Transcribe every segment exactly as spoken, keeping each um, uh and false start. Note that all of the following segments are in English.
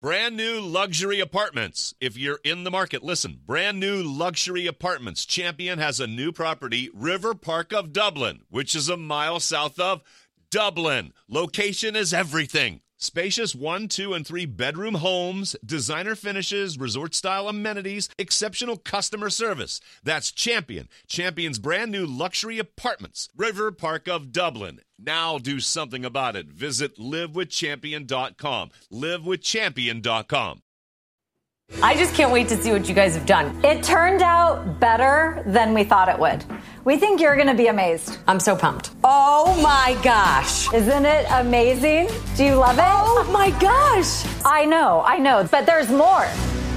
Brand new luxury apartments. If you're in the market, listen. Brand new luxury apartments. Champion has a new property, River Park of Dublin, which is a mile south of Dublin. Location is everything. Spacious one, two, and three bedroom homes, designer finishes, resort-style amenities, exceptional customer service. That's Champion. Champion's brand new luxury apartments. River Park of Dublin. Now do something about it. Visit live with champion dot com. live with champion dot com. I just can't wait to see what you guys have done. It turned out better than we thought it would. We think you're going to be amazed. I'm so pumped. Oh my gosh. Isn't it amazing? Do you love it? Oh my gosh. I know, I know, but there's more.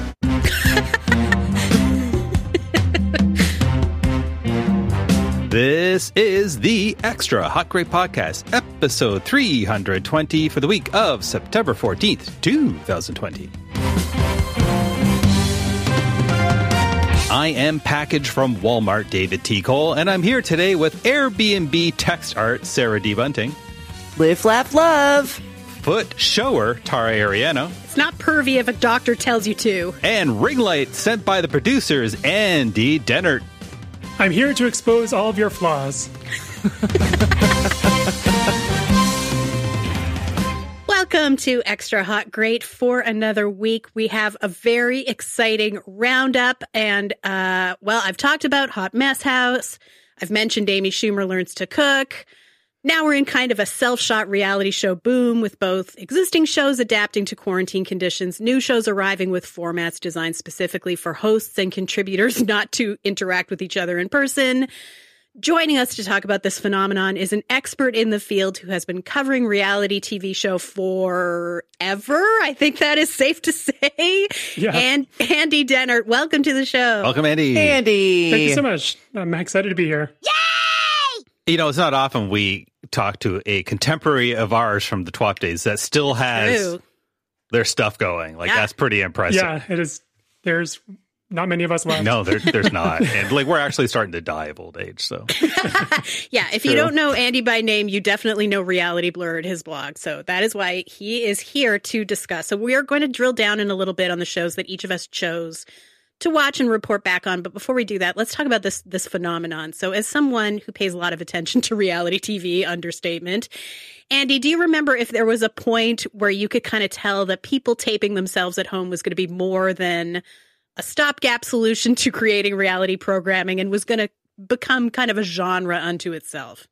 This is the Extra Hot Great Podcast, episode three hundred twenty for the week of September fourteenth, twenty twenty. I am packaged from Walmart, David T. Cole, and I'm here today with Airbnb text art, Sarah D. Bunting. Live, laugh, love. Foot shower, Tara Ariano. It's not pervy if a doctor tells you to. And ring light sent by the producers, Andy Dennert. I'm here to expose all of your flaws. Welcome to Extra Hot Great for another week. We have a very exciting roundup. And, uh, well, I've talked about Hot Mess House. I've mentioned Amy Schumer Learns to Cook. Now we're in kind of a self-shot reality show boom with both existing shows adapting to quarantine conditions, new shows arriving with formats designed specifically for hosts and contributors not to interact with each other in person. Joining us to talk about this phenomenon is an expert in the field who has been covering reality T V show forever. I think that is safe to say. Yeah. And Andy Dennert, welcome to the show. Welcome, Andy. Andy. Thank you so much. I'm excited to be here. You know, it's not often we talk to a contemporary of ours from the twop days that still has True. their stuff going. Like, Yeah. that's pretty impressive. Yeah, it is. There's not many of us left. No, there, there's not. And, like, we're actually starting to die of old age, so. Yeah, if you True. don't know Andy by name, you definitely know Reality Blurred, his blog. So that is why he is here to discuss. So we are going to drill down in a little bit on the shows that each of us chose to watch and report back on. But before we do that, let's talk about this this phenomenon. So as someone who pays a lot of attention to reality T V, understatement, Andy, do you remember if there was a point where you could kind of tell that people taping themselves at home was going to be more than a stopgap solution to creating reality programming and was going to become kind of a genre unto itself?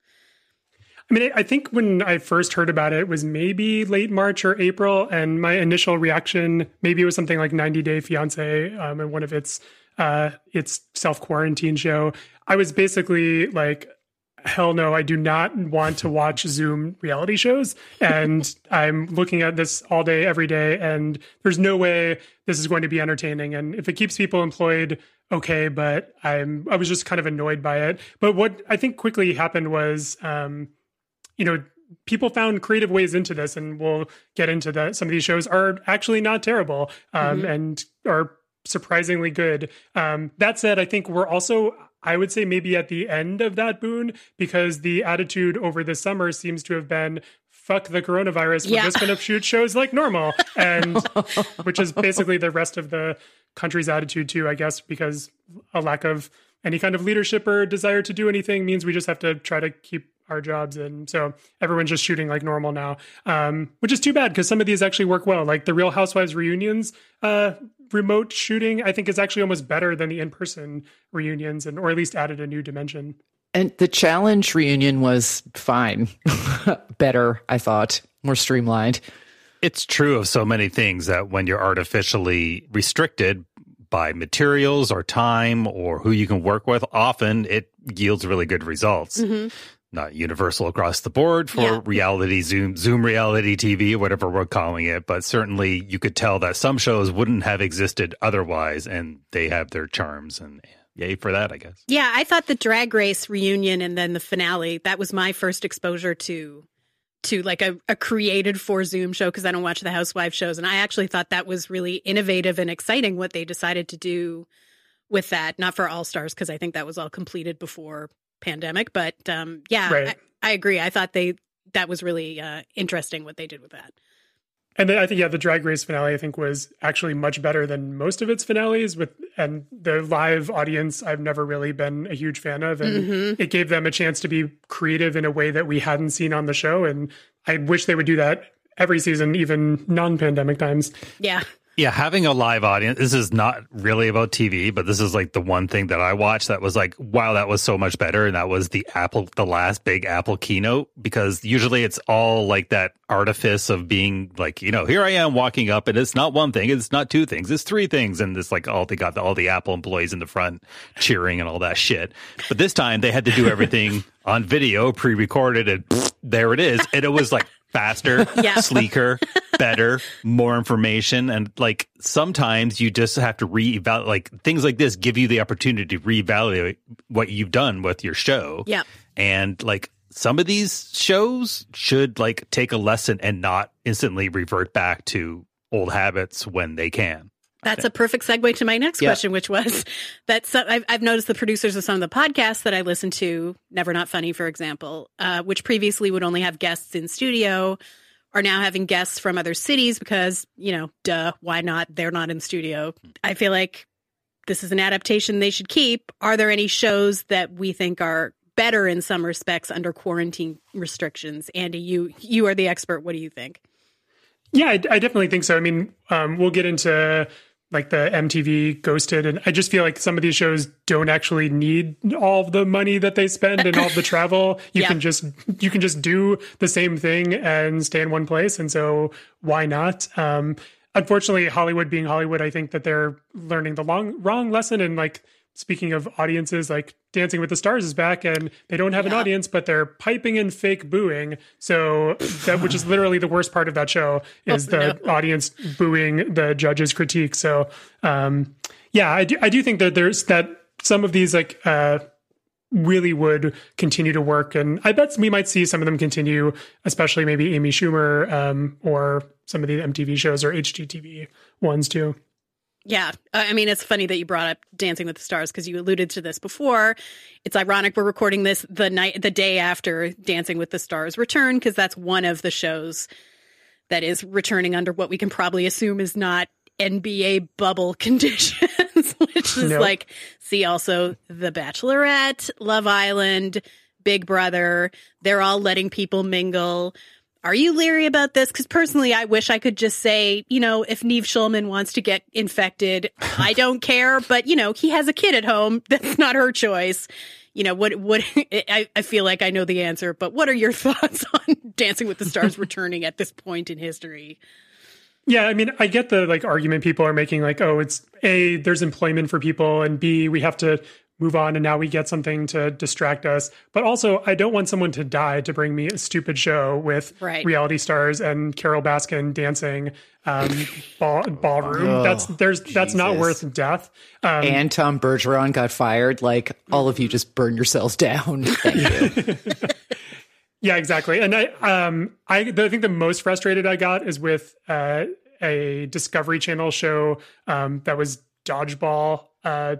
I mean, I think when I first heard about it, it was maybe late March or April, and my initial reaction, maybe it was something like ninety Day Fiance um, and one of its uh, its self-quarantine show. I was basically like, hell no, I do not want to watch Zoom reality shows. And I'm looking at this all day, every day, and there's no way this is going to be entertaining. And if it keeps people employed, okay, but I'm I was just kind of annoyed by it. But what I think quickly happened was, um, you know, people found creative ways into this, and we'll get into that. Some of these shows are actually not terrible um, Mm-hmm. and are surprisingly good. Um, that said, I think we're also, I would say, maybe at the end of that boon, because the attitude over the summer seems to have been, fuck the coronavirus, we're Yeah. just going to shoot shows like normal. And which is basically the rest of the country's attitude too, I guess, because a lack of any kind of leadership or desire to do anything means we just have to try to keep our jobs. And so everyone's just shooting like normal now, um, which is too bad because some of these actually work well. Like the Real Housewives reunions, uh, remote shooting, I think is actually almost better than the in-person reunions, and or at least added a new dimension. And the challenge reunion was fine. Better, I thought. More streamlined. It's true of so many things that when you're artificially restricted by materials or time or who you can work with, often it yields really good results. Mm-hmm. Not universal across the board for Yeah. reality Zoom, Zoom reality T V, whatever we're calling it. But certainly you could tell that some shows wouldn't have existed otherwise, and they have their charms, and yay for that, I guess. Yeah, I thought the Drag Race reunion and then the finale, that was my first exposure to to like a, a created for Zoom show, because I don't watch the Housewives shows. And I actually thought that was really innovative and exciting what they decided to do with that. Not for All Stars, because I think that was all completed before pandemic. But um, yeah, Right. I, I agree. I thought they that was really uh, interesting what they did with that. And then I think, yeah, the Drag Race finale, I think, was actually much better than most of its finales. With and the live audience, I've never really been a huge fan of. And mm-hmm. it gave them a chance to be creative in a way that we hadn't seen on the show. And I wish they would do that every season, even non-pandemic times. Yeah. Yeah, having a live audience, this is not really about T V, but this is like the one thing that I watched that was like, wow, that was so much better. And that was the Apple, the last big Apple keynote, because usually it's all like that artifice of being like, you know, here I am walking up and it's not one thing, it's not two things, it's three things. And it's like, oh, they got the, all the Apple employees in the front cheering and all that shit. But this time they had to do everything on video, pre-recorded, and pfft, there it is. And it was like faster, yeah. sleeker, better, more information. And like sometimes you just have to reevaluate, like things like this give you the opportunity to reevaluate what you've done with your show. Yeah. And like some of these shows should like take a lesson and not instantly revert back to old habits when they can. That's a perfect segue to my next yeah. question, which was that some, I've, I've noticed the producers of some of the podcasts that I listen to, Never Not Funny, for example, uh, which previously would only have guests in studio, are now having guests from other cities because, you know, duh, why not? They're not in studio. I feel like this is an adaptation they should keep. Are there any shows that we think are better in some respects under quarantine restrictions? Andy, you you are the expert. What do you think? Yeah, I, I definitely think so. I mean, um, we'll get into like the M T V Ghosted, and I just feel like some of these shows don't actually need all of the money that they spend and all of the travel. You yeah. can just you can just do the same thing and stay in one place, and so why not? Um, unfortunately, Hollywood being Hollywood, I think that they're learning the long wrong lesson. And like speaking of audiences, like Dancing with the Stars is back, and they don't have yeah. an audience, but they're piping in fake booing. So that, which is literally the worst part of that show, is oh, the no. audience booing the judge's critique. So, um, yeah, I do, I do think that there's that some of these like uh, really would continue to work, and I bet we might see some of them continue, especially maybe Amy Schumer um, or some of the M T V shows or H G T V ones too. Yeah. I mean, it's funny that you brought up Dancing with the Stars because you alluded to this before. It's ironic we're recording this the night, the day after Dancing with the Stars return, because that's one of the shows that is returning under what we can probably assume is not N B A bubble conditions, which is nope. like, see also The Bachelorette, Love Island, Big Brother. They're all letting people mingle. Are you leery about this? Because personally, I wish I could just say, you know, if Neve Schulman wants to get infected, I don't care. But, you know, he has a kid at home. That's not her choice. You know, what, what, I, I feel like I know the answer. But what are your thoughts on Dancing with the Stars returning at this point in history? Yeah, I mean, I get the like argument people are making, like, oh, it's A, there's employment for people, and B, we have to move on and now we get something to distract us. But also, I don't want someone to die to bring me a stupid show with right. reality stars and Carole Baskin dancing um, ball, ballroom. Oh, that's there's Jesus. That's not worth death. Um, and Tom Bergeron got fired. Like, all of you just burn yourselves down. Thank you. Yeah, exactly. And I, um, I, I think the most frustrated I got is with uh, a Discovery Channel show um, that was Dodgeball, uh,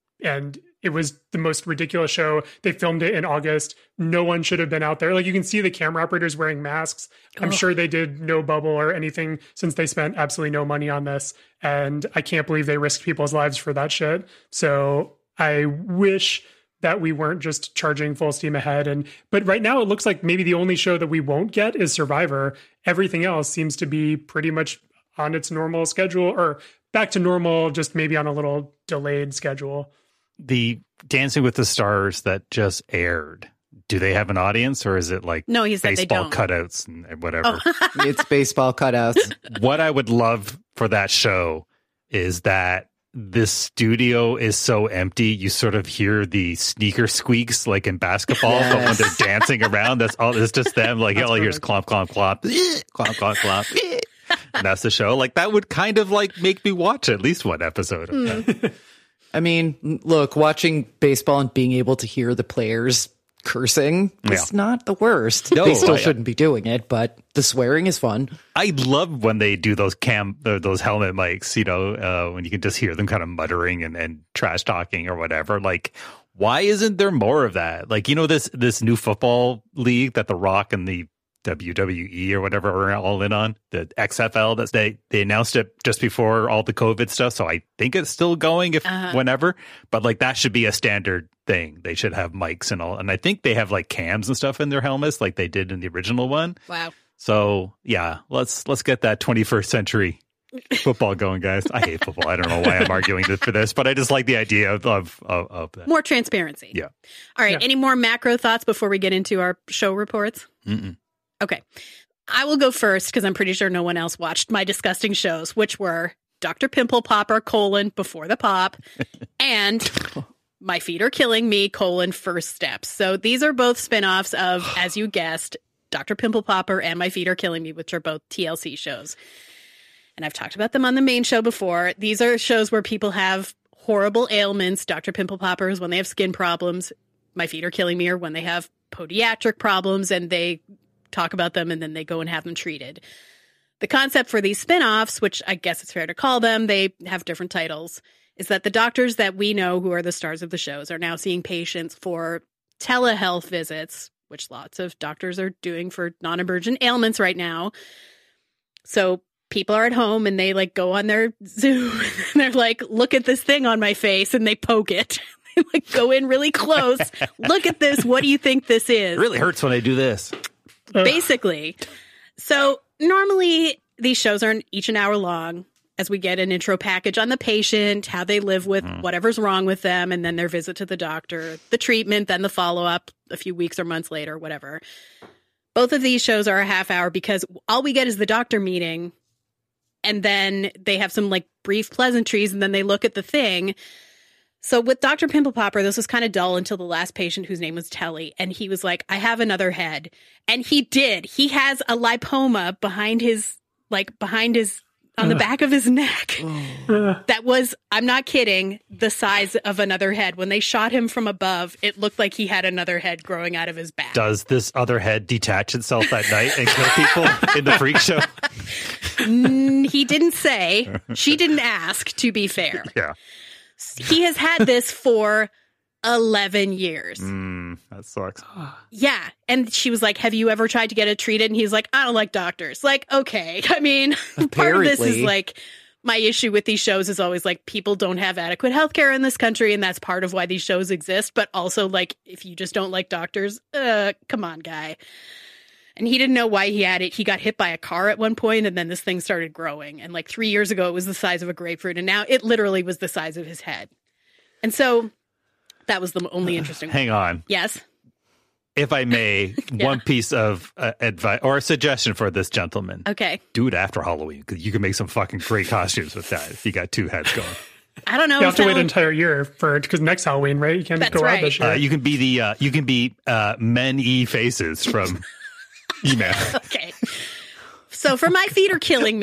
and it was the most ridiculous show. They filmed it in August. No one should have been out there. Like, you can see the camera operators wearing masks. I'm oh. sure they did no bubble or anything since they spent absolutely no money on this. And I can't believe they risked people's lives for that shit. So I wish that we weren't just charging full steam ahead. And but right now it looks like maybe the only show that we won't get is Survivor. Everything else seems to be pretty much on its normal schedule, or back to normal, just maybe on a little delayed schedule. The Dancing with the Stars that just aired, do they have an audience, or is it like no, he said baseball they don't. cutouts and whatever? Oh. It's baseball cutouts. What I would love for that show is that this studio is so empty, you sort of hear the sneaker squeaks like in basketball, yes. but when they're dancing around, that's all. It's just them. Like, all you hear is clomp, clomp, clomp, clomp, clomp, clomp. And that's the show. Like, that would kind of like make me watch at least one episode of mm. that. I mean, look, watching baseball and being able to hear the players cursing yeah. is not the worst. No, they still I, shouldn't be doing it, but the swearing is fun. I love when they do those cam, those helmet mics, you know, uh, when you can just hear them kind of muttering and, and trash talking or whatever. Like, why isn't there more of that? Like, you know, this this new football league that The Rock and the W W E or whatever we're all in on, the X F L. That they they announced it just before all the COVID stuff, so I think it's still going if Uh-huh. whenever. But like that should be a standard thing. They should have mics and all, and I think they have like cams and stuff in their helmets, like they did in the original one. Wow. So yeah, let's let's get that twenty-first century football going, guys. I hate football. I don't know why I'm arguing this for this, but I just like the idea of of, of, of that. More transparency. Yeah. All right. Yeah. Any more macro thoughts before we get into our show reports? Mm-mm. Okay. I will go first because I'm pretty sure no one else watched my disgusting shows, which were Doctor Pimple Popper, colon, Before the Pop, and My Feet Are Killing Me, colon, First Steps. So these are both spinoffs of, as you guessed, Doctor Pimple Popper and My Feet Are Killing Me, which are both T L C shows. And I've talked about them on the main show before. These are shows where people have horrible ailments. Doctor Pimple Popper is when they have skin problems. My Feet Are Killing Me are when they have podiatric problems, and they talk about them and then they go and have them treated. The concept for these spinoffs, which I guess it's fair to call them, they have different titles, is that the doctors that we know who are the stars of the shows are now seeing patients for telehealth visits, which lots of doctors are doing for non-emergent ailments right now. So people are at home and they like go on their Zoom and they're like, look at this thing on my face, and they poke it. They like go in really close. Look at this. What do you think this is? It really hurts when I do this. Basically. So normally these shows are each an hour long, as we get an intro package on the patient, how they live with Mm. whatever's wrong with them, and then their visit to the doctor, the treatment, then the follow-up a few weeks or months later, whatever. Both of these shows are a half hour because all we get is the doctor meeting, and then they have some like brief pleasantries, and then they look at the thing. So with Doctor Pimple Popper, this was kind of dull until the last patient, whose name was Telly, and he was like, I have another head. And he did. He has a lipoma behind his, like behind his, on the back of his neck. That was, I'm not kidding, the size of another head. When they shot him from above, it looked like he had another head growing out of his back. Does this other head detach itself at night and kill people in the freak show? Mm, he didn't say. She didn't ask, to be fair. Yeah. He has had this for eleven years. Mm, that sucks. Yeah. And she was like, have you ever tried to get it treated? And he's like, I don't like doctors. Like, okay. I mean, part of this is Apparently. like, my issue with these shows is always like, people don't have adequate healthcare in this country, and that's part of why these shows exist. But also, like, if you just don't like doctors, uh, come on, guy. And he didn't know why he had it. He got hit by a car at one point, and then this thing started growing. And like three years ago, it was the size of a grapefruit, and now it literally was the size of his head. And so that was the only interesting Hang on. Yes. If I may, one piece of uh, advice or a suggestion for this gentleman. Okay. Do it after Halloween, because you can make some fucking great costumes with that if you got two heads going. I don't know. You have to if wait an that- entire year for it because next Halloween, right? You can't That's go right. out this year. Uh, you can be the uh, you can be uh, men e faces from email. Okay. So for My Feet Are Killing Me,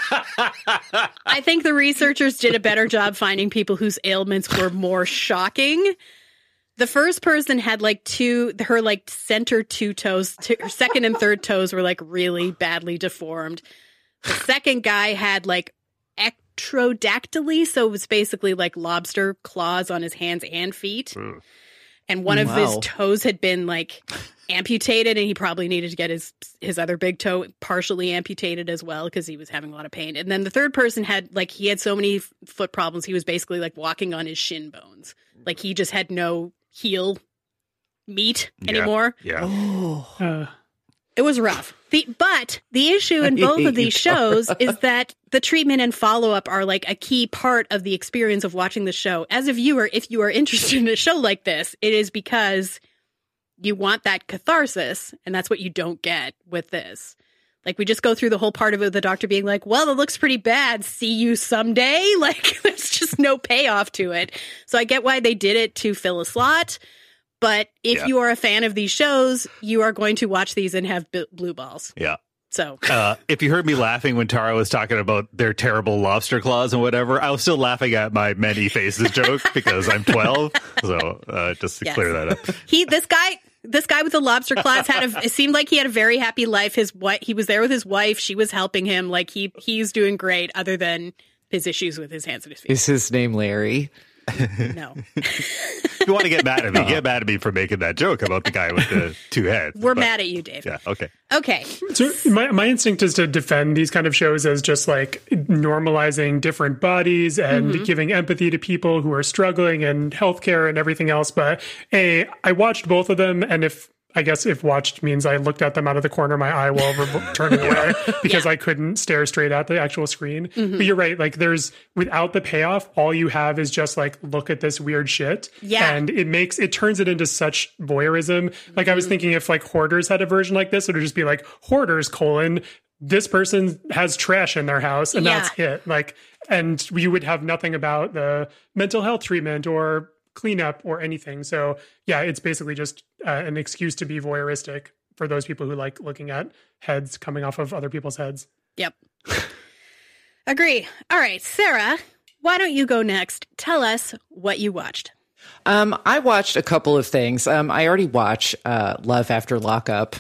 I think the researchers did a better job finding people whose ailments were more shocking. The first person had like two, her like center two toes, t- her second and third toes were like really badly deformed. The second guy had like ectrodactyly, so it was basically like lobster claws on his hands and feet. Ugh. And one of his Wow. toes had been like amputated, and he probably needed to get his his other big toe partially amputated as well because he was having a lot of pain. And then the third person had like he had so many f- foot problems, he was basically like walking on his shin bones. Like he just had no heel meat Yeah. anymore. Yeah. Uh, It was rough. The, but the issue in both of these shows is that the treatment and follow-up are like a key part of the experience of watching the show. As a viewer, if you are interested in a show like this, it is because you want that catharsis, and that's what you don't get with this. Like, we just go through the whole part of it with the doctor being like, well, it looks pretty bad. See you someday. Like, there's just no payoff to it. So I get why they did it to fill a slot. But if Yeah. you are a fan of these shows, you are going to watch these and have b- blue balls. Yeah. So Uh, if you heard me laughing when Tara was talking about their terrible lobster claws and whatever, I was still laughing at my many faces joke because I'm twelve. So uh, just to Yes. clear that up. he, this guy, this guy with the lobster claws had a. It seemed like he had a very happy life. His what he was there with his wife. She was helping him. Like he he's doing great. Other than his issues with his hands and his feet. Is his name Larry? No. you want to get mad at me, get mad at me for making that joke about the guy with the two heads. We're but, mad at you, Dave. Yeah, okay. Okay. So my, my instinct is to defend these kind of shows as just like normalizing different bodies and mm-hmm. giving empathy to people who are struggling and healthcare and everything else. But A, I watched both of them, and if I guess if watched means I looked at them out of the corner of my eye while re- turning away because yeah. I couldn't stare straight at the actual screen. Mm-hmm. But you're right. Like there's, without the payoff, all you have is just like, look at this weird shit. Yeah. And it makes, it turns it into such voyeurism. Like mm-hmm. I was thinking if like Hoarders had a version like this, it would just be like Hoarders colon, this person has trash in their house and yeah. that's it. Like, and you would have nothing about the mental health treatment or cleanup or anything. So yeah, it's basically just uh, an excuse to be voyeuristic for those people who like looking at heads coming off of other people's heads. Yep. Agree. All right, Sarah, why don't you go next? Tell us what you watched. Um, I watched a couple of things. Um, I already watched uh, Love After Lockup,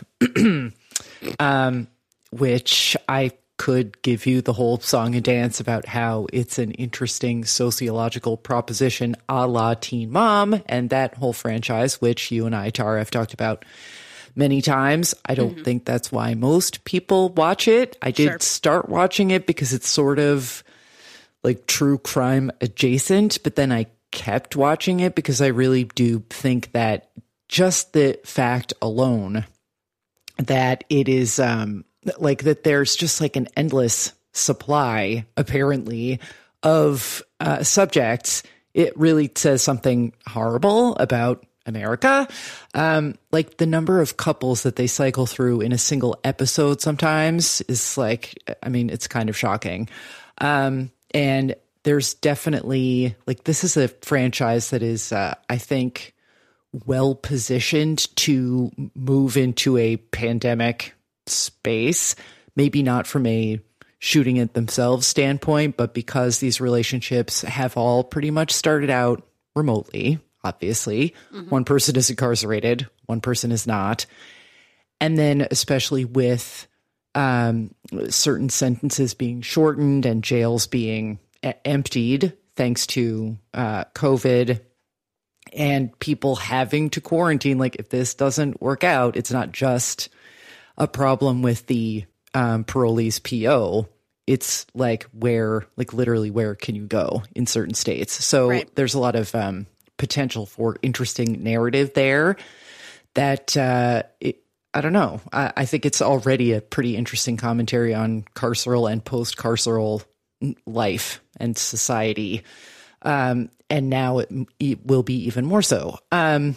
um, which I could give you the whole song and dance about how it's an interesting sociological proposition a la Teen Mom and that whole franchise, which you and I, Tara, have talked about many times. I don't mm-hmm. think that's why most people watch it. I did sure. start watching it because it's sort of like true crime adjacent, but then I kept watching it because I really do think that just the fact alone that it is, um, like that there's just like an endless supply, apparently, of uh, subjects. It really says something horrible about America. Um, like the number of couples that they cycle through in a single episode sometimes is like, I mean, it's kind of shocking. Um, and there's definitely like, this is a franchise that is, uh, I think, well positioned to move into a pandemic space, maybe not from a shooting it themselves standpoint, but because these relationships have all pretty much started out remotely, obviously. Mm-hmm. One person is incarcerated, one person is not. And then especially with um, certain sentences being shortened and jails being e- emptied thanks to uh, COVID and people having to quarantine, like if this doesn't work out, it's not just a problem with the um, parolees P O. It's like where, like literally where can you go in certain states? So right. there's a lot of um, potential for interesting narrative there that, uh, it, I don't know. I, I think it's already a pretty interesting commentary on carceral and post-carceral life and society. Um, and now it, it will be even more so. Um,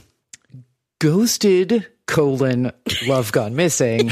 Ghosted colon Love Gone Missing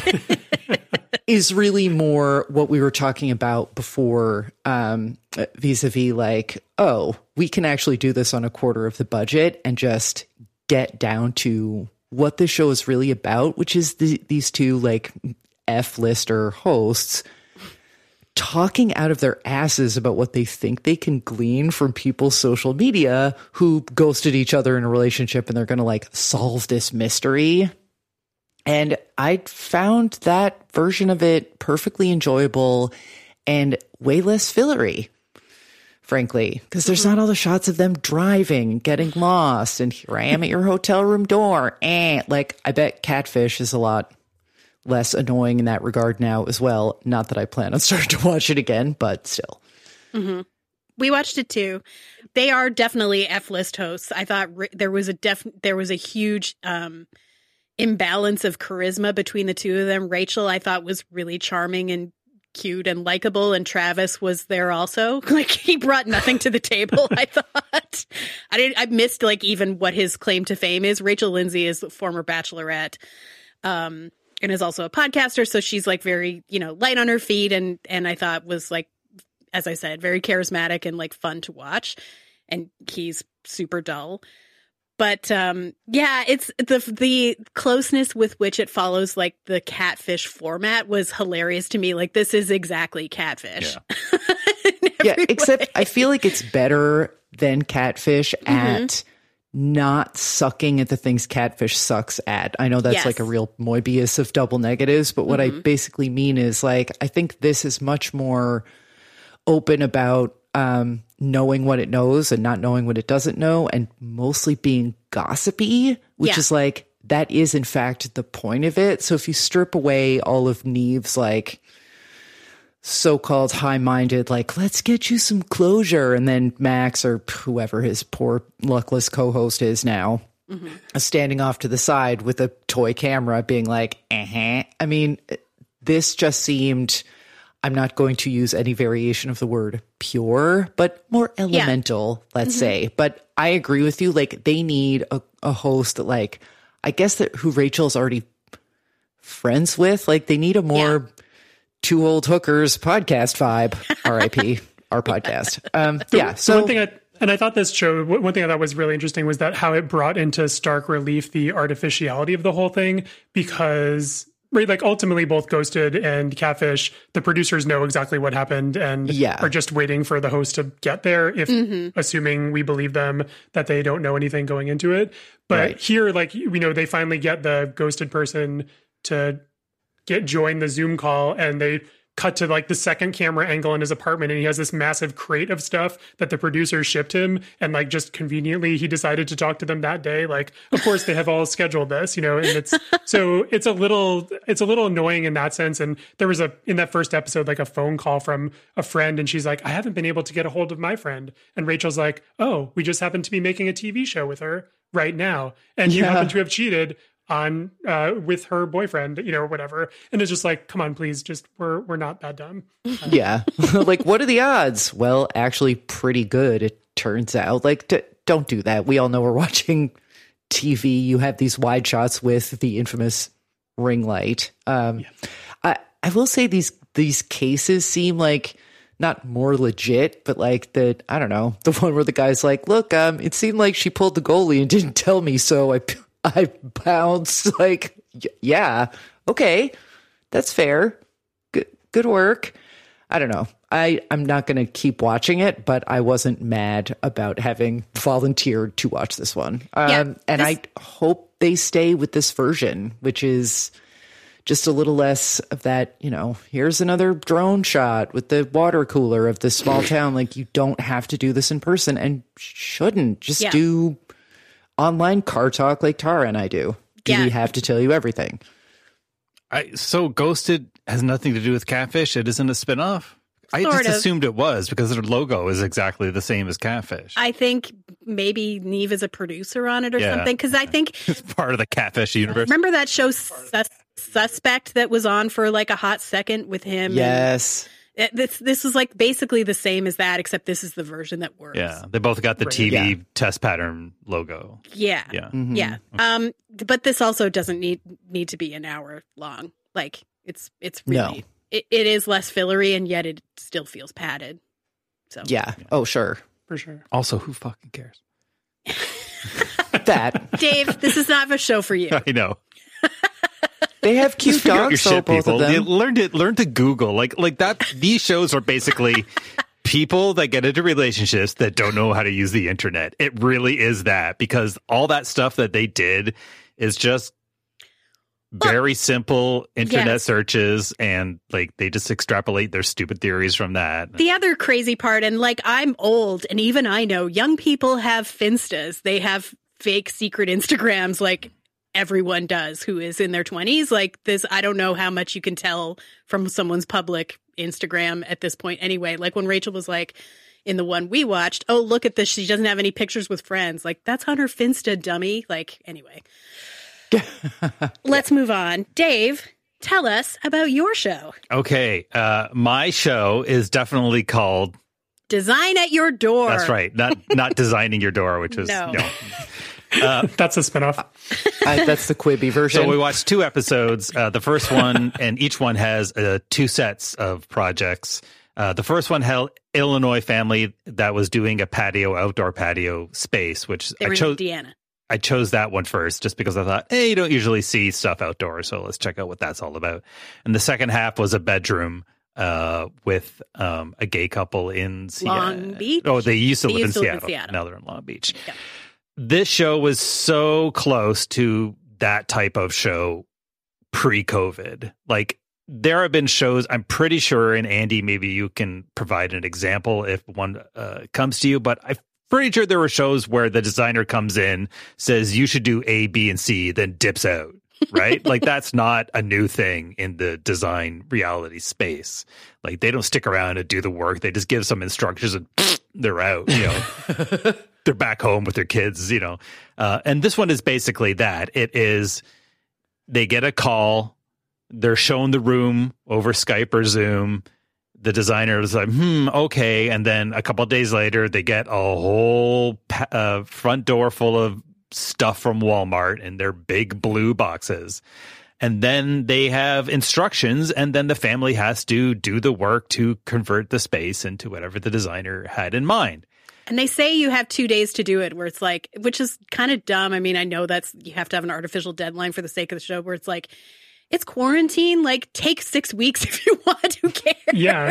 is really more what we were talking about before, um, vis-a-vis like, oh, we can actually do this on a quarter of the budget and just get down to what the show is really about, which is the, these two like F-lister hosts talking out of their asses about what they think they can glean from people's social media who ghosted each other in a relationship, and they're going to like solve this mystery. And I found that version of it perfectly enjoyable and way less fillery, frankly, because there's not all the shots of them driving and getting lost. And here I am at your hotel room door. And like, I bet Catfish is a lot less annoying in that regard now as well. Not that I plan on starting to watch it again, but still. Mm-hmm. We watched it too. They are definitely F-list hosts. I thought re- there was a def there was a huge um, imbalance of charisma between the two of them. Rachel, I thought, was really charming and cute and likable, and Travis was there also. Like, he brought nothing to the table. I thought I didn't. I missed like even what his claim to fame is. Rachel Lindsay is a former Bachelorette. Um, and is also a podcaster. So she's like very, you know, light on her feet. And, and I thought was like, as I said, very charismatic and like fun to watch. And he's super dull. But um, yeah, it's the, the closeness with which it follows like the Catfish format was hilarious to me. Like, this is exactly Catfish. Yeah, yeah except way. I feel like it's better than Catfish mm-hmm. at not sucking at the things Catfish sucks at. I know that's yes. like a real Moebius of double negatives, but what mm-hmm. I basically mean is like, I think this is much more open about um, knowing what it knows and not knowing what it doesn't know, and mostly being gossipy, which Yeah. is like, that is in fact the point of it. So if you strip away all of Neve's like so-called high-minded, like, let's get you some closure, and then Max or whoever his poor luckless co-host is now, mm-hmm. standing off to the side with a toy camera being like, uh-huh. I mean, this just seemed, I'm not going to use any variation of the word pure, but more elemental, yeah. let's mm-hmm. say. But I agree with you. Like, they need a, a host that, like, I guess that who Rachel's already friends with. Like, they need a more yeah. two old hookers podcast vibe. R I P our podcast. Um, the, yeah. So the one thing I, and I thought this show, one thing I thought was really interesting was that how it brought into stark relief the artificiality of the whole thing, because right, like ultimately both Ghosted and Catfish, the producers know exactly what happened and yeah. are just waiting for the host to get there, if mm-hmm. assuming we believe them that they don't know anything going into it. But right. here, like, we know they finally get the ghosted person to get join the Zoom call, and they cut to like the second camera angle in his apartment, and he has this massive crate of stuff that the producers shipped him, and like just conveniently he decided to talk to them that day. Like, of course they have all scheduled this, you know, and it's so it's a little it's a little annoying in that sense. And there was a in that first episode like a phone call from a friend, and she's like, I haven't been able to get a hold of my friend, and Rachel's like, oh, we just happen to be making a T V show with her right now, and you yeah. happen to have cheated on uh with her boyfriend, you know, or whatever. And it's just like, come on, please, just we're we're not that dumb. Uh, yeah. Like, what are the odds? Well, actually pretty good, it turns out. Like, d- don't do that. We all know we're watching T V. You have these wide shots with the infamous ring light. Um yeah. I I will say these these cases seem like not more legit, but like the, I don't know, the one where the guy's like, look, um, it seemed like she pulled the goalie and didn't tell me, so I I bounced. Like, yeah, okay, that's fair. Good, good work. I don't know. I, I'm not going to keep watching it, but I wasn't mad about having volunteered to watch this one. Um, yeah, and this- I hope they stay with this version, which is just a little less of that, you know, here's another drone shot with the water cooler of this small town. Like, you don't have to do this in person, and shouldn't. Just yeah. do online car talk like Tara and I do. Do yeah. we have to tell you everything? I, so Ghosted has nothing to do with Catfish? It isn't a spinoff? I Sort just of. assumed it was because their logo is exactly the same as Catfish. I think maybe Neve is a producer on it or Yeah. something, because I think It's part of the Catfish universe. remember that show Sus- Suspect that was on for like a hot second with him? Yes. And it, this this was like basically the same as that, except this is the version that works. Yeah, they both got the Right. T V Yeah. test pattern logo. Yeah. Yeah. Mhm. Yeah. Um, but this also doesn't need need to be an hour long. Like, it's it's really No. it, it is less fillery, and yet it still feels padded. So Yeah. Oh, sure. for sure. Also, who fucking cares? That. Dave, this is not a show for you. I know. They have cute Just figure out your dogs, so shit, both people. of You them. learn to learn to Google. Like like that. These shows are basically people that get into relationships that don't know how to use the internet. It really is that, because all that stuff that they did is just very simple internet yes. searches, and like they just extrapolate their stupid theories from that. The other crazy part, and like, I'm old, and even I know young people have Finstas. They have fake secret Instagrams, like everyone does who is in their twenties. Like this, I don't know how much you can tell from someone's public Instagram at this point anyway. Like when Rachel was like, in the one we watched, oh, look at this, she doesn't have any pictures with friends. Like, that's on her Finsta, dummy. Like, anyway. Let's move on. Dave, tell us about your show. Okay, uh, my show is definitely called Design at Your Door. That's right. Not not designing your door, which is No. no. That's a spinoff. I, that's the Quibi version. So we watched two episodes. Uh, the first one, and each one has uh, two sets of projects. Uh, the first one held Illinois family that was doing a patio, outdoor patio space, which They were I in chose. Indiana. I chose that one first just because I thought, hey, you don't usually see stuff outdoors, so let's check out what that's all about. And the second half was a bedroom uh, with um, a gay couple in Seattle. Long Beach? Oh, they used to, They live, used in to live in Seattle. Seattle. Now they're in Long Beach. Yeah. This show was so close to that type of show pre-COVID. Like, there have been shows, I'm pretty sure, and Andy, maybe you can provide an example if one uh, comes to you, but I'm pretty sure there were shows where the designer comes in, says you should do A, B, and C, then dips out, right? Like, that's not a new thing in the design reality space. Like, they don't stick around and do the work. They just give some instructions and they're out, you know. They're back home with their kids, you know. Uh, and this one is basically that. It is, they get a call, they're shown the room over Skype or Zoom. The designer is like, hmm, okay. And then a couple of days later, they get a whole uh, front door full of stuff from Walmart in their big blue boxes. And then they have instructions, and then the family has to do the work to convert the space into whatever the designer had in mind. And they say you have two days to do it, where it's like, which is kind of dumb. I mean, I know that's, you have to have an artificial deadline for the sake of the show, where it's like, it's quarantine. Like, take six weeks if you want. Who cares? Yeah.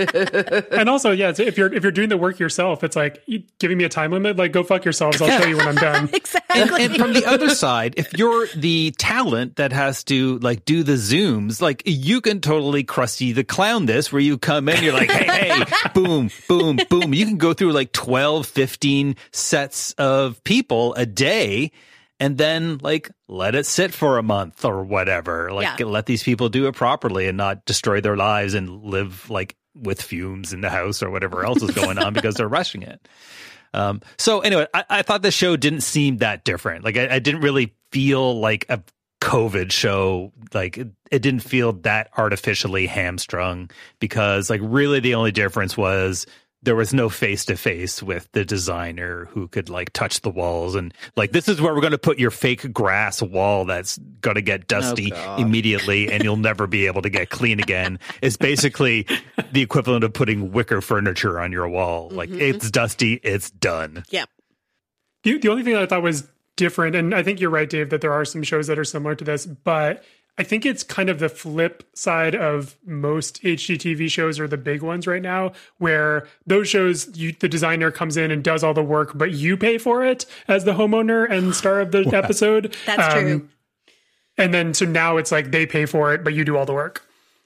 And also, yeah, if you're if you're doing the work yourself, it's like, you giving me a time limit. Like, go fuck yourselves. I'll show you when I'm done. Exactly. And, and from the other side, if you're the talent that has to like do the Zooms, like you can totally Krusty the Clown this, where you come in, you're like, hey, hey, boom, boom, boom. You can go through like twelve, fifteen sets of people a day. And then, like, let it sit for a month or whatever. Like, yeah. let these people do it properly and not destroy their lives and live, like, with fumes in the house or whatever else is going on because they're rushing it. Um, so, anyway, I, I thought the show didn't seem that different. Like, I, I didn't really feel like a COVID show. Like, it, it didn't feel that artificially hamstrung because, like, really the only difference was there was no face-to-face with the designer who could like touch the walls and like, this is where we're going to put your fake grass wall that's going to get dusty Oh, immediately and you'll never be able to get clean again. It's basically the equivalent of putting wicker furniture on your wall. Like, mm-hmm. It's dusty, it's done. Yep. The, the only thing that I thought was different, and I think you're right, Dave, that there are some shows that are similar to this, but I think it's kind of the flip side of most H G T V shows, or the big ones right now, where those shows, you, the designer comes in and does all the work, but you pay for it as the homeowner and star of the wow. episode. That's um, true. And then, so now it's like they pay for it, but you do all the work.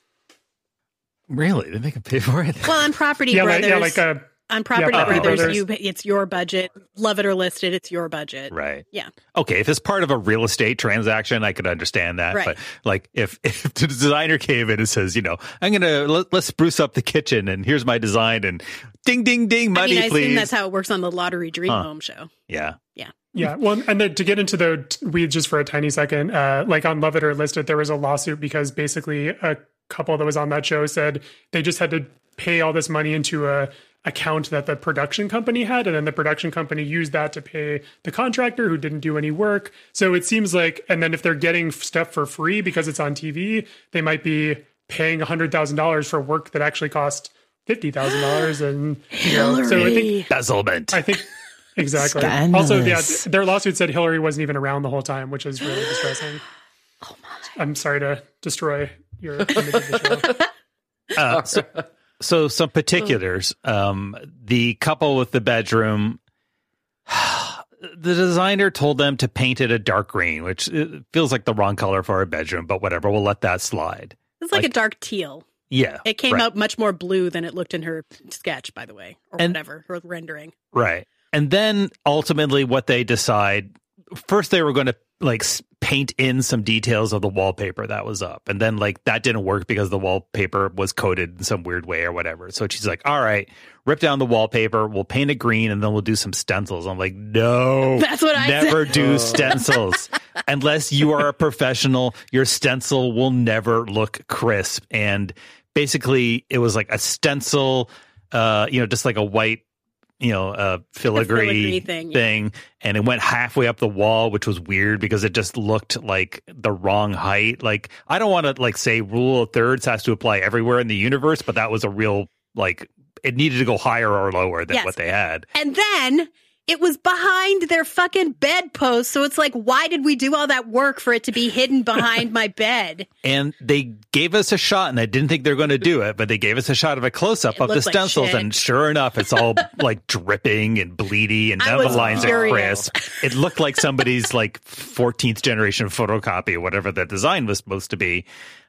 Really? They make them pay for it? Well, on Property yeah, Brothers. Like, yeah, like a... On Property yeah, Brothers, Brothers. you it's your budget. Love it or list it, it's your budget. Right. Yeah. Okay, if it's part of a real estate transaction, I could understand that. Right. But like, if, if the designer came in and says, you know, I'm gonna let, let's spruce up the kitchen, and here's my design, and ding, ding, ding, money, I mean, I please. assume that's how it works on the Lottery Dream huh. Home show. Yeah. Yeah. Yeah. Well, and then to get into the weeds just for a tiny second, uh, like on Love It or List It, there was a lawsuit because basically a couple that was on that show said they just had to pay all this money into a account that the production company had, and then the production company used that to pay the contractor who didn't do any work. So it seems like, and then if they're getting stuff for free because it's on T V, they might be paying one hundred thousand dollars for work that actually cost fifty thousand dollars. And you know, so I think embezzlement. I think exactly. Scandalous. Also, yeah, their lawsuit said Hillary wasn't even around the whole time, which is really distressing. Oh my! I'm sorry to destroy your image of the show. Uh, so, so some particulars. Um, the couple with the bedroom, the designer told them to paint it a dark green, which feels like the wrong color for a bedroom, but whatever. We'll let that slide. It's like, like a dark teal. Yeah. It came right. out much more blue than it looked in her sketch, by the way, or and, whatever, her rendering. Right. And then ultimately what they decide, first they were going to like paint in some details of the wallpaper that was up. And then like that didn't work because the wallpaper was coated in some weird way or whatever. So she's like, all right, rip down the wallpaper. We'll paint it green and then we'll do some stencils. I'm like, no, that's what I never said. do stencils. Unless you are a professional, your stencil will never look crisp. And basically it was like a stencil, uh, you know, just like a white, you know, uh, filigree, filigree thing, thing yeah. And it went halfway up the wall, which was weird because it just looked like the wrong height. Like, I don't want to like say rule of thirds has to apply everywhere in the universe, but that was a real, like, it needed to go higher or lower than yes. what they had. And then it was behind their fucking bedpost. So it's like, why did we do all that work for it to be hidden behind my bed? And they gave us a shot, and I didn't think they were going to do it, but they gave us a shot of a close-up it of the stencils, like and sure enough, it's all like dripping and bleedy, and none I of the lines furious. are crisp. It looked like somebody's like fourteenth generation photocopy or whatever the design was supposed to be.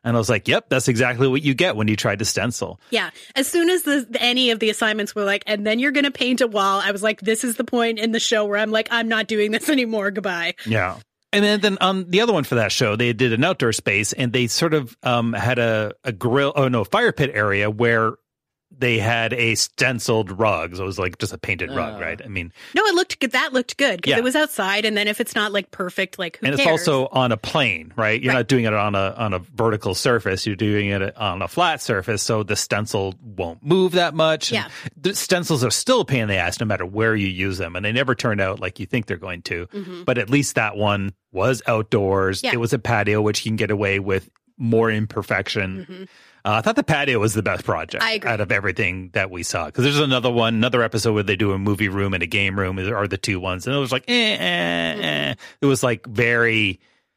And I was like, yep, that's exactly what you get when you try to stencil. Yeah. As soon as the, any of the assignments were like, and then you're going to paint a wall, I was like, this is the point in the show where I'm like, I'm not doing this anymore. Goodbye. Yeah. And then, then on the other one for that show, they did an outdoor space and they sort of um, had a, a grill, oh no, fire pit area where they had a stenciled rug. So it was like just a painted uh, rug, right? I mean, no, it looked good. That looked good because yeah. it was outside. And then if it's not like perfect, like who and cares? It's also on a plane, right? You're right. not doing it on a on a vertical surface. You're doing it on a flat surface, so the stencil won't move that much. Yeah, and the stencils are still a pain in the ass no matter where you use them, and they never turn out like you think they're going to. Mm-hmm. But at least that one was outdoors. Yeah. It was a patio, which you can get away with more imperfection. Mm-hmm. Uh, I thought the patio was the best project out of everything that we saw. Because there's another one, another episode where they do a movie room and a game room are the two ones. And it was like, eh, eh, eh. It was like very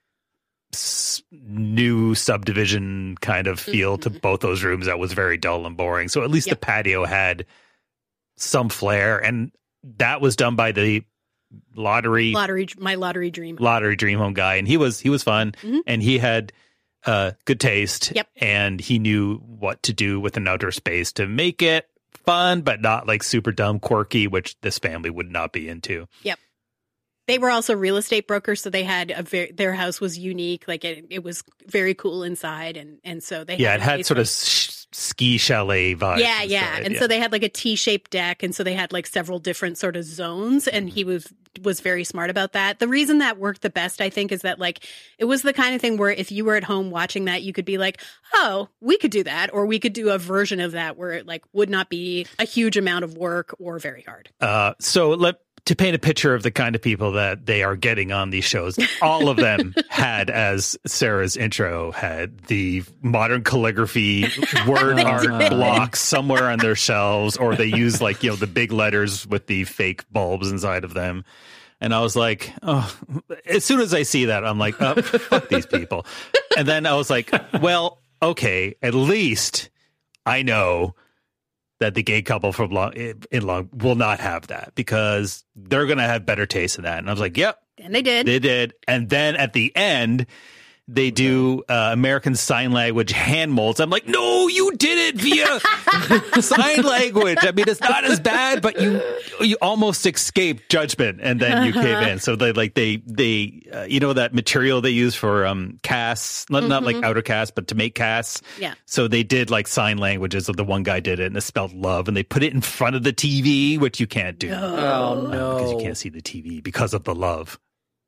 s- new subdivision kind of feel mm-hmm. to both those rooms that was very dull and boring. So at least yep. the patio had some flair. And that was done by the lottery. Lottery, my lottery dream. Lottery dream home guy. And he was, he was fun. Mm-hmm. And he had... Uh, good taste, yep. and he knew what to do with an outdoor space to make it fun, but not like super dumb, quirky, which this family would not be into. Yep. They were also real estate brokers, so they had a very, their house was unique. Like it, it was very cool inside, and and so they yeah, had it had sort of sh- ski chalet vibes. Yeah, yeah, and yeah. so they had like a T-shaped deck, and so they had like several different sort of zones, and he was was very smart about that. The reason that worked the best, I think, is that like it was the kind of thing where if you were at home watching that, you could be like, oh, we could do that, or we could do a version of that where it like would not be a huge amount of work or very hard. Uh, so let. To paint a picture of the kind of people that they are getting on these shows, all of them had, as Sarah's intro had, the modern calligraphy word art blocks somewhere on their shelves, or they use like, you know, the big letters with the fake bulbs inside of them. And I was like, oh, as soon as I see that, I'm like, oh, fuck these people. And then I was like, well, okay, at least I know that the gay couple from Long, in Long will not have that because they're going to have better taste in that. And I was like, yep. And they did. They did. And then at the end, they do uh, American Sign Language hand molds. I'm like, no, you did it via sign language. I mean, it's not as bad, but you you almost escaped judgment, and then you came in. So they like they they uh, you know that material they use for um casts, not mm-hmm. not like outer casts, but to make casts. Yeah. So they did like sign languages. So the one guy did it, and it spelled love, and they put it in front of the T V, which you can't do. Oh no, because you can't see the T V because of the love.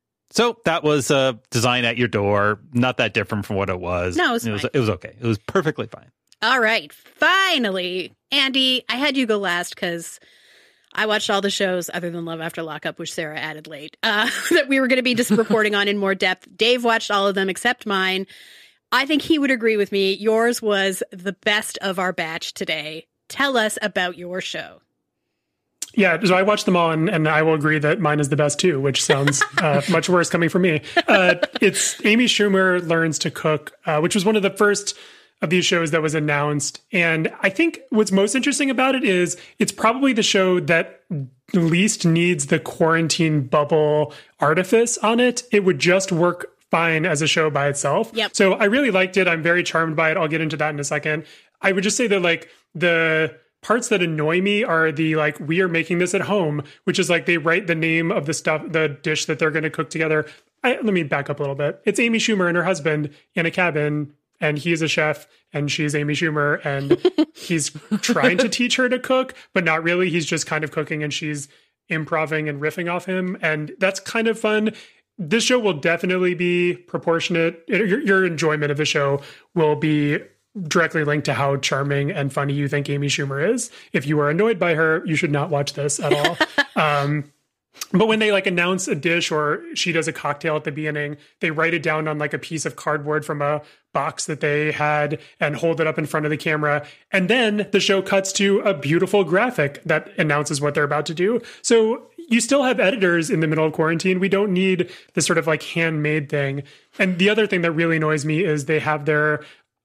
So that was uh, Design at Your Door. Not that different from what it was. No, it was it fine. was, it was okay. It was perfectly fine. All right. Finally, Andy, I had you go last because I watched all the shows other than Love After Lockup, which Sarah added late, uh, that we were going to be just reporting on in more depth. Dave watched all of them except mine. I think he would agree with me. Yours was the best of our batch today. Tell us about your show. Yeah, so I watched them all, and, and I will agree that mine is the best too, which sounds uh, much worse coming from me. Uh, it's Amy Schumer Learns to Cook, uh, which was one of the first of these shows that was announced. And I think what's most interesting about it is it's probably the show that least needs the quarantine bubble artifice on it. It would just work fine as a show by itself. Yep. So I really liked it. I'm very charmed by it. I'll get into that in a second. I would just say that like the parts that annoy me are the like, we are making this at home, which is like they write the name of the stuff, the dish that they're going to cook together. I, let me back up a little bit. It's Amy Schumer and her husband in a cabin, and he's a chef and she's Amy Schumer, and he's trying to teach her to cook, but not really. He's just kind of cooking and she's improving and riffing off him. And that's kind of fun. This show will definitely be proportionate. Your, your enjoyment of the show will be directly linked to how charming and funny you think Amy Schumer is. If you are annoyed by her, you should not watch this at all. um, but when they like announce a dish or she does a cocktail at the beginning, they write it down on like a piece of cardboard from a box that they had and hold it up in front of the camera. And then the show cuts to a beautiful graphic that announces what they're about to do. So you still have editors in the middle of quarantine. We don't need this sort of like handmade thing. And the other thing that really annoys me is they have their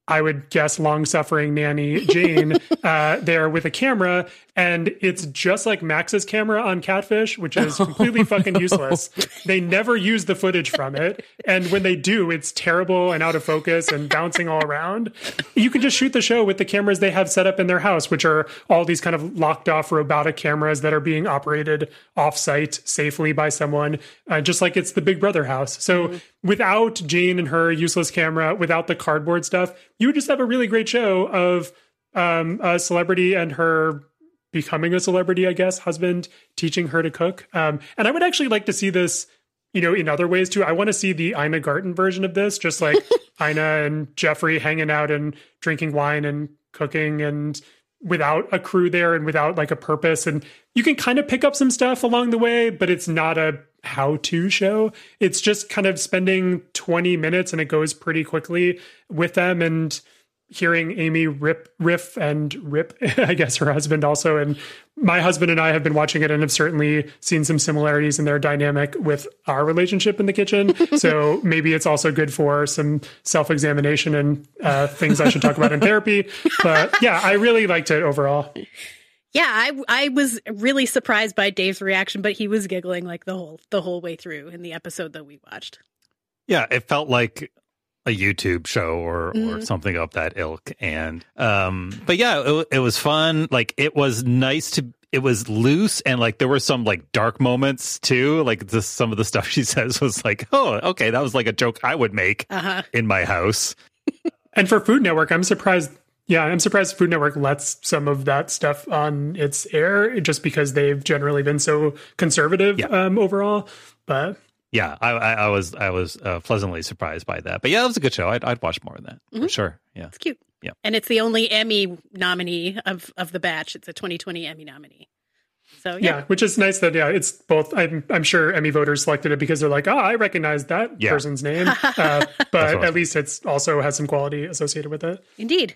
I would guess, long-suffering nanny Jane uh, there with a camera, and it's just like Max's camera on Catfish, which is completely fucking useless. They never use the footage from it, and when they do, it's terrible and out of focus and bouncing all around. You can just shoot the show with the cameras they have set up in their house, which are all these kind of locked-off robotic cameras that are being operated off-site safely by someone, uh, just like it's the Big Brother house. So mm-hmm. without Jane and her useless camera, without the cardboard stuff, you would just have a really great show of um, a celebrity and her becoming a celebrity, I guess, husband teaching her to cook. Um, and I would actually like to see this, you know, in other ways too. I want to see the Ina Garten version of this, just like Ina and Jeffrey hanging out and drinking wine and cooking, and without a crew there and without like a purpose. And you can kind of pick up some stuff along the way, but it's not a how-to show. It's just kind of spending twenty minutes, and it goes pretty quickly with them, and hearing Amy rip, riff and rip, I guess her husband also. And my husband and I have been watching it and have certainly seen some similarities in their dynamic with our relationship in the kitchen. So maybe it's also good for some self-examination and uh, things I should talk about in therapy. But yeah, I really liked it overall. Yeah, I I was really surprised by Dave's reaction, but he was giggling like the whole the whole way through in the episode that we watched. Yeah, it felt like a YouTube show or mm. or something of that ilk. And um but yeah, it, it was fun. Like, it was nice to it was loose, and like there were some like dark moments too. Like, this, some of the stuff she says was like, oh, okay, that was like a joke I would make uh-huh. in my house. And for Food Network, I'm surprised. Yeah, I'm surprised Food Network lets some of that stuff on its air, just because they've generally been so conservative yeah. um, overall. But yeah, I, I, I was I was uh, pleasantly surprised by that. But yeah, it was a good show. I'd, I'd watch more of that mm-hmm. for sure. Yeah, it's cute. Yeah, and it's the only Emmy nominee of of the batch. It's a twenty twenty Emmy nominee. So yeah. yeah, which is nice that yeah, it's both. I'm I'm sure Emmy voters selected it because they're like, oh, I recognize that yeah. person's name. Uh, but at least it's also has some quality associated with it. Indeed.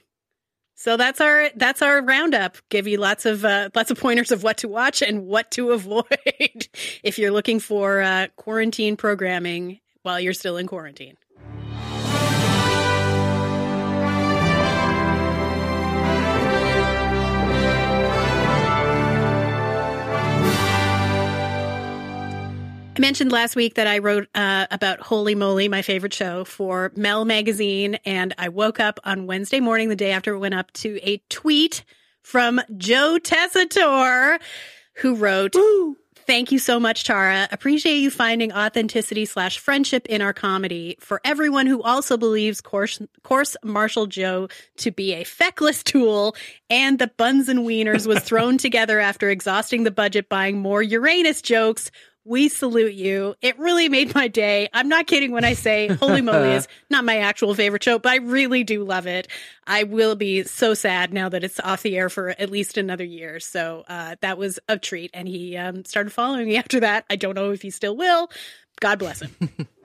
So that's our that's our roundup. Give you lots of uh, lots of pointers of what to watch and what to avoid if you're looking for uh, quarantine programming while you're still in quarantine. I mentioned last week that I wrote uh, about Holy Moly, my favorite show, for Mel Magazine, and I woke up on Wednesday morning, the day after it went up, to a tweet from Joe Tessitore, who wrote, Ooh. Thank you so much, Tara. Appreciate you finding authenticity slash friendship in our comedy. For everyone who also believes course, course Marshall Joe to be a feckless tool and the Buns and Wieners was thrown together after exhausting the budget buying more Uranus jokes, we salute you. It really made my day. I'm not kidding when I say Holy Moly is not my actual favorite show, but I really do love it. I will be so sad now that it's off the air for at least another year. So uh, that was a treat. And he um, started following me after that. I don't know if he still will. God bless him.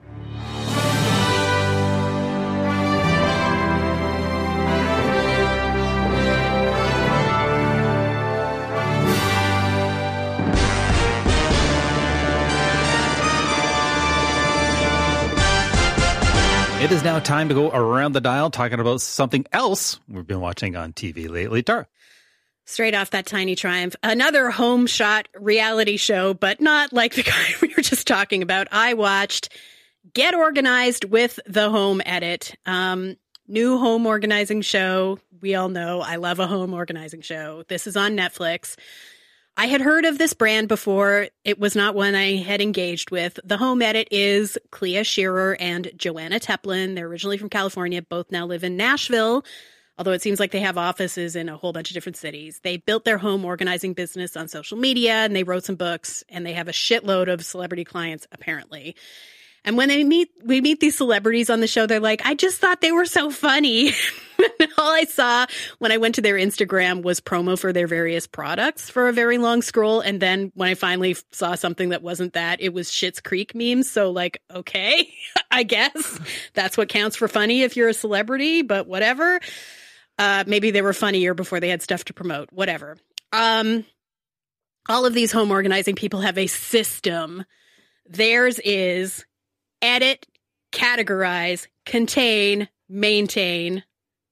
It is now time to go around the dial talking about something else we've been watching on T V lately. Tara. Straight off that tiny triumph, another home shot reality show, but not like the kind we were just talking about. I watched Get Organized with the Home Edit. Um, new home organizing show. We all know I love a home organizing show. This is on Netflix. I had heard of this brand before. It was not one I had engaged with. The Home Edit is Clea Shearer and Joanna Teplin. They're originally from California. Both now live in Nashville, although it seems like they have offices in a whole bunch of different cities. They built their home organizing business on social media, and they wrote some books, and they have a shitload of celebrity clients, apparently. And when they meet, we meet these celebrities on the show, they're like, I just thought they were so funny. All I saw when I went to their Instagram was promo for their various products for a very long scroll. And then when I finally saw something that wasn't that, it was Schitt's Creek memes. So like, okay, I guess that's what counts for funny if you're a celebrity, but whatever. Uh, maybe they were funnier before they had stuff to promote, whatever. Um, all of these home organizing people have a system. Theirs is edit, categorize, contain, maintain,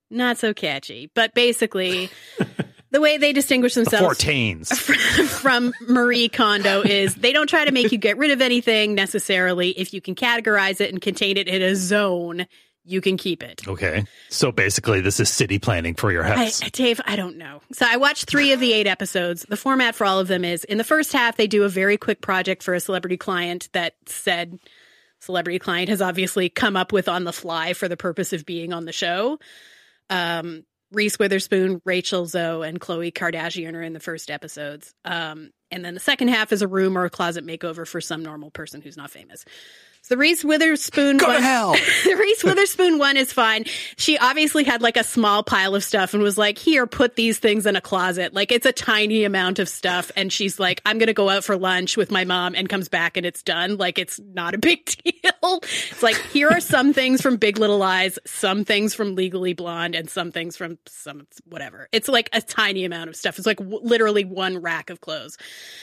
not so catchy. But basically, the way they distinguish themselves the from, from Marie Kondo is they don't try to make you get rid of anything necessarily. If you can categorize it and contain it in a zone, you can keep it. Okay. So basically, this is city planning for your house. I, Dave, I don't know. So I watched three of the eight episodes. The format for all of them is in the first half, they do a very quick project for a celebrity client that said celebrity client has obviously come up with on the fly for the purpose of being on the show. Um, Reese Witherspoon, Rachel Zoe, and Khloe Kardashian are in the first episodes. Um, and then the second half is a room or a closet makeover for some normal person who's not famous. So the Reese Witherspoon Go one, to hell. the Reese Witherspoon one is fine. She obviously had like a small pile of stuff and was like, here, put these things in a closet. Like it's a tiny amount of stuff. And she's like, I'm going to go out for lunch with my mom, and comes back and it's done. Like it's not a big deal. It's like, here are some things from Big Little Lies, some things from Legally Blonde, and some things from some whatever. It's like a tiny amount of stuff. It's like w- literally one rack of clothes.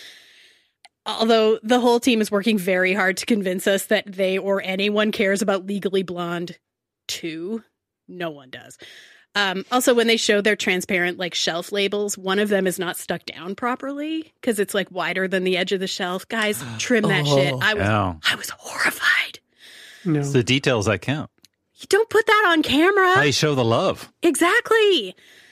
Although the whole team is working very hard to convince us that they or anyone cares about Legally Blonde two. No one does. Um, also, when they show their transparent like shelf labels, one of them is not stuck down properly because it's like wider than the edge of the shelf. Guys, trim that Oh, shit. I was yeah. I was horrified. No. It's the details that count. You don't put that on camera. I show the love. Exactly.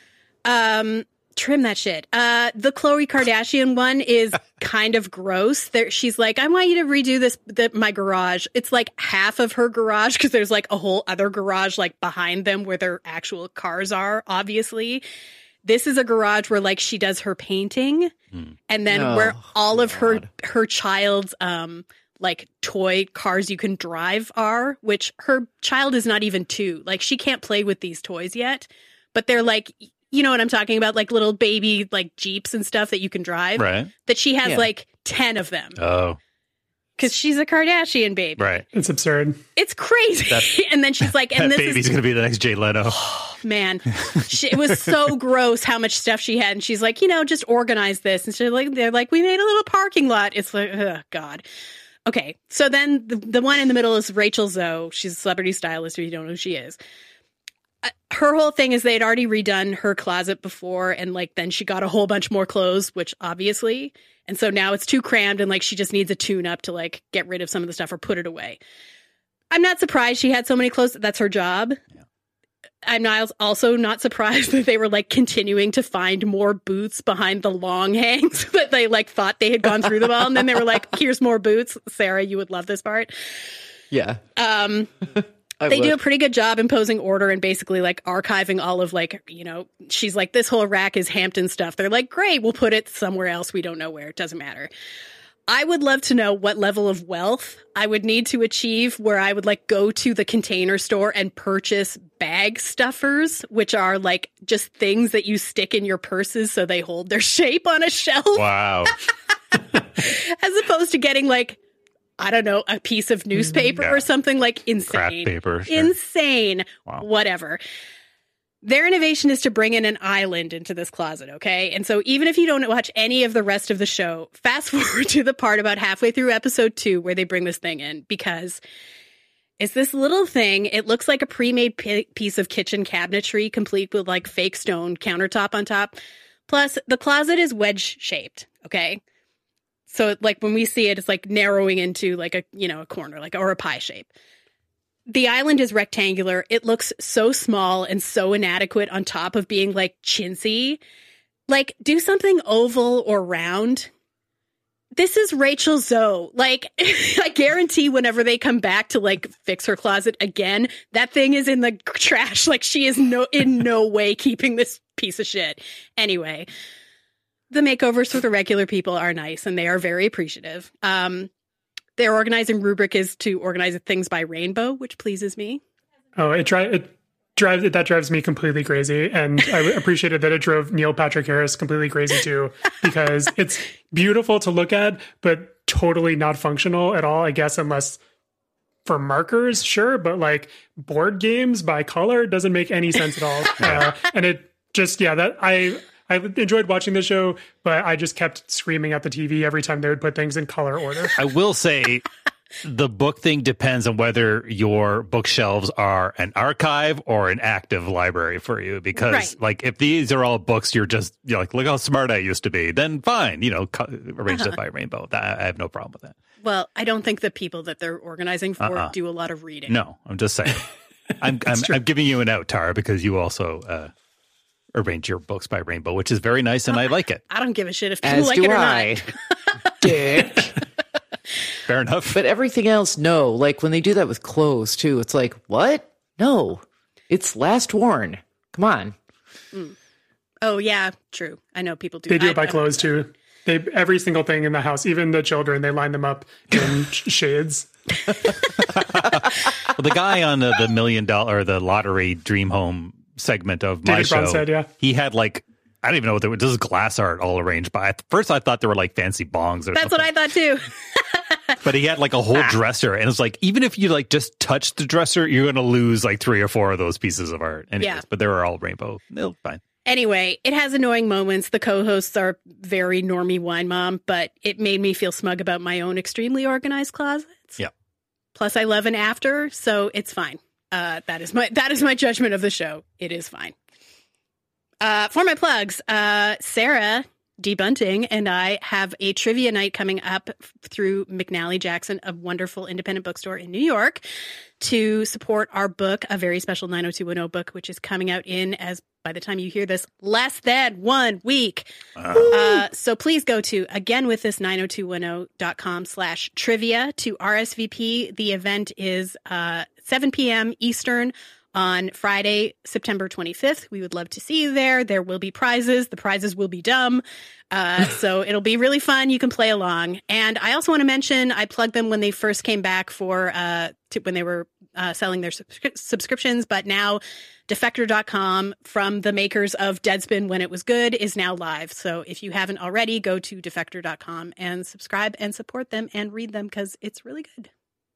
Um, trim that shit. Uh, the Khloe Kardashian one is kind of gross. There, she's like, I want you to redo this, the, my garage. It's like half of her garage because there's like a whole other garage like behind them where their actual cars are, obviously. This is a garage where like she does her painting, mm. and then oh, where all of her God. her child's um like toy cars you can drive are, which her child is not even two. Like she can't play with these toys yet, but they're like, you know what I'm talking about? Like little baby like Jeeps and stuff that you can drive. Right. That she has Yeah. like ten of them. Oh. Because she's a Kardashian baby. Right. It's absurd. It's crazy. That- and then she's like, and That this baby's is going to be the next Jay Leno. man, she, it was so gross how much stuff she had. And she's like, you know, just organize this. And she's like, they're like, we made a little parking lot. It's like, oh God. Okay. So then the, the one in the middle is Rachel Zoe. She's a celebrity stylist if you don't know who she is. Uh, her whole thing is they had already redone her closet before. And like, then she got a whole bunch more clothes, which obviously, and so now it's too crammed and like, she just needs a tune up to like get rid of some of the stuff or put it away. I'm not surprised she had so many clothes. That's her job. Yeah. I'm not also not surprised that they were like continuing to find more boots behind the long hangs that they like thought they had gone through them all. And then they were like, here's more boots. Sarah, you would love this part. Yeah. Um, I they would. do a pretty good job imposing order and basically like archiving all of like, you know, she's like, this whole rack is Hampton stuff. They're like, great, we'll put it somewhere else. We don't know where. It doesn't matter. I would love to know what level of wealth I would need to achieve where I would like go to the Container Store and purchase bag stuffers, which are like just things that you stick in your purses so they hold their shape on a shelf. Wow. As opposed to getting like, I don't know, a piece of newspaper Yeah. or something like insane. Craft paper, sure. Insane. Wow. Whatever. Their innovation is to bring in an island into this closet, okay? And so even if you don't watch any of the rest of the show, fast forward to the part about halfway through episode two where they bring this thing in, because it's this little thing. It looks like a pre-made p- piece of kitchen cabinetry complete with like fake stone countertop on top. Plus, the closet is wedge-shaped, okay? So like when we see it, it's like narrowing into like a, you know, a corner, like, or a pie shape. The island is rectangular. It looks so small and so inadequate on top of being like chintzy. Like do something oval or round. This is Rachel Zoe. Like I guarantee whenever they come back to like fix her closet again, that thing is in the trash. Like she is no, in no way keeping this piece of shit. Anyway. The makeovers for the regular people are nice and they are very appreciative. Um, their organizing rubric is to organize things by rainbow, which pleases me. Oh, it, dri- it drives it, that drives me completely crazy. And I appreciated that it drove Neil Patrick Harris completely crazy too, because it's beautiful to look at, but totally not functional at all, I guess, unless for markers, sure. But like board games by color doesn't make any sense at all. uh, and it just, yeah, that I... I enjoyed watching the show, but I just kept screaming at the T V every time they would put things in color order. I will say the book thing depends on whether your bookshelves are an archive or an active library for you. Because, Right. like, if these are all books, you're just you're like, look how smart I used to be. Then fine, you know, co- arrange Uh-huh. it by rainbow. That, I have no problem with that. Well, I don't think the people that they're organizing for Uh-uh. do a lot of reading. No, I'm just saying. I'm I'm, I'm giving you an out, Tara, because you also uh, arrange your books by rainbow, which is very nice, and I like it. I don't give a shit if people As like do it or I. not. Dick. Fair enough. But everything else, no. Like when they do that with clothes too, it's like, what? No, it's last worn. Come on. Oh, yeah, true. I know people do. They do I- it by I don't clothes do too. They every single thing in the house, even the children, they line them up in sh- shades. Well, the guy on the, the million dollar, the lottery dream home segment of my David show, Brunstad, yeah. he had like, I don't even know what they were. This is glass art all arranged. But at first I thought they were like fancy bongs or That's what something. I thought too. But he had like a whole dresser. And it's like, even if you like just touch the dresser, you're going to lose like three or four of those pieces of art. Anyways, Yeah. but they were all rainbow. They'll fine. Anyway, it has annoying moments. The co-hosts are very normie wine mom, but it made me feel smug about my own extremely organized closets. Yeah. Plus, I love an after, so it's fine. Uh, that is my that is my judgment of the show. It is fine. Uh, for my plugs, uh, Sarah D. Bunting and I have a trivia night coming up f- through McNally Jackson, a wonderful independent bookstore in New York, to support our book, a very special nine oh two one oh book, which is coming out in, as by the time you hear this, less than one week. Uh, so please go to again with this nine oh two one oh dot com slash trivia to R S V P. The event is uh, seven p.m. Eastern on Friday, September twenty-fifth. We would love to see you there. There will be prizes. The prizes will be dumb. Uh, so it'll be really fun. You can play along. And I also want to mention, I plugged them when they first came back for, uh, to, when they were uh, selling their subscri- subscriptions. But now defector dot com, from the makers of Deadspin when it was good, is now live. So if you haven't already, go to defector dot com and subscribe and support them and read them because it's really good.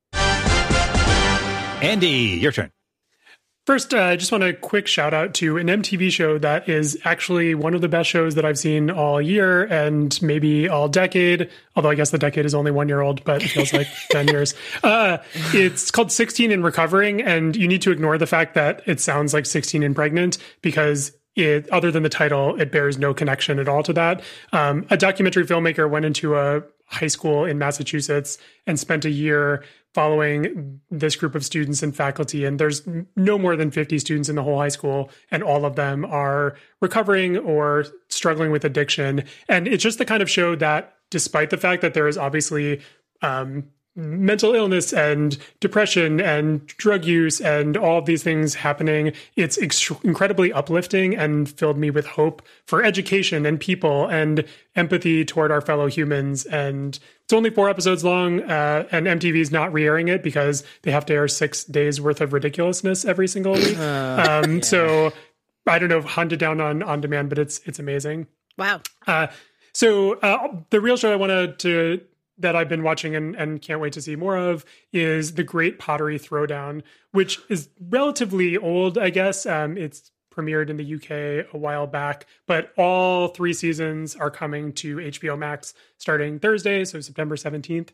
Andy, your turn. First, uh, I just want a quick shout out to an M T V show that is actually one of the best shows that I've seen all year and maybe all decade. Although I guess the decade is only one year old, but it feels like ten years. Uh, it's called sixteen and Recovering, and you need to ignore the fact that it sounds like sixteen and Pregnant because it, other than the title, it bears no connection at all to that. Um, a documentary filmmaker went into a high school in Massachusetts and spent a year following this group of students and faculty. And there's no more than fifty students in the whole high school, and all of them are recovering or struggling with addiction. And it's just the kind of show that, despite the fact that there is obviously um, mental illness and depression and drug use and all of these things happening, it's ex- incredibly uplifting and filled me with hope for education and people and empathy toward our fellow humans. And it's only four episodes long, uh, and M T V's not re-airing it because they have to air six days worth of ridiculousness every single week. Uh, um, yeah. So I don't know, hunt it down on on demand, but it's it's amazing. Wow. Uh, so uh, the real show I wanted to that I've been watching and, and can't wait to see more of is The Great Pottery Throwdown, which is relatively old, I guess. Um, it's premiered in the U K a while back, but all three seasons are coming to H B O Max starting Thursday, so September seventeenth.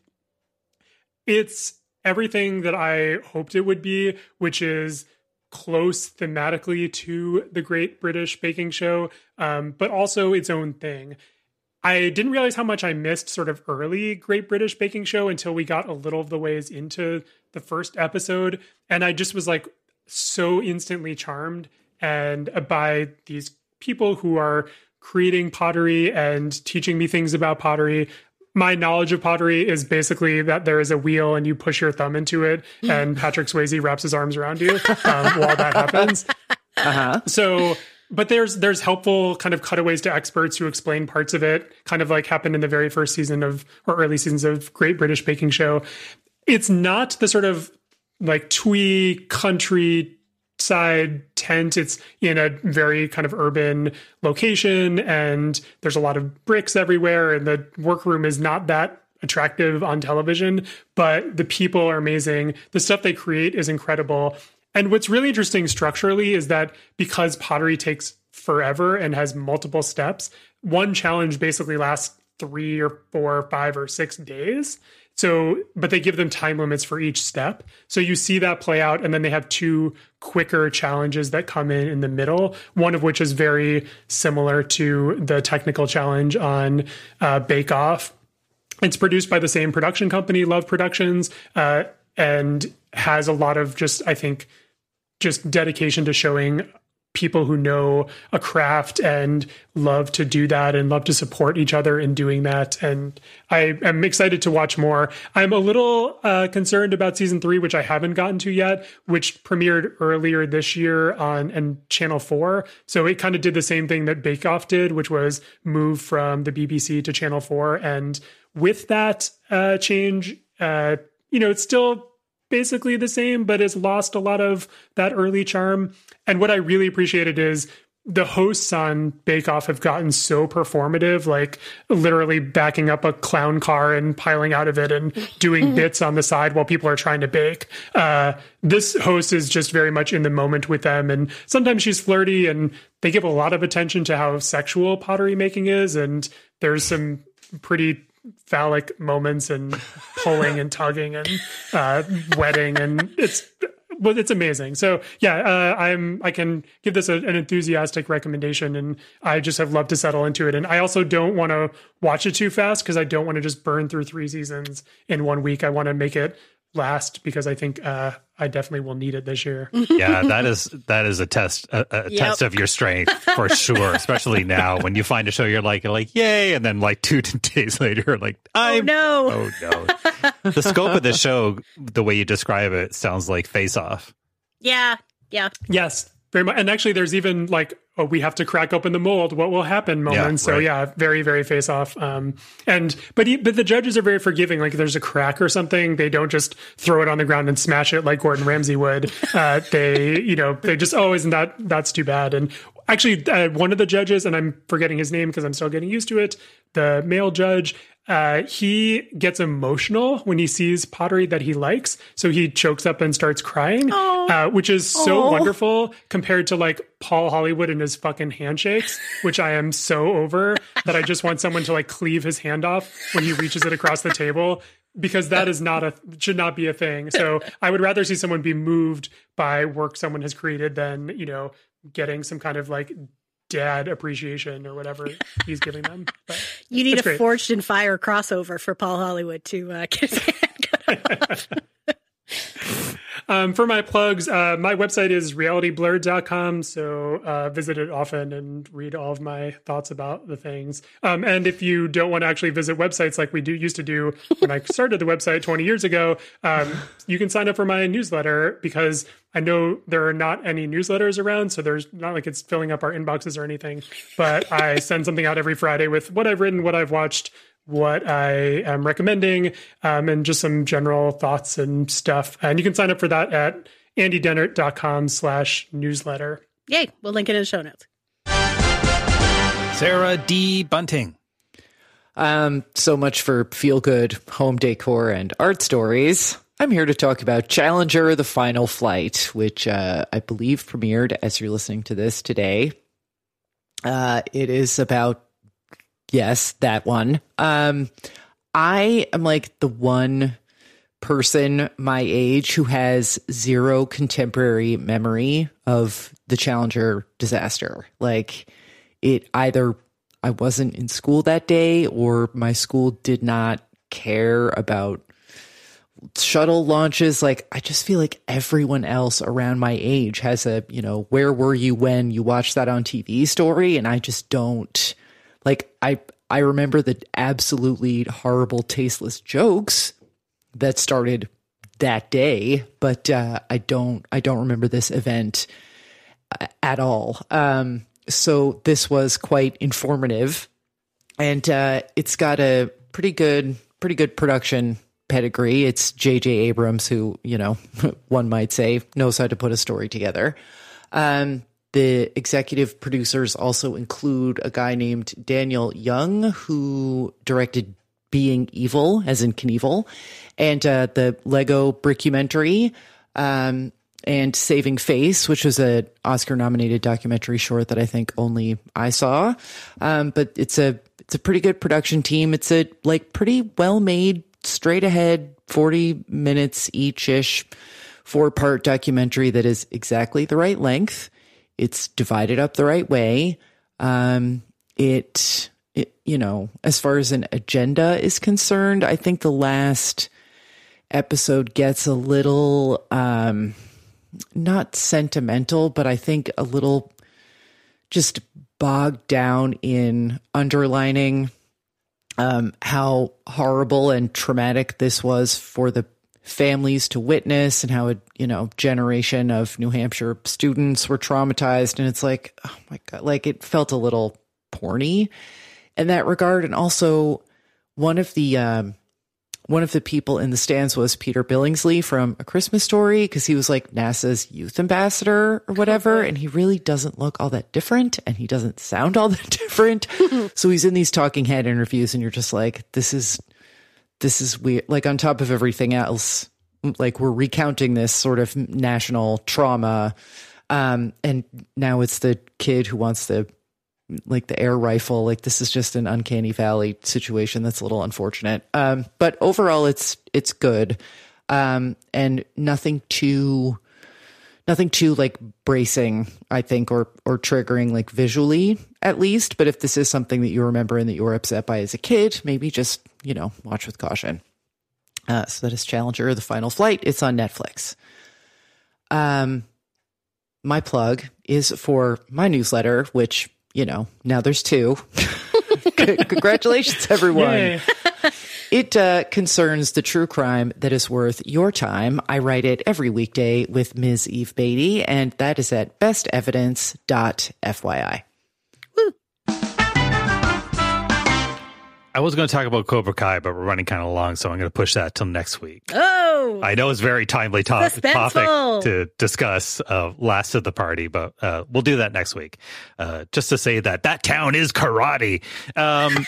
It's everything that I hoped it would be, which is close thematically to The Great British Baking Show, um, but also its own thing. I didn't realize how much I missed sort of early Great British Baking Show until we got a little of the ways into the first episode. And I just was like so instantly charmed and by these people who are creating pottery and teaching me things about pottery. My knowledge of pottery is basically that there is a wheel and you push your thumb into it and Patrick Swayze wraps his arms around you um, while that happens. Uh-huh. So... But there's there's helpful kind of cutaways to experts who explain parts of it, kind of like happened in the very first season of, or early seasons of Great British Baking Show. It's not the sort of like twee countryside tent. It's in a very kind of urban location, and there's a lot of bricks everywhere, and the workroom is not that attractive on television, but the people are amazing. The stuff they create is incredible. And what's really interesting structurally is that because pottery takes forever and has multiple steps, one challenge basically lasts three or four or five or six days. So, but they give them time limits for each step. So you see that play out. And then they have two quicker challenges that come in in the middle, one of which is very similar to the technical challenge on uh, Bake Off. It's produced by the same production company, Love Productions, uh, and has a lot of just, I think, just dedication to showing people who know a craft and love to do that and love to support each other in doing that. And I am excited to watch more. I'm a little uh, concerned about season three, which I haven't gotten to yet, which premiered earlier this year on and Channel four. So it kind of did the same thing that Bake Off did, which was move from the B B C to Channel four. And with that uh, change, uh, you know, it's still basically the same, but it's lost a lot of that early charm. And what I really appreciated is the hosts on Bake Off have gotten so performative, like literally backing up a clown car and piling out of it and doing bits on the side while people are trying to bake. Uh, this host is just very much in the moment with them. And sometimes she's flirty, and they give a lot of attention to how sexual pottery making is. And there's some pretty phallic moments and pulling and tugging and uh, wetting, and it's well, it's amazing. So yeah, uh, I'm I can give this a, an enthusiastic recommendation, and I just have loved to settle into it. And I also don't want to watch it too fast because I don't want to just burn through three seasons in one week. I want to make it last because I think uh, I definitely will need it this year. Yeah, that is that is a test a, a Yep. test of your strength for sure. Especially now when you find a show you're like you're like yay, and then like two days later you're like I Oh, no. oh no. The scope of the show, the way you describe it, sounds like Face Off. Yeah, yeah. Yes, very much. And actually, there's even like, oh, we have to crack open the mold. What will happen? Moments. Yeah, so right. yeah, very, very face off. Um, and but he, but the judges are very forgiving. Like, if there's a crack or something, they don't just throw it on the ground and smash it like Gordon Ramsay would. Uh, they, you know, they just, oh, isn't that that's too bad? And actually, uh, one of the judges, and I'm forgetting his name because I'm still getting used to it. The male judge. Uh, he gets emotional when he sees pottery that he likes. So he chokes up and starts crying, uh, which is so Oh. wonderful compared to like Paul Hollywood and his fucking handshakes, which I am so over that I just want someone to like cleave his hand off when he reaches it across the table, because that is not a, should not be a thing. So I would rather see someone be moved by work someone has created than, you know, getting some kind of like dad appreciation or whatever he's giving them. But You need it's a great. Forged in Fire crossover for Paul Hollywood to uh, get his hand cut off. Um, for my plugs, uh, my website is reality blurred dot com. So uh, visit it often and read all of my thoughts about the things. Um, and if you don't want to actually visit websites like we do used to do when I started the website twenty years ago, um, you can sign up for my newsletter, because I know there are not any newsletters around. So there's not like it's filling up our inboxes or anything. But I send something out every Friday with what I've written, what I've watched, what I am recommending, um, and just some general thoughts and stuff. And you can sign up for that at andy dennert dot com slash newsletter. Yay. We'll link it in the show notes. Sarah D. Bunting. Um, so much for feel-good home decor and art stories. I'm here to talk about Challenger: The Final Flight, which uh, I believe premiered as you're listening to this today. Uh, it is about, yes, that one. Um, I am like the one person my age who has zero contemporary memory of the Challenger disaster. Like, it either I wasn't in school that day, or my school did not care about shuttle launches. Like, I just feel like everyone else around my age has a, you know, where were you when you watched that on T V story? And I just don't, like, I, I remember the absolutely horrible, tasteless jokes that started that day, but uh, I don't, I don't remember this event at all. Um, so this was quite informative, and uh, it's got a pretty good, pretty good production pedigree. It's J J Abrams, who, you know, one might say knows how to put a story together. Um, the executive producers also include a guy named Daniel Young, who directed Being Evil, as in Knievel, and uh, the Lego Brickumentary, um, and Saving Face, which was a Oscar-nominated documentary short that I think only I saw. Um, but it's a it's a pretty good production team. It's a like pretty well made, straight ahead, forty minutes each ish, four part documentary that is exactly the right length. It's divided up the right way. Um, it, it, you know, as far as an agenda is concerned, I think the last episode gets a little, um, not sentimental, but I think a little just bogged down in underlining um, how horrible and traumatic this was for the families to witness, and how a you know generation of New Hampshire students were traumatized. And it's like, oh my God, like it felt a little porny in that regard. And also one of the um, one of the people in the stands was Peter Billingsley from A Christmas Story, because he was like NASA's youth ambassador or whatever. And he really doesn't look all that different, and he doesn't sound all that different. So he's in these talking head interviews, and you're just like, this is, this is weird. Like on top of everything else, like we're recounting this sort of national trauma. Um, and now it's the kid who wants the, like the air rifle. Like this is just an uncanny valley situation that's a little unfortunate. Um, but overall it's, it's good. Um, and nothing too, nothing too like bracing, I think, or, or triggering like visually at least. But if this is something that you remember and that you were upset by as a kid, maybe just, you know, watch with caution. Uh, so that is Challenger, The Final Flight. It's on Netflix. Um, my plug is for my newsletter, which, you know, now there's two. Congratulations, everyone. Yay. It uh, concerns the true crime that is worth your time. I write it every weekday with Miz Eve Beatty, and that is at best evidence dot f y i. I was going to talk about Cobra Kai, but we're running kind of long, so I'm going to push that till next week. Oh, I know it's a very timely to- topic to discuss uh, last of the party, but uh, we'll do that next week. Uh, just to say that that town is karate. Um,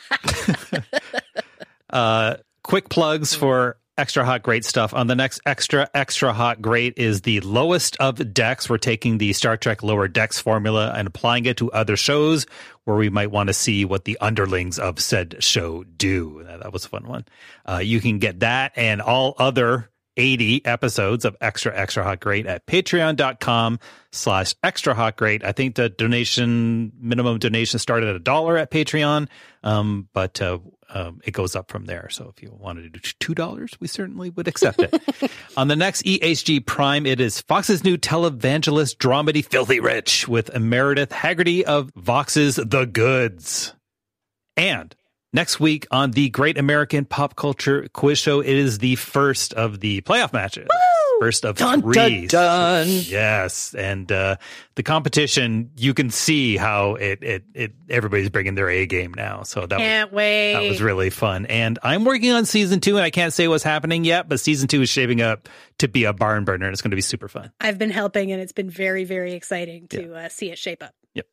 uh, quick plugs for Extra Hot Great stuff. On the next Extra Extra Hot Great is the lowest of decks. We're taking the Star Trek Lower Decks formula and applying it to other shows where we might want to see what the underlings of said show do. That was a fun one. Uh, you can get that and all other eighty episodes of Extra Extra Hot Great at patreon.com slash extra hot great. I think the donation, minimum donation started at a dollar at Patreon, um, but uh, um, it goes up from there. So if you wanted to do two dollars, we certainly would accept it. On the next E H G Prime, it is Fox's new televangelist dramedy Filthy Rich with Meredith Haggerty of Vox's The Goods. And next week on the Great American Pop Culture Quiz Show, it is the first of the playoff matches. Woo! First of dun, three. Dun, dun. Yes. And uh, the competition, you can see how it, it, it everybody's bringing their A game now. So that can't was, wait. That was really fun. And I'm working on season two, and I can't say what's happening yet, but season two is shaping up to be a barn burner, and it's going to be super fun. I've been helping, and it's been very, very exciting to yeah. uh, see it shape up. Yep.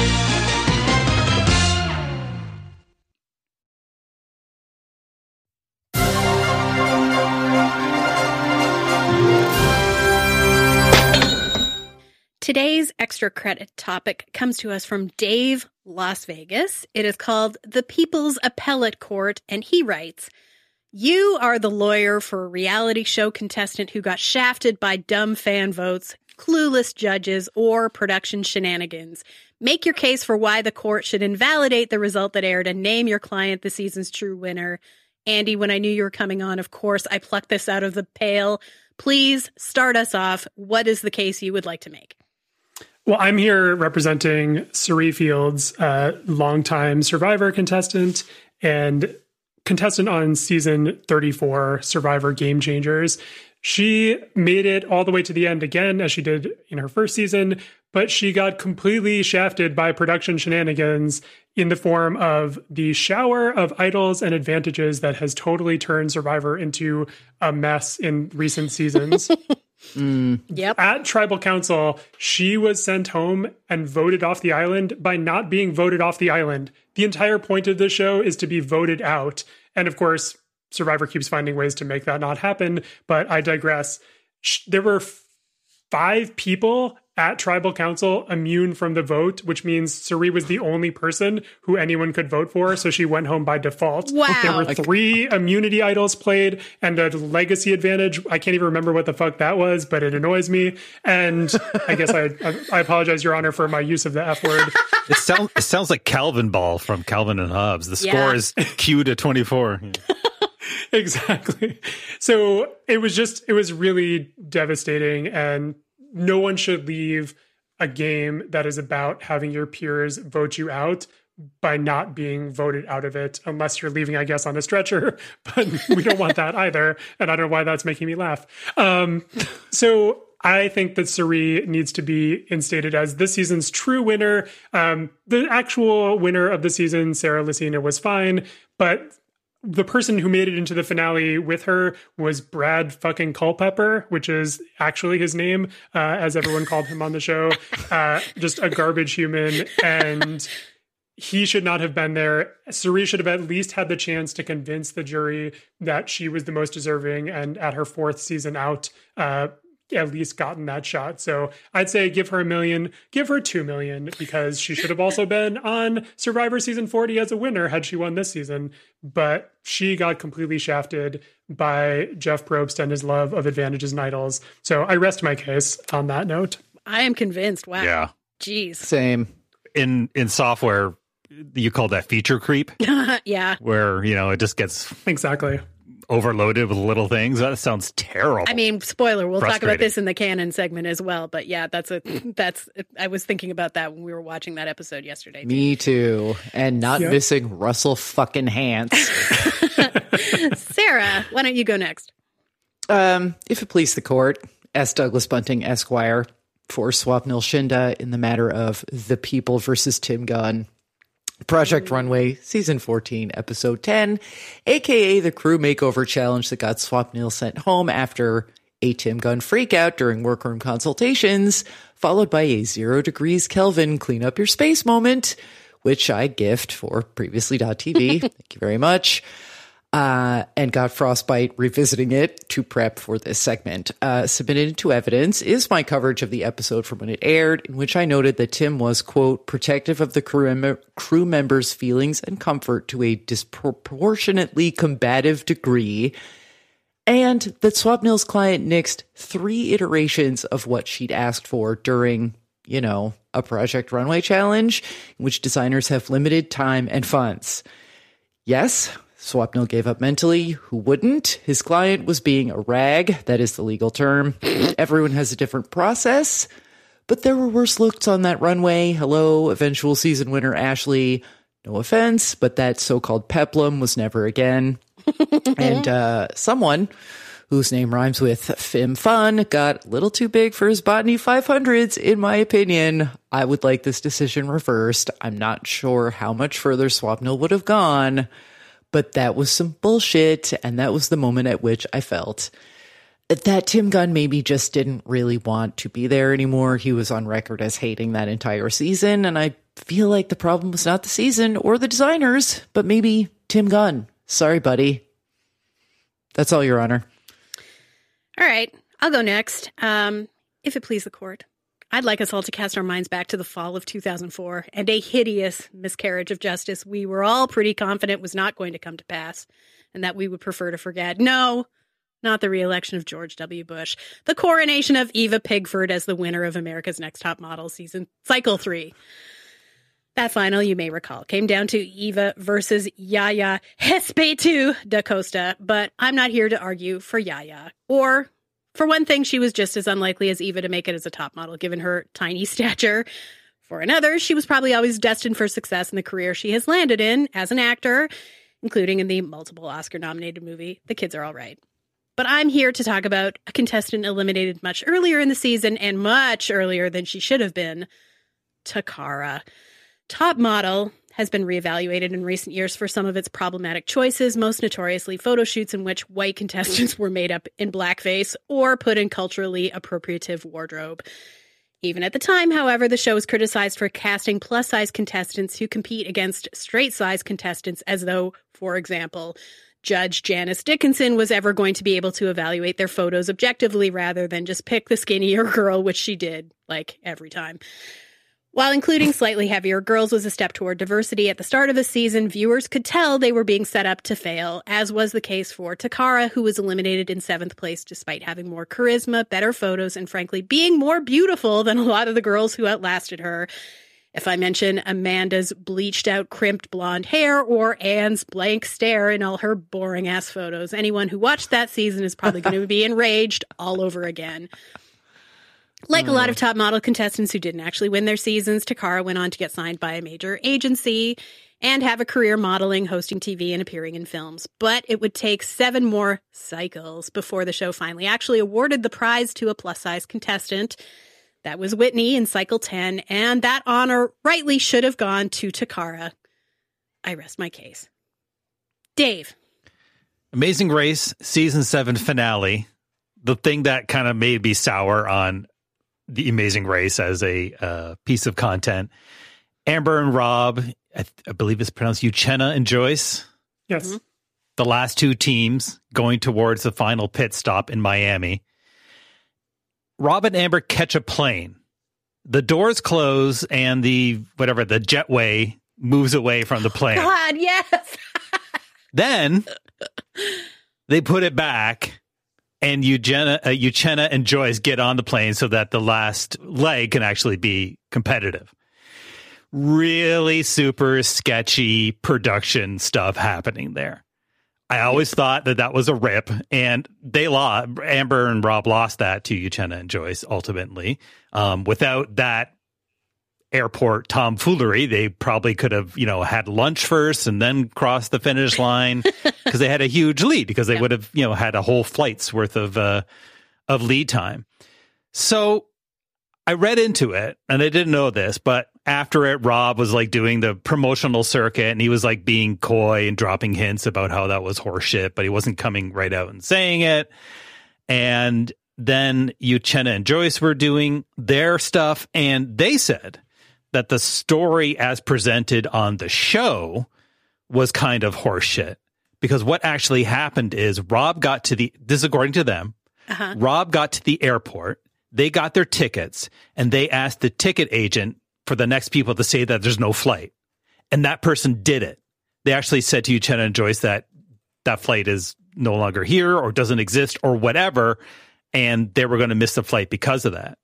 Today's extra credit topic comes to us from Dave, Las Vegas. It is called The People's Appellate Court, and he writes, "You are the lawyer for a reality show contestant who got shafted by dumb fan votes, clueless judges, or production shenanigans. Make your case for why the court should invalidate the result that aired and name your client the season's true winner. Andy, when I knew you were coming on, of course, I plucked this out of the pail. Please start us off. What is the case you would like to make?" Well, I'm here representing Sari Fields, uh, longtime Survivor contestant and contestant on season thirty-four, Survivor Game Changers. She made it all the way to the end again, as she did in her first season, but she got completely shafted by production shenanigans in the form of the shower of idols and advantages that has totally turned Survivor into a mess in recent seasons. Mm. Yep. At Tribal Council, she was sent home and voted off the island by not being voted off the island. The entire point of the show is to be voted out. And of course, Survivor keeps finding ways to make that not happen. But I digress. There were five people at Tribal Council immune from the vote, which means Cirie was the only person who anyone could vote for, so she went home by default. Wow. There were three immunity idols played and a legacy advantage. I can't even remember what the fuck that was, but it annoys me. And I guess I I apologize, Your Honor, for my use of the F word. It sounds it sounds like Calvin Ball from Calvin and Hobbes. The Yeah. score is Q to twenty-four. Exactly. So it was just, it was really devastating, and no one should leave a game that is about having your peers vote you out by not being voted out of it, unless you're leaving, I guess, on a stretcher, but we don't want that either. And I don't know why that's making me laugh. Um, so I think that Cirie needs to be instated as this season's true winner. Um, the actual winner of the season, Sarah Lucina, was fine, but the person who made it into the finale with her was Brad fucking Culpepper, which is actually his name, uh, as everyone called him on the show. Uh, just a garbage human. And he should not have been there. Cirie should have at least had the chance to convince the jury that she was the most deserving, and at her fourth season out, uh, at least gotten that shot. So I'd say give her a million, give her two million, because she should have also been on Survivor season forty as a winner had she won this season. But she got completely shafted by Jeff Probst and his love of advantages and idols. So I rest my case on that note. I am convinced. Wow. Yeah. Jeez. Same. In in software, you call that feature creep, Yeah. where, you know, it just gets Exactly. overloaded with little things. That sounds terrible. I mean, spoiler, we'll talk about Frustrating. this in the canon segment as well. But yeah, that's a, that's, I was thinking about that when we were watching that episode yesterday. Me too. And not Yep. missing Russell fucking Hantz. Sarah, why don't you go next? Um, if it please the court, S. Douglas Bunting, Esquire, for Swapnil Shinda in the matter of The People versus Tim Gunn. Project Runway, Season fourteen, Episode ten, a k a the crew makeover challenge that got Swapnil sent home after a Tim Gunn freakout during workroom consultations, followed by a zero degrees Kelvin clean up your space moment, which I gift for previously.tv. Thank you very much. Uh, and got Frostbite revisiting it to prep for this segment. Uh, submitted into evidence is my coverage of the episode from when it aired, in which I noted that Tim was, quote, protective of the crew, mem- crew members' feelings and comfort to a disproportionately combative degree, and that Swapnil's client nixed three iterations of what she'd asked for during, you know, a Project Runway challenge, in which designers have limited time and funds. Yes, Swapnil gave up mentally. Who wouldn't? His client was being a rag. That is the legal term. Everyone has a different process, but there were worse looks on that runway. Hello, eventual season winner Ashley. No offense, but that so-called peplum was never again. And uh, someone whose name rhymes with Fim Fun got a little too big for his Botany five hundreds, in my opinion. I would like this decision reversed. I'm not sure how much further Swapnil would have gone, but that was some bullshit, and that was the moment at which I felt that Tim Gunn maybe just didn't really want to be there anymore. He was on record as hating that entire season, and I feel like the problem was not the season or the designers, but maybe Tim Gunn. Sorry, buddy. That's all, Your Honor. All right, I'll go next. Um, if it please the court, I'd like us all to cast our minds back to the fall of two thousand four and a hideous miscarriage of justice we were all pretty confident was not going to come to pass, and that we would prefer to forget. No, not the re-election of George W. Bush. The coronation of Eva Pigford as the winner of America's Next Top Model season, cycle three. That final, you may recall, came down to Eva versus Yaya Hespetu da Costa, but I'm not here to argue for Yaya. Or, for one thing, she was just as unlikely as Eva to make it as a top model, given her tiny stature. For another, she was probably always destined for success in the career she has landed in as an actor, including in the multiple Oscar-nominated movie, The Kids Are All Right. But I'm here to talk about a contestant eliminated much earlier in the season and much earlier than she should have been, Takara. Top Model has been reevaluated in recent years for some of its problematic choices, most notoriously photo shoots in which white contestants were made up in blackface or put in culturally appropriative wardrobe. Even at the time, however, the show was criticized for casting plus-size contestants who compete against straight-size contestants as though, for example, Judge Janice Dickinson was ever going to be able to evaluate their photos objectively rather than just pick the skinnier girl, which she did, like, every time. While including slightly heavier girls was a step toward diversity at the start of the season, viewers could tell they were being set up to fail, as was the case for Takara, who was eliminated in seventh place despite having more charisma, better photos, and frankly being more beautiful than a lot of the girls who outlasted her. If I mention Amanda's bleached-out, crimped blonde hair or Anne's blank stare in all her boring-ass photos, anyone who watched that season is probably going to be enraged all over again. Like a lot of top model contestants who didn't actually win their seasons, Takara went on to get signed by a major agency and have a career modeling, hosting T V, and appearing in films. But it would take seven more cycles before the show finally actually awarded the prize to a plus-size contestant. That was Whitney in cycle ten, and that honor rightly should have gone to Takara. I rest my case. Dave. Amazing Race, season seven finale. The thing that kind of made me sour on The Amazing Race as a uh, piece of content. Amber and Rob, I, th- I believe it's pronounced Uchenna and Joyce. Yes. Mm-hmm. The last two teams going towards the final pit stop in Miami. Rob and Amber catch a plane. The doors close and the, whatever, the jetway moves away from the plane. God, yes. Then they put it back. And Uchenna, uh, Uchenna and Joyce get on the plane so that the last leg can actually be competitive. Really super sketchy production stuff happening there. I always thought that that was a rip, and they lost. Amber and Rob lost that to Uchenna and Joyce ultimately. Um, without that airport tomfoolery, they probably could have, you know, had lunch first and then crossed the finish line because they had a huge lead because they yep. would have, you know, had a whole flight's worth of uh, of lead time. So I read into it, and I didn't know this, but after it, Rob was like doing the promotional circuit, and he was like being coy and dropping hints about how that was horseshit, but he wasn't coming right out and saying it. And then Uchenna and Joyce were doing their stuff, and they said that the story as presented on the show was kind of horseshit. Because what actually happened is Rob got to the, this is according to them, uh-huh. Rob got to the airport, they got their tickets, and they asked the ticket agent for the next people to say that there's no flight. And that person did it. They actually said to Uchenna and Joyce that that flight is no longer here or doesn't exist or whatever, and they were going to miss the flight because of that.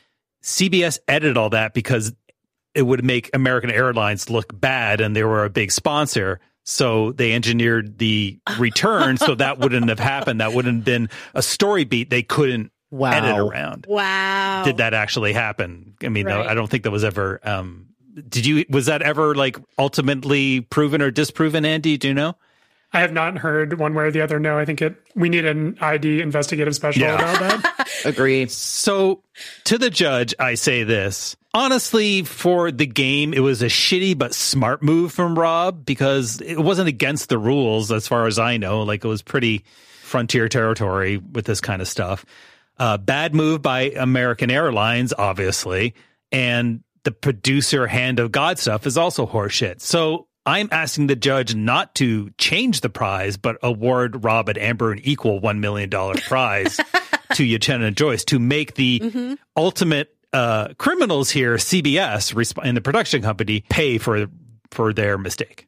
C B S edited all that because it would make American Airlines look bad, and they were a big sponsor. So they engineered the return so that wouldn't have happened. That wouldn't have been a story beat they couldn't wow. edit around. Wow. Did that actually happen? I mean, right. I don't think that was ever, um, did you, was that ever like ultimately proven or disproven, Andy? Do you know? I have not heard one way or the other. No, I think it. We need an I D investigative special yeah. about that. Agree. So to the judge, I say this. Honestly, for the game, it was a shitty but smart move from Rob because it wasn't against the rules as far as I know. Like, it was pretty frontier territory with this kind of stuff. Uh, bad move by American Airlines, obviously. And the producer Hand of God stuff is also horseshit. So I'm asking the judge not to change the prize, but award Rob and Amber an equal one million dollars prize to Uchenna and Joyce to make the mm-hmm. ultimate uh, criminals here, C B S and the production company, pay for for their mistake.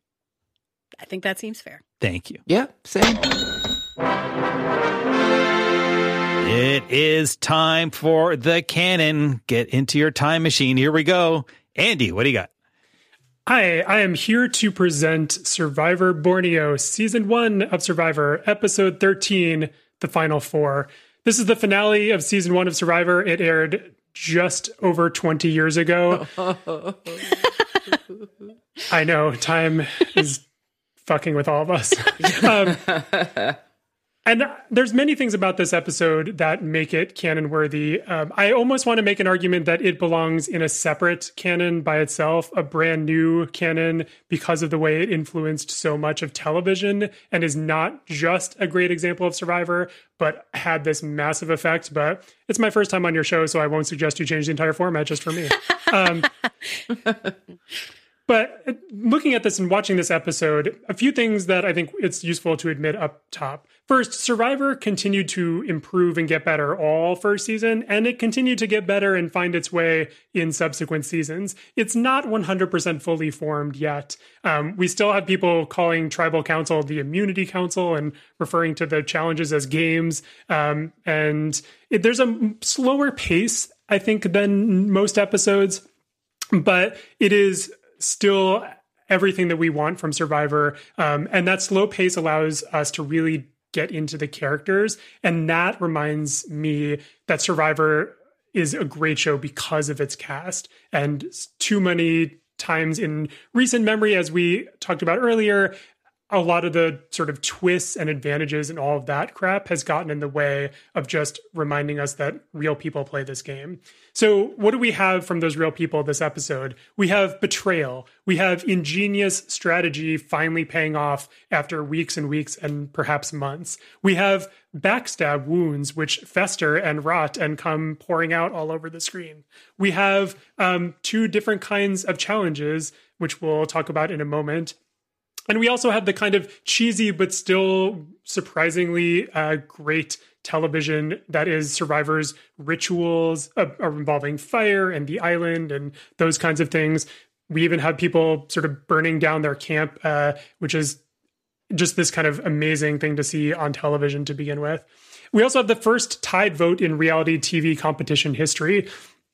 I think that seems fair. Thank you. Yeah, same. It is time for the canon. Get into your time machine. Here we go. Andy, what do you got? Hi, I am here to present Survivor Borneo, Season one of Survivor, Episode thirteen, The Final Four. This is the finale of Season one of Survivor. It aired just over twenty years ago. I know, time is fucking with all of us. Um, and there's many things about this episode that make it canon worthy. Um, I almost want to make an argument that it belongs in a separate canon by itself, a brand new canon, because of the way it influenced so much of television and is not just a great example of Survivor, but had this massive effect. But it's my first time on your show, so I won't suggest you change the entire format just for me. Um, But looking at this and watching this episode, a few things that I think it's useful to admit up top. First, Survivor continued to improve and get better all first season, and it continued to get better and find its way in subsequent seasons. It's not one hundred percent fully formed yet. Um, we still have people calling Tribal Council the Immunity Council and referring to the challenges as games. Um, and it, there's a slower pace, I think, than most episodes, but it is still everything that we want from Survivor. Um, and that slow pace allows us to really get into the characters. And that reminds me that Survivor is a great show because of its cast. And too many times in recent memory, as we talked about earlier, a lot of the sort of twists and advantages and all of that crap has gotten in the way of just reminding us that real people play this game. So what do we have from those real people this episode? We have betrayal. We have ingenious strategy finally paying off after weeks and weeks and perhaps months. We have backstab wounds which fester and rot and come pouring out all over the screen. We have um, two different kinds of challenges, which we'll talk about in a moment. And we also have the kind of cheesy but still surprisingly uh, great television that is Survivor's rituals uh, involving fire and the island and those kinds of things. We even have people sort of burning down their camp, uh, which is just this kind of amazing thing to see on television to begin with. We also have the first tied vote in reality T V competition history.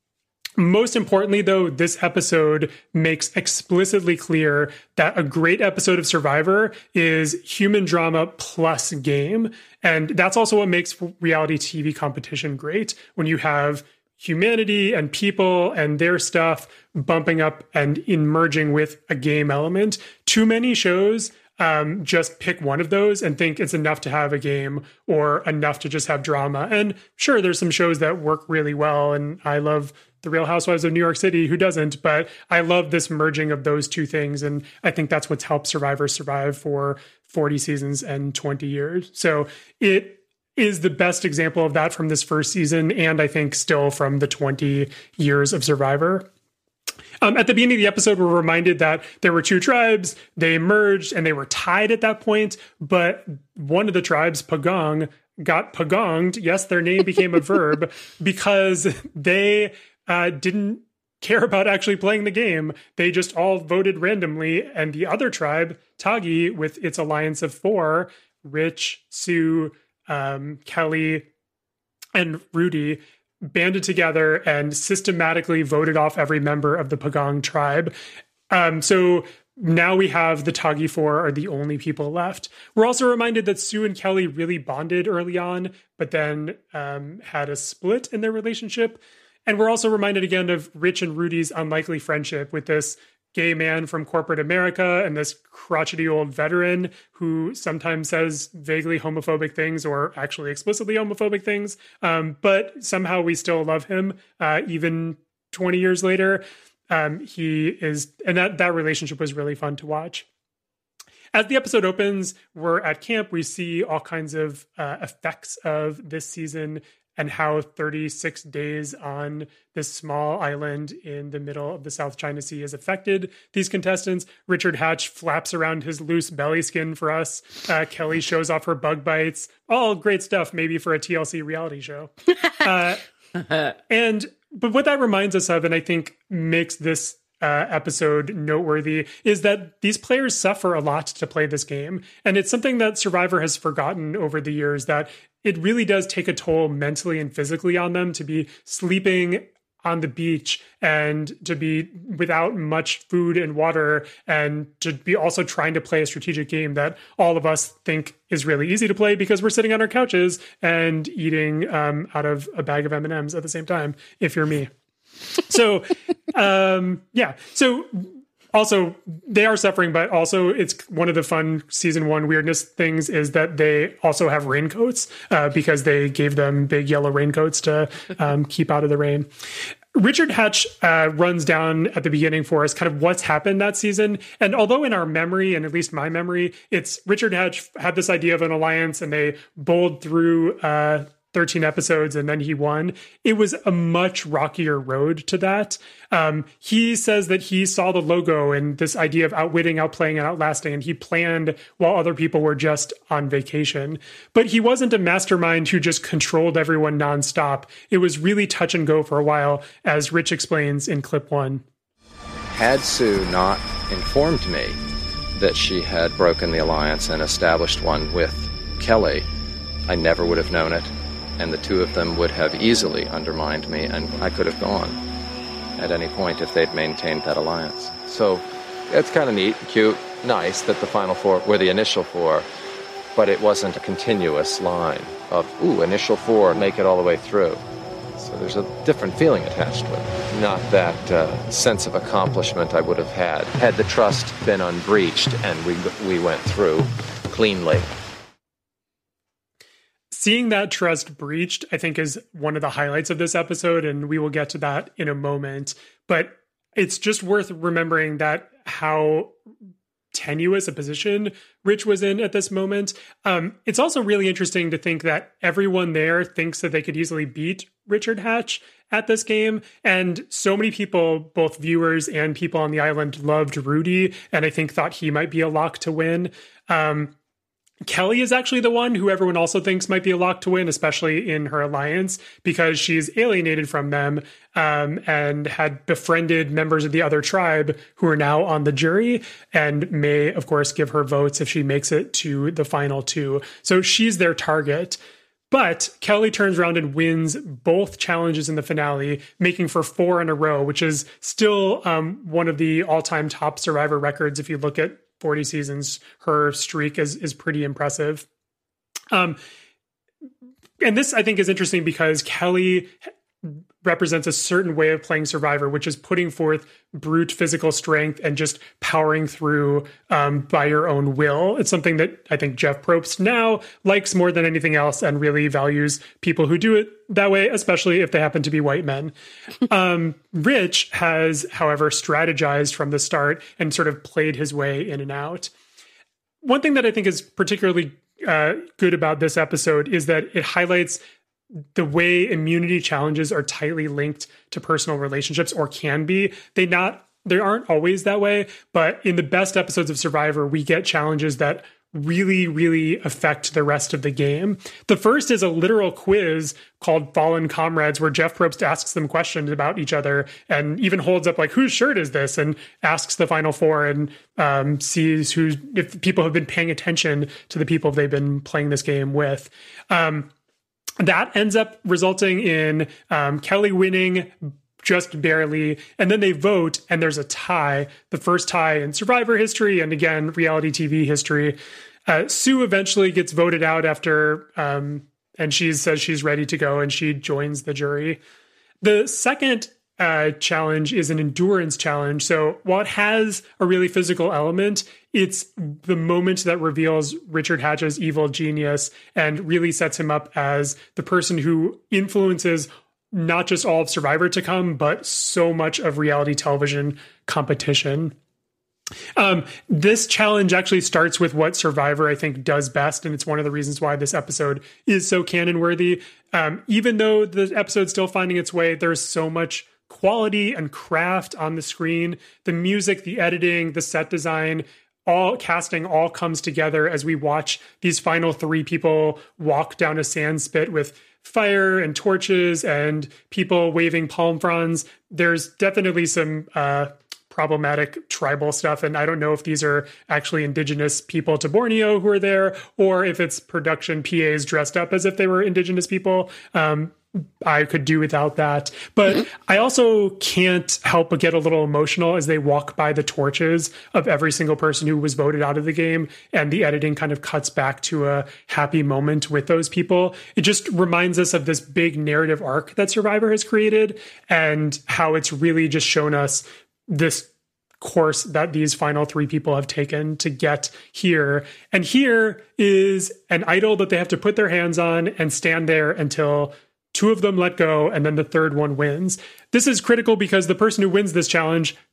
Most importantly, though, this episode makes explicitly clear that a great episode of Survivor is human drama plus game. And that's also what makes reality T V competition great, when you have humanity and people and their stuff bumping up and emerging with a game element. Too many shows um, just pick one of those and think it's enough to have a game or enough to just have drama. And sure, there's some shows that work really well, and I love The Real Housewives of New York City, who doesn't? But I love this merging of those two things. And I think that's what's helped Survivor survive for forty seasons and twenty years. So it is the best example of that from this first season. And I think still from the twenty years of Survivor. Um, at the beginning of the episode, we're reminded that there were two tribes, they merged and they were tied at that point. But one of the tribes, Pagong, got pagonged. Yes, their name became a verb because they Uh, didn't care about actually playing the game. They just all voted randomly. And the other tribe, Tagi, with its alliance of four, Rich, Sue, um, Kelly, and Rudy, banded together and systematically voted off every member of the Pagong tribe. Um, so now we have the Tagi Four are the only people left. We're also reminded that Sue and Kelly really bonded early on, but then um, had a split in their relationship. And we're also reminded again of Rich and Rudy's unlikely friendship with this gay man from corporate America and this crotchety old veteran who sometimes says vaguely homophobic things or actually explicitly homophobic things. Um, but somehow we still love him, uh, even twenty years later. Um, he is, and that, that relationship was really fun to watch. As the episode opens, we're at camp. We see all kinds of uh, effects of this season and how thirty-six days on this small island in the middle of the South China Sea has affected these contestants. Richard Hatch flaps around his loose belly skin for us. Uh, Kelly shows off her bug bites. All great stuff, maybe for a T L C reality show. uh, and but what that reminds us of, and I think makes this Uh, episode noteworthy, is that these players suffer a lot to play this game. And it's something that Survivor has forgotten over the years, that it really does take a toll mentally and physically on them to be sleeping on the beach and to be without much food and water and to be also trying to play a strategic game that all of us think is really easy to play because we're sitting on our couches and eating um, out of a bag of M and M's at the same time, if you're me. So, um, yeah. So also they are suffering, but also it's one of the fun season one weirdness things is that they also have raincoats uh, because they gave them big yellow raincoats to um, keep out of the rain. Richard Hatch uh, runs down at the beginning for us kind of what's happened that season. And although in our memory, and at least my memory, it's Richard Hatch had this idea of an alliance and they bowled through uh, thirteen episodes and then he won. It was a much rockier road to that. Um, he says that he saw the logo and this idea of outwitting, outplaying, and outlasting, and he planned while other people were just on vacation. But he wasn't a mastermind who just controlled everyone nonstop. It was really touch and go for a while, as Rich explains in clip one. Had Sue not informed me that she had broken the alliance and established one with Kelly, I never would have known it. And the two of them would have easily undermined me, and I could have gone at any point if they'd maintained that alliance. So it's kind of neat, cute, nice that the final four were the initial four, but it wasn't a continuous line of, ooh, initial four, make it all the way through. So there's a different feeling attached to it. Not that uh, sense of accomplishment I would have had had the trust been unbreached and we we went through cleanly. Seeing that trust breached, I think, is one of the highlights of this episode, and we will get to that in a moment. But it's just worth remembering that how tenuous a position Rich was in at this moment. Um, it's also really interesting to think that everyone there thinks that they could easily beat Richard Hatch at this game. And so many people, both viewers and people on the island, loved Rudy, and I think thought he might be a lock to win. Um, Kelly is actually the one who everyone also thinks might be a lock to win, especially in her alliance, because she's alienated from them um, and had befriended members of the other tribe who are now on the jury and may, of course, give her votes if she makes it to the final two. So she's their target. But Kelly turns around and wins both challenges in the finale, making for four in a row, which is still um, one of the all-time top Survivor records if you look at forty seasons. Her streak is is pretty impressive. Um, and this, I think, is interesting because Kelly represents a certain way of playing Survivor, which is putting forth brute physical strength and just powering through um, by your own will. It's something that I think Jeff Probst now likes more than anything else and really values people who do it that way, especially if they happen to be white men. um, Rich has, however, strategized from the start and sort of played his way in and out. One thing that I think is particularly uh, good about this episode is that it highlights the way immunity challenges are tightly linked to personal relationships, or can be. They not they aren't always that way, but in the best episodes of Survivor, we get challenges that really, really affect the rest of the game. The first is a literal quiz called Fallen Comrades, where Jeff Probst asks them questions about each other and even holds up like, whose shirt is this? And asks the final four and um, sees who's, if people have been paying attention to the people they've been playing this game with. Um, That ends up resulting in um, Kelly winning just barely, and then they vote, and there's a tie, the first tie in Survivor history, and again, reality T V history. Uh, Sue eventually gets voted out after, um, and she says she's ready to go, and she joins the jury. The second uh, challenge is an endurance challenge. So while it has a really physical element, it's the moment that reveals Richard Hatch's evil genius and really sets him up as the person who influences not just all of Survivor to come, but so much of reality television competition. Um, this challenge actually starts with what Survivor, I think, does best, and it's one of the reasons why this episode is so canon-worthy. Um, even though the episode's still finding its way, there's so much quality and craft on the screen. The music, the editing, the set design, all casting all comes together as we watch these final three people walk down a sand spit with fire and torches and people waving palm fronds. There's definitely some uh, problematic tribal stuff, and I don't know if these are actually indigenous people to Borneo who are there, or if it's production P As dressed up as if they were indigenous people. Um, I could do without that. But mm-hmm. I also can't help but get a little emotional as they walk by the torches of every single person who was voted out of the game, and the editing kind of cuts back to a happy moment with those people. It just reminds us of this big narrative arc that Survivor has created, and how it's really just shown us this course that these final three people have taken to get here. And here is an idol that they have to put their hands on and stand there until two of them let go, and then the third one wins. This is critical because the person who wins this challenge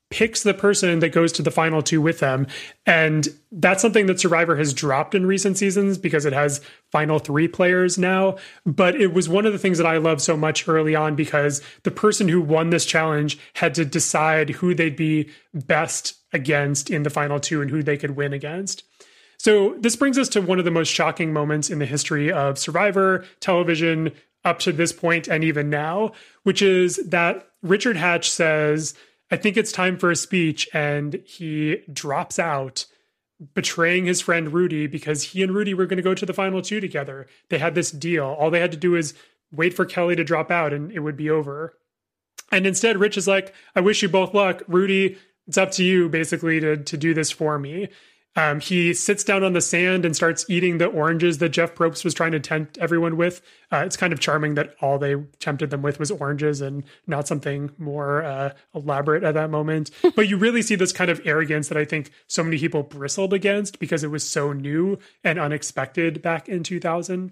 picks the person that goes to the final two with them. And that's something that Survivor has dropped in recent seasons because it has final three players now. But it was one of the things that I loved so much early on because the person who won this challenge had to decide who they'd be best against in the final two and who they could win against. So this brings us to one of the most shocking moments in the history of Survivor television up to this point and even now, which is that Richard Hatch says, I think it's time for a speech, and he drops out, betraying his friend Rudy because he and Rudy were going to go to the final two together. They had this deal. All they had to do is wait for Kelly to drop out and it would be over. And instead, Rich is like, I wish you both luck. Rudy, it's up to you basically to, to do this for me. Um, he sits down on the sand and starts eating the oranges that Jeff Probst was trying to tempt everyone with. Uh, it's kind of charming that all they tempted them with was oranges and not something more uh, elaborate at that moment. But you really see this kind of arrogance that I think so many people bristled against because it was so new and unexpected back in two thousand.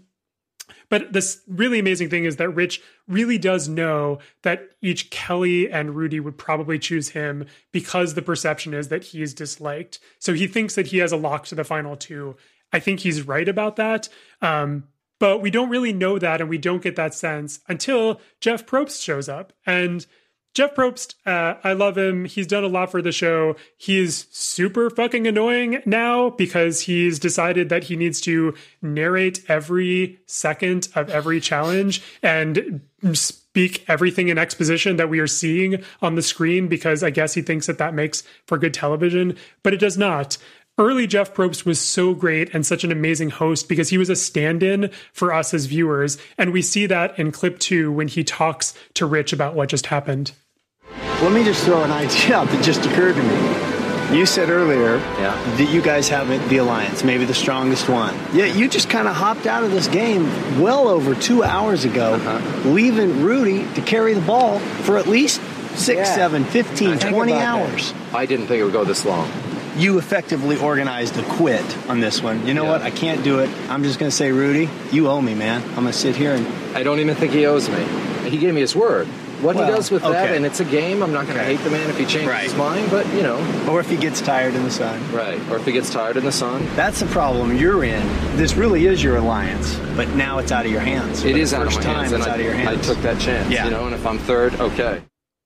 But this really amazing thing is that Rich really does know that each Kelly and Rudy would probably choose him because the perception is that he is disliked. So he thinks that he has a lock to the final two. I think he's right about that. Um, but we don't really know that, and we don't get that sense until Jeff Probst shows up. And Jeff Probst, uh, I love him. He's done a lot for the show. He's super fucking annoying now because he's decided that he needs to narrate every second of every challenge and speak everything in exposition that we are seeing on the screen because I guess he thinks that that makes for good television, but it does not. Early Jeff Probst was so great and such an amazing host because he was a stand-in for us as viewers. And we see that in clip two when he talks to Rich about what just happened. Let me just throw an idea out that just occurred to me. You said earlier yeah. that you guys have the alliance, maybe the strongest one. Yeah, you just kind of hopped out of this game well over two hours ago, uh-huh. leaving Rudy to carry the ball for at least six, yeah. seven, fifteen, twenty hours. That. I didn't think it would go this long. You effectively organized a quit on this one. You know yeah. what? I can't do it. I'm just going to say, Rudy, you owe me, man. I'm going to sit here and... I don't even think he owes me. He gave me his word. What well, he does with okay. that, and it's a game, I'm not going to okay. hate the man if he changes right. his mind, but, you know. Or if he gets tired in the sun. Right, or if he gets tired in the sun. That's the problem you're in. This really is your alliance, but now it's out of your hands. It is out of my time, hands, and it's I, out of your hands. I took that chance, yeah. you know, and if I'm third, okay.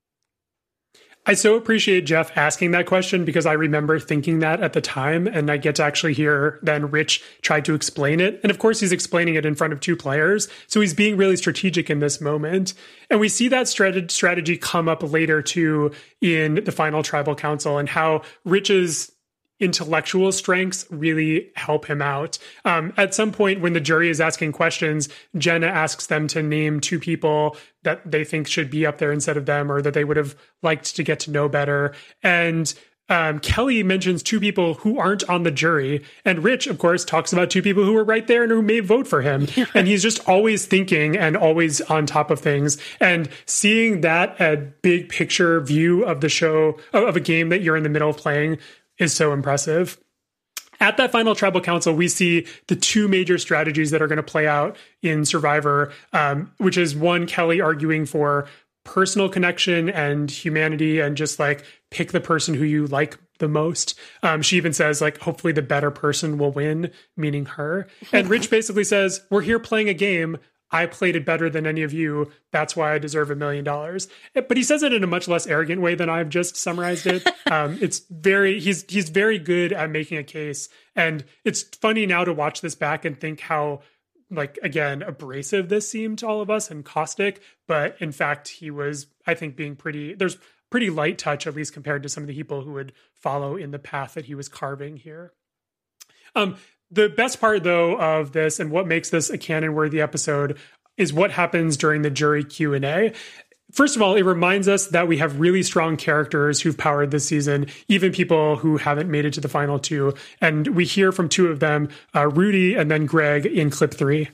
I so appreciate Jeff asking that question because I remember thinking that at the time, and I get to actually hear then Rich try to explain it. And of course, he's explaining it in front of two players. So he's being really strategic in this moment. And we see that strategy come up later too in the final tribal council and how Rich's intellectual strengths really help him out. Um, at some point when the jury is asking questions, Jenna asks them to name two people that they think should be up there instead of them or that they would have liked to get to know better. And um, Kelly mentions two people who aren't on the jury. And Rich, of course, talks about two people who were right there and who may vote for him. And he's just always thinking and always on top of things. And seeing that a big picture view of the show, of a game that you're in the middle of playing, is so impressive. At that final tribal council, we see the two major strategies that are going to play out in Survivor, um, which is one, Kelly arguing for personal connection and humanity and just like pick the person who you like the most. Um, she even says like, hopefully the better person will win, meaning her. And Rich basically says, we're here playing a game. I played it better than any of you. That's why I deserve a million dollars. But he says it in a much less arrogant way than I've just summarized it. Um, it's very, he's, he's very good at making a case. And it's funny now to watch this back and think how, like, again, abrasive this seemed to all of us and caustic. But in fact, he was, I think, being pretty, there's pretty light touch, at least compared to some of the people who would follow in the path that he was carving here. Um, The best part, though, of this and what makes this a canon-worthy episode is what happens during the jury Q and A. First of all, it reminds us that we have really strong characters who've powered this season, even people who haven't made it to the final two. And we hear from two of them, uh, Rudy and then Greg, in clip three.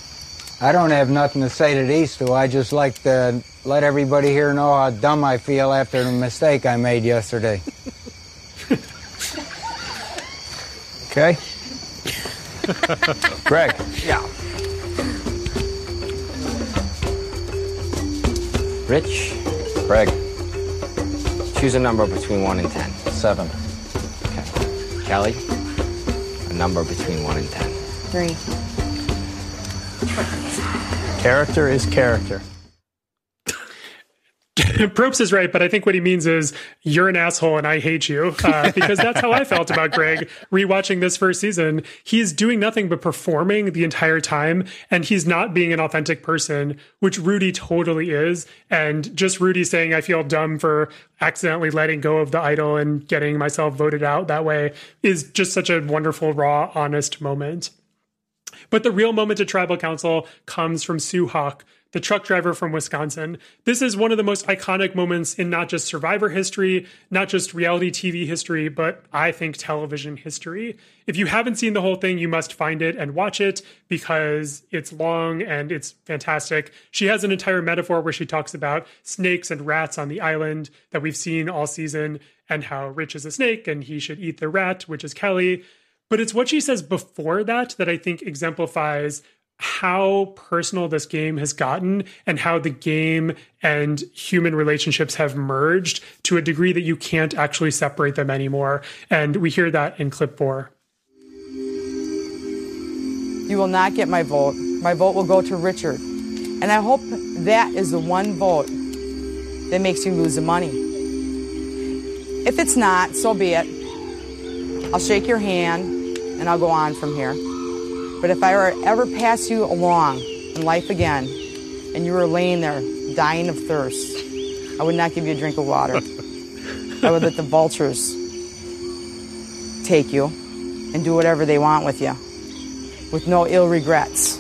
I don't have nothing to say to these two. I just like to let everybody here know how dumb I feel after the mistake I made yesterday. Okay? Greg. Yeah. Rich. Greg. Choose a number between one and ten. Seven. Okay. Kelly, a number between one and ten. Three. Character is character. Probst is right, but I think what he means is you're an asshole and I hate you, uh, because that's how I felt about Greg rewatching this first season. He's doing nothing but performing the entire time, and he's not being an authentic person, which Rudy totally is. And just Rudy saying, I feel dumb for accidentally letting go of the idol and getting myself voted out that way is just such a wonderful, raw, honest moment. But the real moment at Tribal Council comes from Sue Hawk, the truck driver from Wisconsin. This is one of the most iconic moments in not just Survivor history, not just reality T V history, but I think television history. If you haven't seen the whole thing, you must find it and watch it because it's long and it's fantastic. She has an entire metaphor where she talks about snakes and rats on the island that we've seen all season and how Rich is a snake and he should eat the rat, which is Kelly. But it's what she says before that that I think exemplifies how personal this game has gotten and how the game and human relationships have merged to a degree that you can't actually separate them anymore. And we hear that in clip four. You will not get my vote. My vote will go to Richard. And I hope that is the one vote that makes you lose the money. If it's not, so be it. I'll shake your hand and I'll go on from here. But if I were ever pass you along in life again, and you were laying there dying of thirst, I would not give you a drink of water. I would let the vultures take you and do whatever they want with you, with no ill regrets.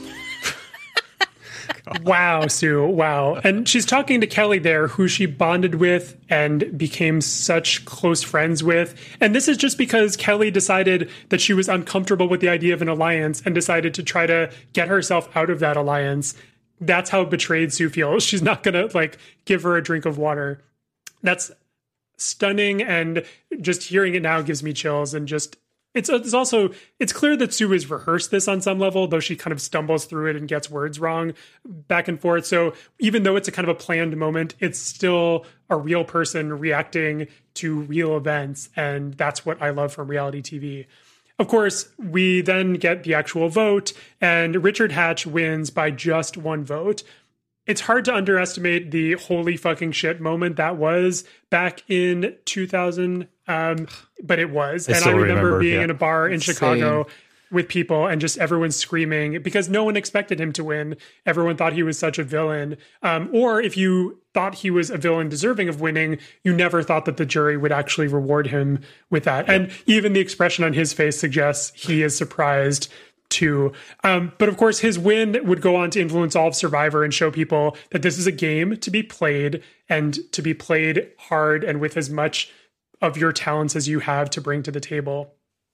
Wow, Sue. Wow. And she's talking to Kelly there, who she bonded with and became such close friends with. And this is just because Kelly decided that she was uncomfortable with the idea of an alliance and decided to try to get herself out of that alliance. That's how betrayed Sue feels. She's not going to like give her a drink of water. That's stunning. And just hearing it now gives me chills. And just It's, it's also, it's clear that Sue has rehearsed this on some level, though she kind of stumbles through it and gets words wrong back and forth. So even though it's a kind of a planned moment, it's still a real person reacting to real events. And that's what I love from reality T V. Of course, we then get the actual vote, and Richard Hatch wins by just one vote. It's hard to underestimate the holy fucking shit moment that was back in two thousand. Um, but it was. I and I remember, remember being yeah. in a bar in Same. Chicago with people and just everyone screaming because no one expected him to win. Everyone thought he was such a villain. Um, or if you thought he was a villain deserving of winning, you never thought that the jury would actually reward him with that. Yeah. And even the expression on his face suggests he is surprised too. Um, but of course, his win would go on to influence all of Survivor and show people that this is a game to be played and to be played hard and with as much of your talents as you have to bring to the table.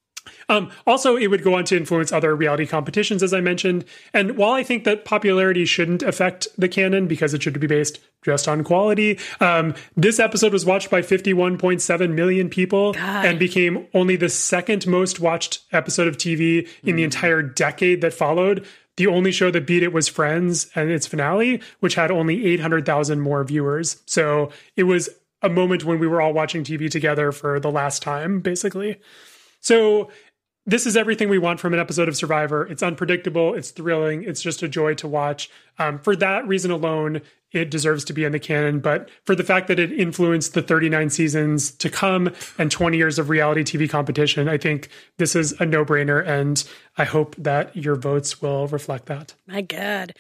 Um, also, it would go on to influence other reality competitions, as I mentioned. And while I think that popularity shouldn't affect the canon because it should be based just on quality, um, this episode was watched by fifty-one point seven million people God. and became only the second most watched episode of T V in mm. the entire decade that followed. The only show that beat it was Friends and its finale, which had only eight hundred thousand more viewers. So it was a moment when we were all watching T V together for the last time, basically. So this is everything we want from an episode of Survivor. It's unpredictable. It's thrilling. It's just a joy to watch. Um, for that reason alone, it deserves to be in the canon. But for the fact that it influenced the thirty-nine seasons to come and twenty years of reality T V competition, I think this is a no-brainer. And I hope that your votes will reflect that. My God.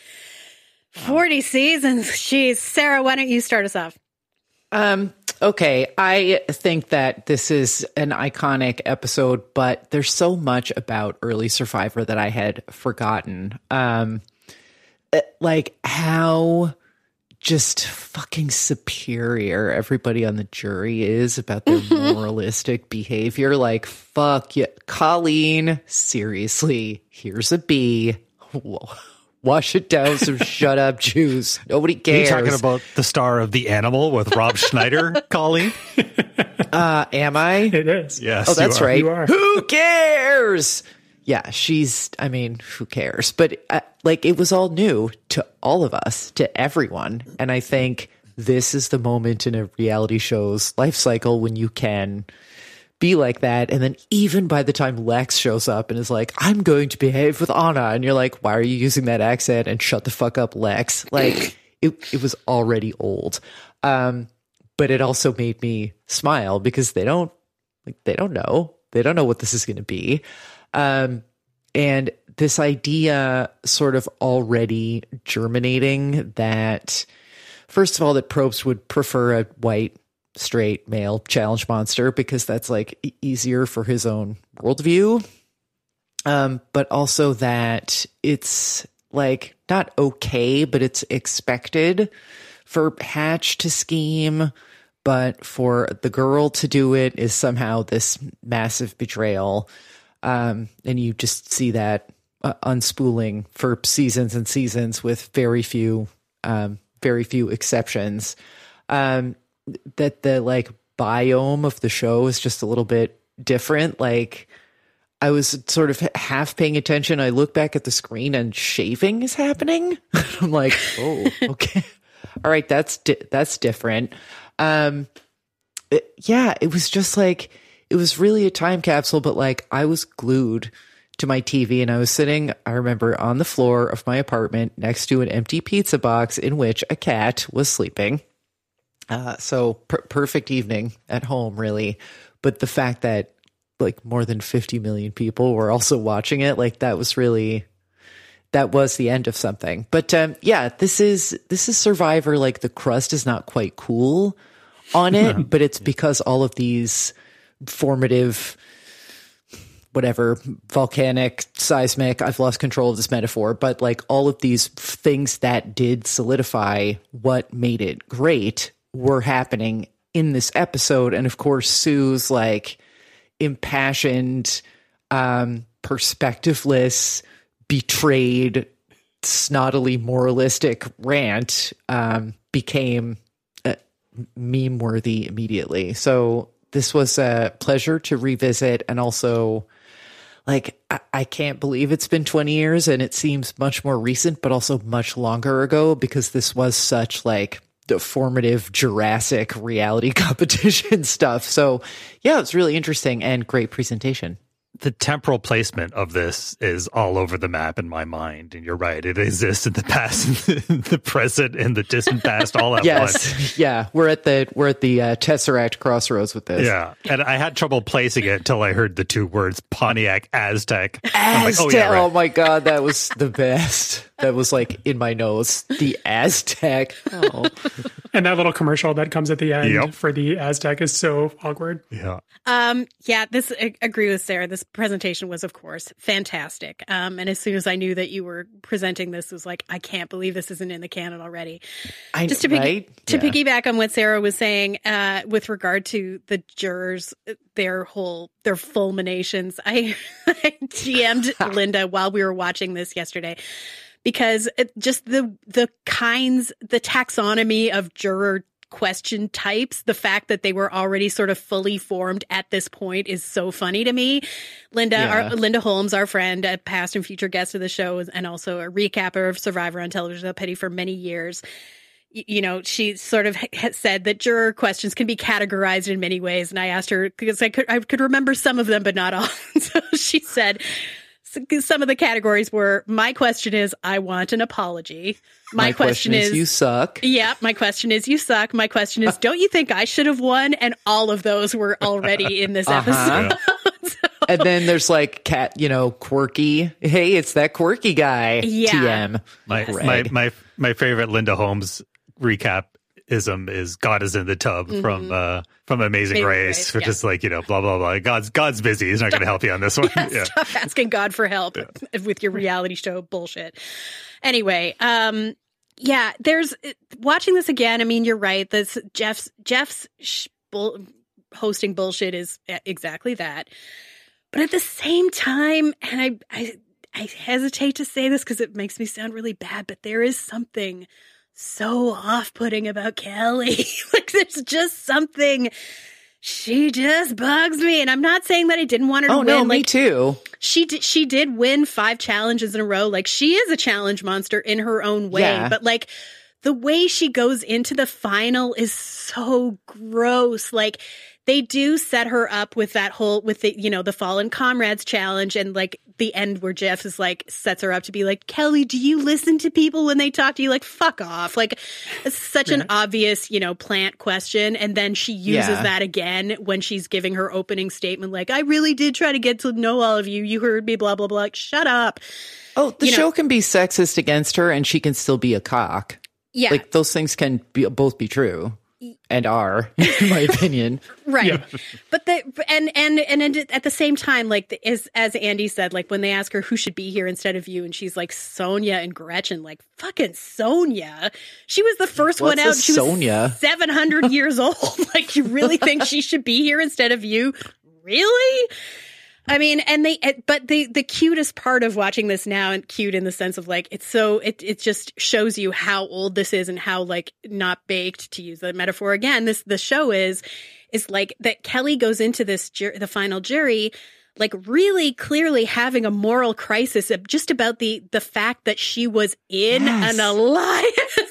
forty seasons. Jeez. Sarah, why don't you start us off? Um, okay. I think that this is an iconic episode, but there's so much about early Survivor that I had forgotten. Um, like how just fucking superior everybody on the jury is about their moralistic behavior. Like, fuck yeah. Colleen, seriously, here's a B. Whoa. Wash it down some shut up Jews. Nobody cares. Are you talking about the star of The Animal with Rob Schneider, Colleen? Uh, am I? It is. Yes. Oh, that's you right. You are. Who cares? Yeah, she's, I mean, who cares? But uh, like, it was all new to all of us, to everyone. And I think this is the moment in a reality show's life cycle when you can be like that. And then even by the time Lex shows up and is like, I'm going to behave with Anna, and you're like, why are you using that accent? And shut the fuck up, Lex. Like, it, it was already old. Um, but it also made me smile because they don't, like, they don't know. They don't know what this is going to be. Um, and this idea sort of already germinating that, first of all, that Probst would prefer a white, straight male challenge monster because that's like e- easier for his own worldview. Um, but also that it's like not okay, but it's expected for Hatch to scheme, but for the girl to do it is somehow this massive betrayal. Um, and you just see that uh, unspooling for seasons and seasons with very few, um, very few exceptions. Um, that the like biome of the show is just a little bit different. Like, I was sort of half paying attention. I look back at the screen and shaving is happening. I'm like, oh, okay. All right. That's, di- that's different. Um, it, yeah, it was just like, it was really a time capsule, but like I was glued to my T V and I was sitting, I remember, on the floor of my apartment next to an empty pizza box in which a cat was sleeping. Uh, so per- perfect evening at home, really. But the fact that like more than fifty million people were also watching it, like that was really, that was the end of something. But um, yeah, this is, this is Survivor. Like the crust is not quite cool on it, but it's because all of these formative, whatever, volcanic, seismic, I've lost control of this metaphor, but like all of these things that did solidify what made it great were happening in this episode. And of course, Sue's like impassioned, um, perspectiveless, betrayed, snottily moralistic rant um, became uh, meme worthy immediately. So this was a pleasure to revisit. And also, like, I, I can't believe it's been twenty years and it seems much more recent, but also much longer ago, because this was such like the formative Jurassic reality competition stuff. So yeah, it's really interesting and great presentation. The temporal placement of this is all over the map in my mind. And you're right. It exists in the past, in the present, and the distant past all at yes. once. Yeah. We're at the, we're at the uh, Tesseract crossroads with this. Yeah. And I had trouble placing it until I heard the two words Pontiac Aztec. Aztec. Like, oh, yeah, right. Oh my God. That was the best. That was like in my nose. The Aztec. Oh. And that little commercial that comes at the end Yep. for the Aztec is so awkward. Yeah. Um, yeah, this, I agree with Sarah. This presentation was, of course, fantastic. Um, and as soon as I knew that you were presenting this, it was like, I can't believe this isn't in the canon already. I, Just to, piggy- right? to Yeah. piggyback on what Sarah was saying, uh, with regard to the jurors, their whole, their fulminations, I, I G M'd Linda while we were watching this yesterday. Because it, just the the kinds, the taxonomy of juror question types, the fact that they were already sort of fully formed at this point is so funny to me. Linda, Yeah. our, Linda Holmes, our friend, a past and future guest of the show, and also a recapper of Survivor on Television Petty for many years. Y- You know, she sort of ha- said that juror questions can be categorized in many ways, and I asked her because I could I could remember some of them, but not all. So she said, some of the categories were, my question is, I want an apology. My, My question, is, you suck. Yeah, my question is, you suck. My question is, don't you think I should have won? And all of those were already in this Uh-huh. episode. So- And then there's like cat, you know, quirky. Hey, it's that quirky guy. Yeah. T M. My, Greg. my, my, my favorite Linda Holmes recap ism is God is in the tub Mhm. from uh from Amazing Amazing Grace, Grace, which yeah. is like, you know, blah blah blah. God's God's busy. He's not going to help you on this one. Yeah. Stop asking God for help with your reality show bullshit. Anyway, um, yeah, there's watching this again. I mean, you're right. This Jeff's Jeff's sh- bull, hosting bullshit is exactly that. But at the same time, and I I, I hesitate to say this because it makes me sound really bad, but there is something so off-putting about Kelly. Like, there's just something. She just bugs me, and I'm not saying that I didn't want her to Oh, win. no, like, me too. She did. She did win five challenges in a row. Like, she is a challenge monster in her own way. Yeah. But like, the way she goes into the final is so gross. Like, they do set her up with that whole, with the, you know, the Fallen Comrades challenge, and like the end where Jeff is like, sets her up to be like, Kelly, do you listen to people when they talk to you? Like, fuck off. Like, it's such yeah. an obvious, you know, plant question. And then she uses yeah. that again when she's giving her opening statement, like, I really did try to get to know all of you. You heard me, blah, blah, blah. Like, shut up. Oh, the you show know, can be sexist against her and she can still be a cock. Yeah. Like, those things can be, both be true. And are, in my opinion. Right. Yeah. But the, and, and, and at the same time, like, as, as Andy said, like, when they ask her who should be here instead of you, and she's like, Sonia and Gretchen, like, fucking Sonia. She was the first What's one out. She Sonia? was seven hundred years old. Like, you really think she should be here instead of you? Really? I mean, and they, but the, the cutest part of watching this now, and cute in the sense of like, it's so, it, it just shows you how old this is and how like not baked, to use the metaphor again, this, the show is, is like that Kelly goes into this, jur- the final jury, like really clearly having a moral crisis of just about the, the fact that she was in yes. an alliance.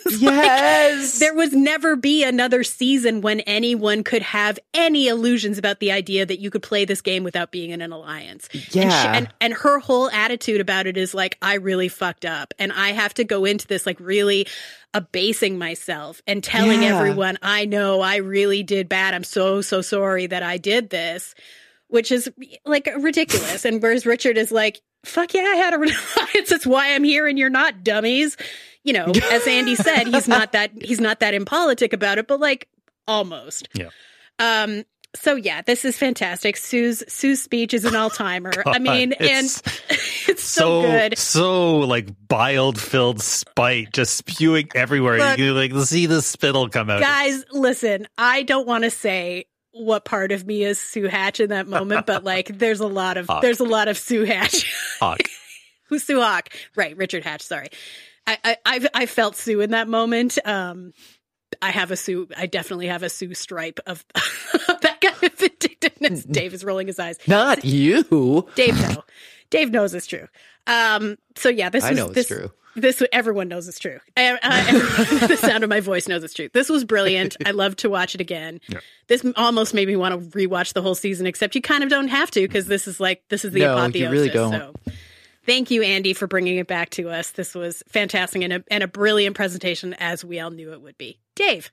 Yes. Like, there was never be another season when anyone could have any illusions about the idea that you could play this game without being in an alliance. Yeah. And, she, and, and her whole attitude about it is like, I really fucked up. And I have to go into this like really abasing myself and telling yeah. everyone, I know I really did bad. I'm so, so sorry that I did this. Which is like ridiculous. And whereas Richard is like, fuck yeah, I had a alliance. That's why I'm here and you're not, dummies. You know, as Andy said, he's not that he's not that impolitic about it, but like almost. Yeah. Um, so yeah, this is fantastic. Sue's Sue's speech is an all-timer. I mean, it's and it's so, so good. So like bile-filled spite just spewing everywhere. Look, you can like see the spittle come out. Guys, listen, I don't want to say what part of me is Sue Hatch in that moment, but like there's a lot of Hawk. there's a lot of Sue Hatch. Hawk. Who's Sue Hawk? Right, Richard Hatch, sorry. I, I I've I felt Sue in that moment. Um I have a Sue I definitely have a Sue stripe of that kind of vindictiveness. Dave is rolling his eyes. Not you. Dave no. Dave knows it's true. Um so yeah, this I was know it's this, true. This everyone knows it's true. Uh, uh, the sound of my voice knows it's true. This was brilliant. I love to watch it again. Yeah. This almost made me want to rewatch the whole season, except you kind of don't have to because this is like this is the no, apotheosis. You really don't. So, thank you, Andy, for bringing it back to us. This was fantastic and a, and a brilliant presentation, as we all knew it would be. Dave.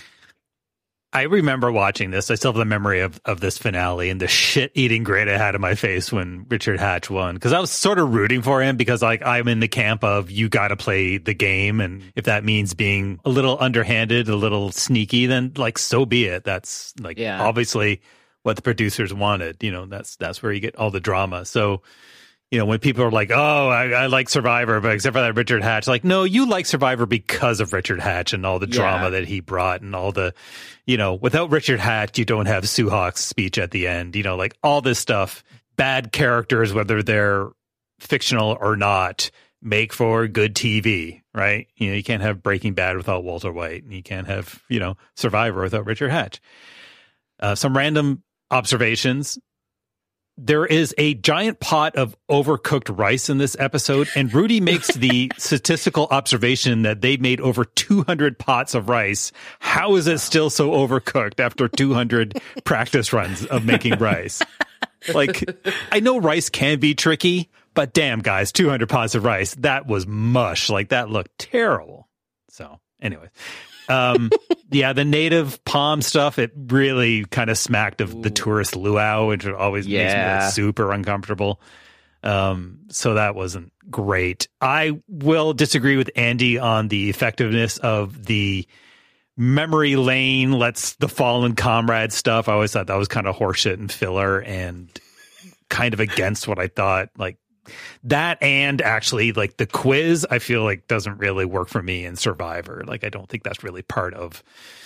I remember watching this. I still have the memory of, of this finale and the shit-eating grin I had in my face when Richard Hatch won. Because I was sort of rooting for him because like I'm in the camp of you got to play the game. And if that means being a little underhanded, a little sneaky, then like so be it. That's like yeah. obviously what the producers wanted. You know, that's that's where you get all the drama. So, you know, when people are like, oh, I, I like Survivor, but except for that Richard Hatch, like, no, you like Survivor because of Richard Hatch and all the yeah. drama that he brought and all the, you know, without Richard Hatch, you don't have Sue Hawk's speech at the end, you know, like all this stuff. Bad characters, whether they're fictional or not, make for good T V, right? You know, you can't have Breaking Bad without Walter White, and you can't have, you know, Survivor without Richard Hatch. Uh, some random observations. There is a giant pot of overcooked rice in this episode, and Rudy makes the statistical observation that they made over two hundred pots of rice. How is it still so overcooked after two hundred practice runs of making rice? Like, I know rice can be tricky, but damn, guys, two hundred pots of rice, that was mush. Like, that looked terrible. So, anyway. um yeah the native palm stuff, it really kind of smacked of Ooh. the tourist luau, which always yeah. makes me like super uncomfortable. Um so that wasn't great. I will disagree with Andy on the effectiveness of the memory lane, let's the fallen comrade stuff. I always thought that was kind of horseshit and filler and kind of against what I thought. Like that, and actually like the quiz, I feel like doesn't really work for me in Survivor. Like, I don't think that's really part of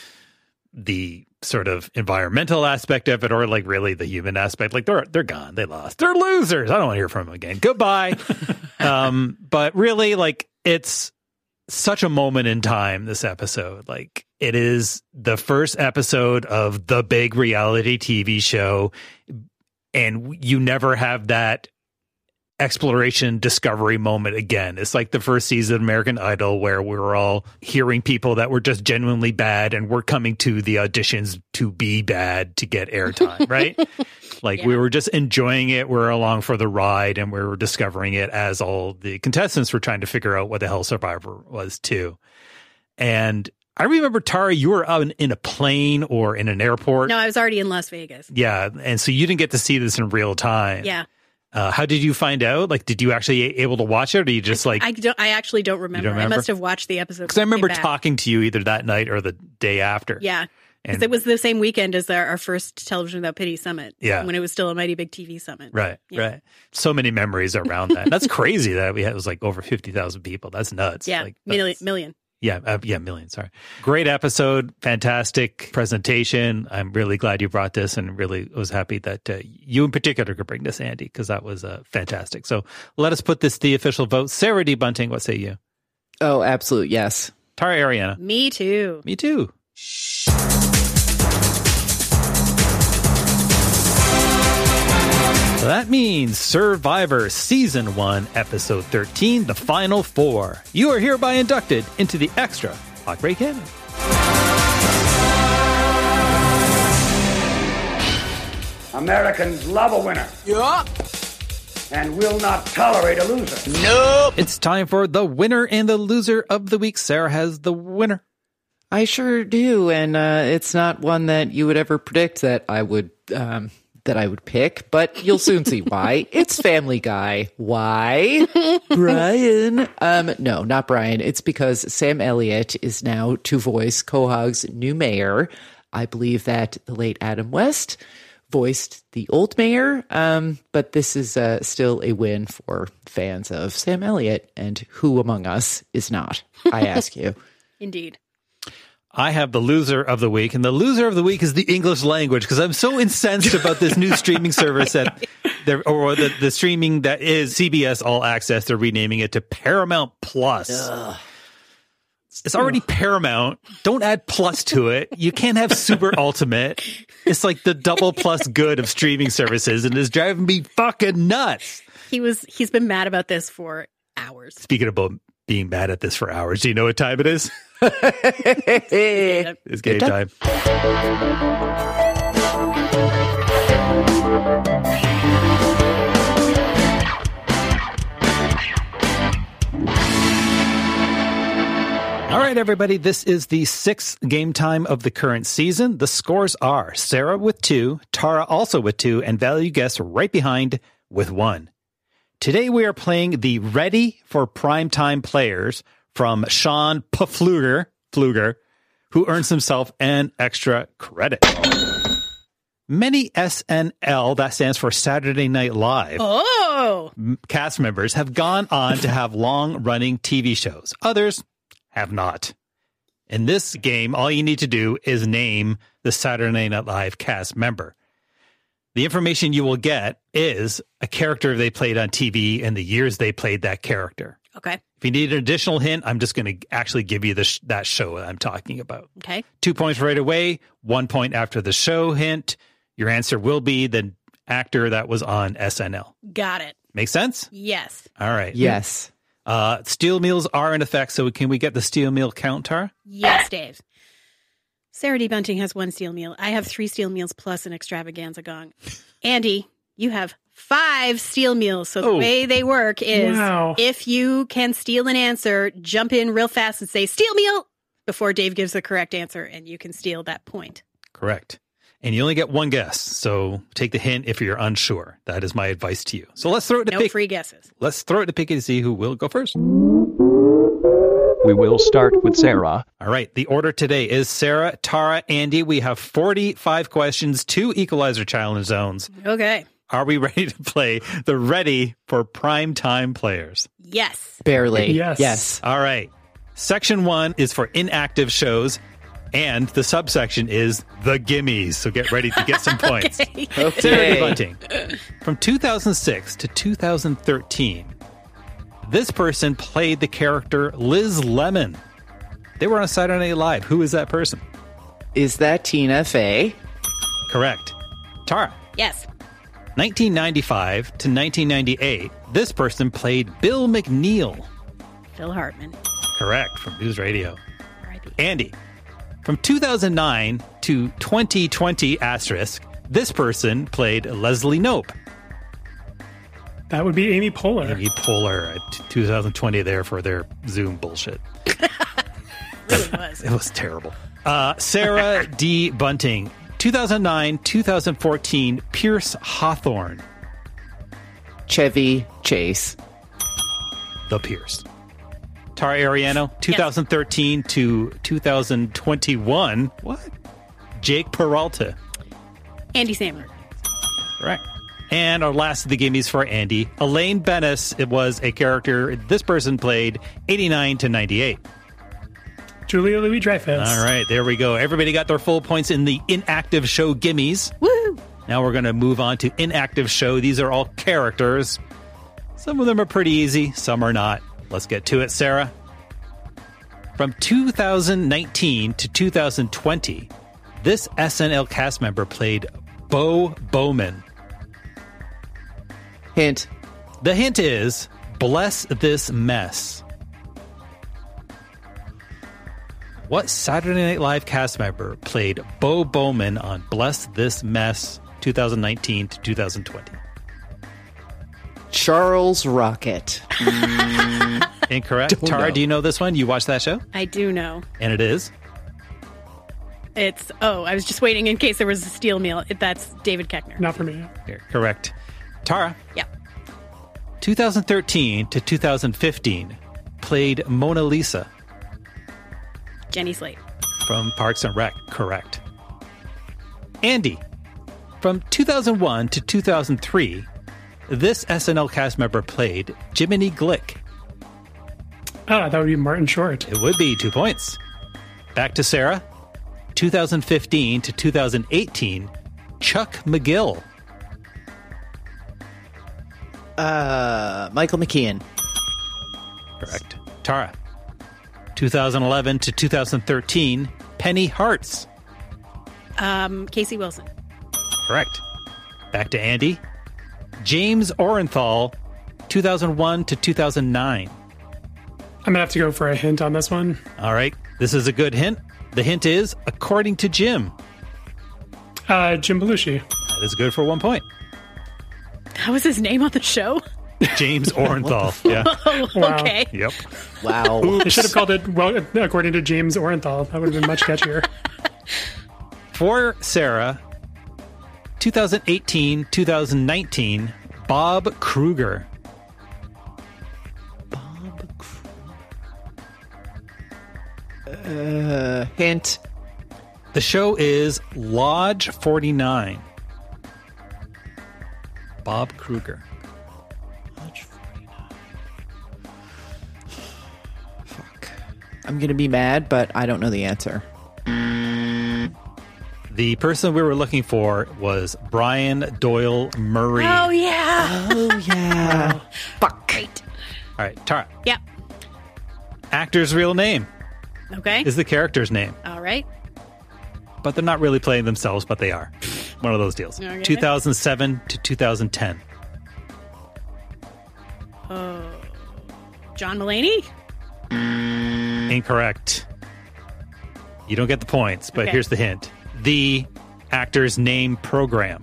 the sort of environmental aspect of it, or like really the human aspect. Like they're, they're gone. They lost. They're losers. I don't want to hear from them again. Goodbye. um, but really, like, it's such a moment in time, this episode. Like, it is the first episode of the big reality T V show, and you never have that exploration discovery moment again. It's like the first season of American Idol where we were all hearing people that were just genuinely bad and we're coming to the auditions to be bad to get airtime, right? Like yeah. we were just enjoying it. We we're along for the ride and we were discovering it as all the contestants were trying to figure out what the hell Survivor was too. And I remember, Tara, you were out in, in a plane or in an airport. No, I was already in Las Vegas. Yeah. And so you didn't get to see this in real time. Yeah. Uh, how did you find out? Like, did you actually able to watch it, or do you just like? I don't. I actually don't remember. don't remember? I must have watched the episode because I remember talking to you either that night or the day after. Yeah, because it was the same weekend as our, our first Television Without Pity Summit. Yeah, when it was still a Mighty Big T V Summit. Right, yeah. right. So many memories around that. That's crazy that we had it was like over fifty thousand people. That's nuts. Yeah, like, million. million. Yeah, uh, yeah, million. Sorry. Great episode. Fantastic presentation. I'm really glad you brought this and really was happy that uh, you in particular could bring this, Andy, because that was uh, fantastic. So let us put this to the official vote. Sarah D. Bunting, what say you? Oh, absolute yes. Tara Ariana. Me too. Me too. So that means Survivor Season one, Episode thirteen, the Final Four. You are hereby inducted into the Extra Hot Break Canon. Americans love a winner. Yeah. And will not tolerate a loser. Nope. It's time for the winner and the loser of the week. Sarah has the winner. I sure do, and uh, it's not one that you would ever predict that I would... Um, that I would pick, but you'll soon see why. It's Family Guy. Why? Brian. Um, no, not Brian. It's because Sam Elliott is now to voice Quahog's new mayor. I believe that the late Adam West voiced the old mayor, um, but this is uh, still a win for fans of Sam Elliott, and who among us is not? I ask you. Indeed. I have the loser of the week, and the loser of the week is the English language, because I'm so incensed about this new streaming service that, or the, the streaming that is C B S All Access. They're renaming it to Paramount Plus. Ugh. It's already Paramount. Don't add plus to it. You can't have Super Ultimate. It's like the double plus good of streaming services, and it's driving me fucking nuts. He was. He's been mad about this for hours. Speaking about being mad at this for hours, do you know what time it is? It's game time. All right, everybody, this is the sixth game time of the current season. The scores are Sarah with two, Tara also with two, and Value Guess right behind with one. Today we are playing the Ready for Primetime Players from Sean Pfluger, Pfluger, who earns himself an extra credit. Many S N L, that stands for Saturday Night Live, oh. cast members have gone on to have long-running T V shows. Others have not. In this game, all you need to do is name the Saturday Night Live cast member. The information you will get is a character they played on T V and the years they played that character. Okay. If you need an additional hint, I'm just going to actually give you the sh- that show that I'm talking about. Okay. Two points right away, one point after the show hint. Your answer will be the actor that was on S N L. Got it. Make sense? Yes. All right. Yes. Uh, steel meals are in effect, so can we get the steel meal count, Tara? Yes, Dave. Sarah D. Bunting has one steel meal. I have three steel meals plus an extravaganza gong. Andy, you have five steel meals. So the Oh. way they work is Wow. if you can steal an answer, jump in real fast and say steel meal before Dave gives the correct answer, and you can steal that point. Correct. And you only get one guess, so take the hint if you're unsure. That is my advice to you. So let's throw it to No Pick. free guesses. Let's throw it to Picky to see who will go first. We will start with Sarah. All right. The order today is Sarah, Tara, Andy. We have forty-five questions, two equalizer challenge zones. Okay. Are we ready to play the Ready for Primetime Players? Yes. Barely. Yes. Yes. All right. Section one is for inactive shows, and the subsection is the gimmies. So get ready to get some points. Okay. Sarah D. Bunting. From two thousand six to two thousand thirteen, this person played the character Liz Lemon. They were on Saturday Night Live. Who is that person? Is that Tina Fey? Correct. Tara. Yes. nineteen ninety-five to nineteen ninety-eight, This person played Bill McNeil. Phil Hartman. Correct, from News Radio. Andy, from two thousand nine to twenty twenty asterisk, this person played Leslie Knope. That would be Amy Poehler. Amy Poehler at two thousand twenty there for their Zoom bullshit. It really was. It was terrible. Uh, Sarah D. Bunting, two thousand nine, two thousand fourteen, Pierce Hawthorne. Chevy Chase. The Pierce. Tara Ariano, two thousand thirteen yes. to two thousand twenty-one. What? Jake Peralta. Andy Samberg. Right. And our last of the gimmies for Andy, Elaine Bennis. It was a character this person played eighty-nine to ninety-eight. Julia Louis-Dreyfus. All right, there we go. Everybody got their full points in the inactive show gimmies. Woo! Now we're going to move on to inactive show. These are all characters. Some of them are pretty easy, some are not. Let's get to it, Sarah. From two thousand nineteen to two thousand twenty, this S N L cast member played Bo Bowman. Hint. The hint is, bless this mess. What Saturday Night Live cast member played Bo Bowman on Bless This Mess twenty nineteen to two thousand twenty? Charles Rocket. Incorrect. Don't Tara, know. do you know this one? You watched that show? I do know. And it is? It's, oh, I was just waiting in case there was a steel meal. It, that's David Koechner. Not for me. Here, correct. Tara? Yeah. twenty thirteen to two thousand fifteen, played Mona Lisa. Jenny Slate. From Parks and Rec. Correct. Andy. From two thousand one to two thousand three, this S N L cast member played Jiminy Glick. Ah, that would be Martin Short. It would be two points. Back to Sarah. two thousand fifteen to two thousand eighteen, Chuck McGill. Uh, Michael McKean. Correct. Tara. two thousand eleven to two thousand thirteen, Penny Hartz. Um, Casey Wilson. Correct. Back to Andy. James Orenthal, two thousand one to two thousand nine. I'm going to have to go for a hint on this one. All right. This is a good hint. The hint is, according to Jim. Uh, Jim Belushi. That is good for one point. That was his name on the show? James Orenthal. Yeah. Oh, Wow. okay. Yep. Wow. They should have called it, well, according to James Orenthal. That would have been much catchier. For Sarah, two thousand eighteen, two thousand nineteen, Bob Kruger. Bob Kruger. Uh, hint. The show is Lodge forty-nine. Bob Kruger. Lodge forty-nine. Fuck. I'm going to be mad, but I don't know the answer. The person we were looking for was Brian Doyle Murray. Oh, yeah. Oh, yeah. Fuck. Great. All right, Tara. Yep. Actor's real name Okay. is the character's name, All right. but they're not really playing themselves, but they are. One of those deals. Okay. two thousand seven to two thousand ten. Oh. John Mulaney? Incorrect. You don't get the points, but Okay. here's the hint. The actor's name program.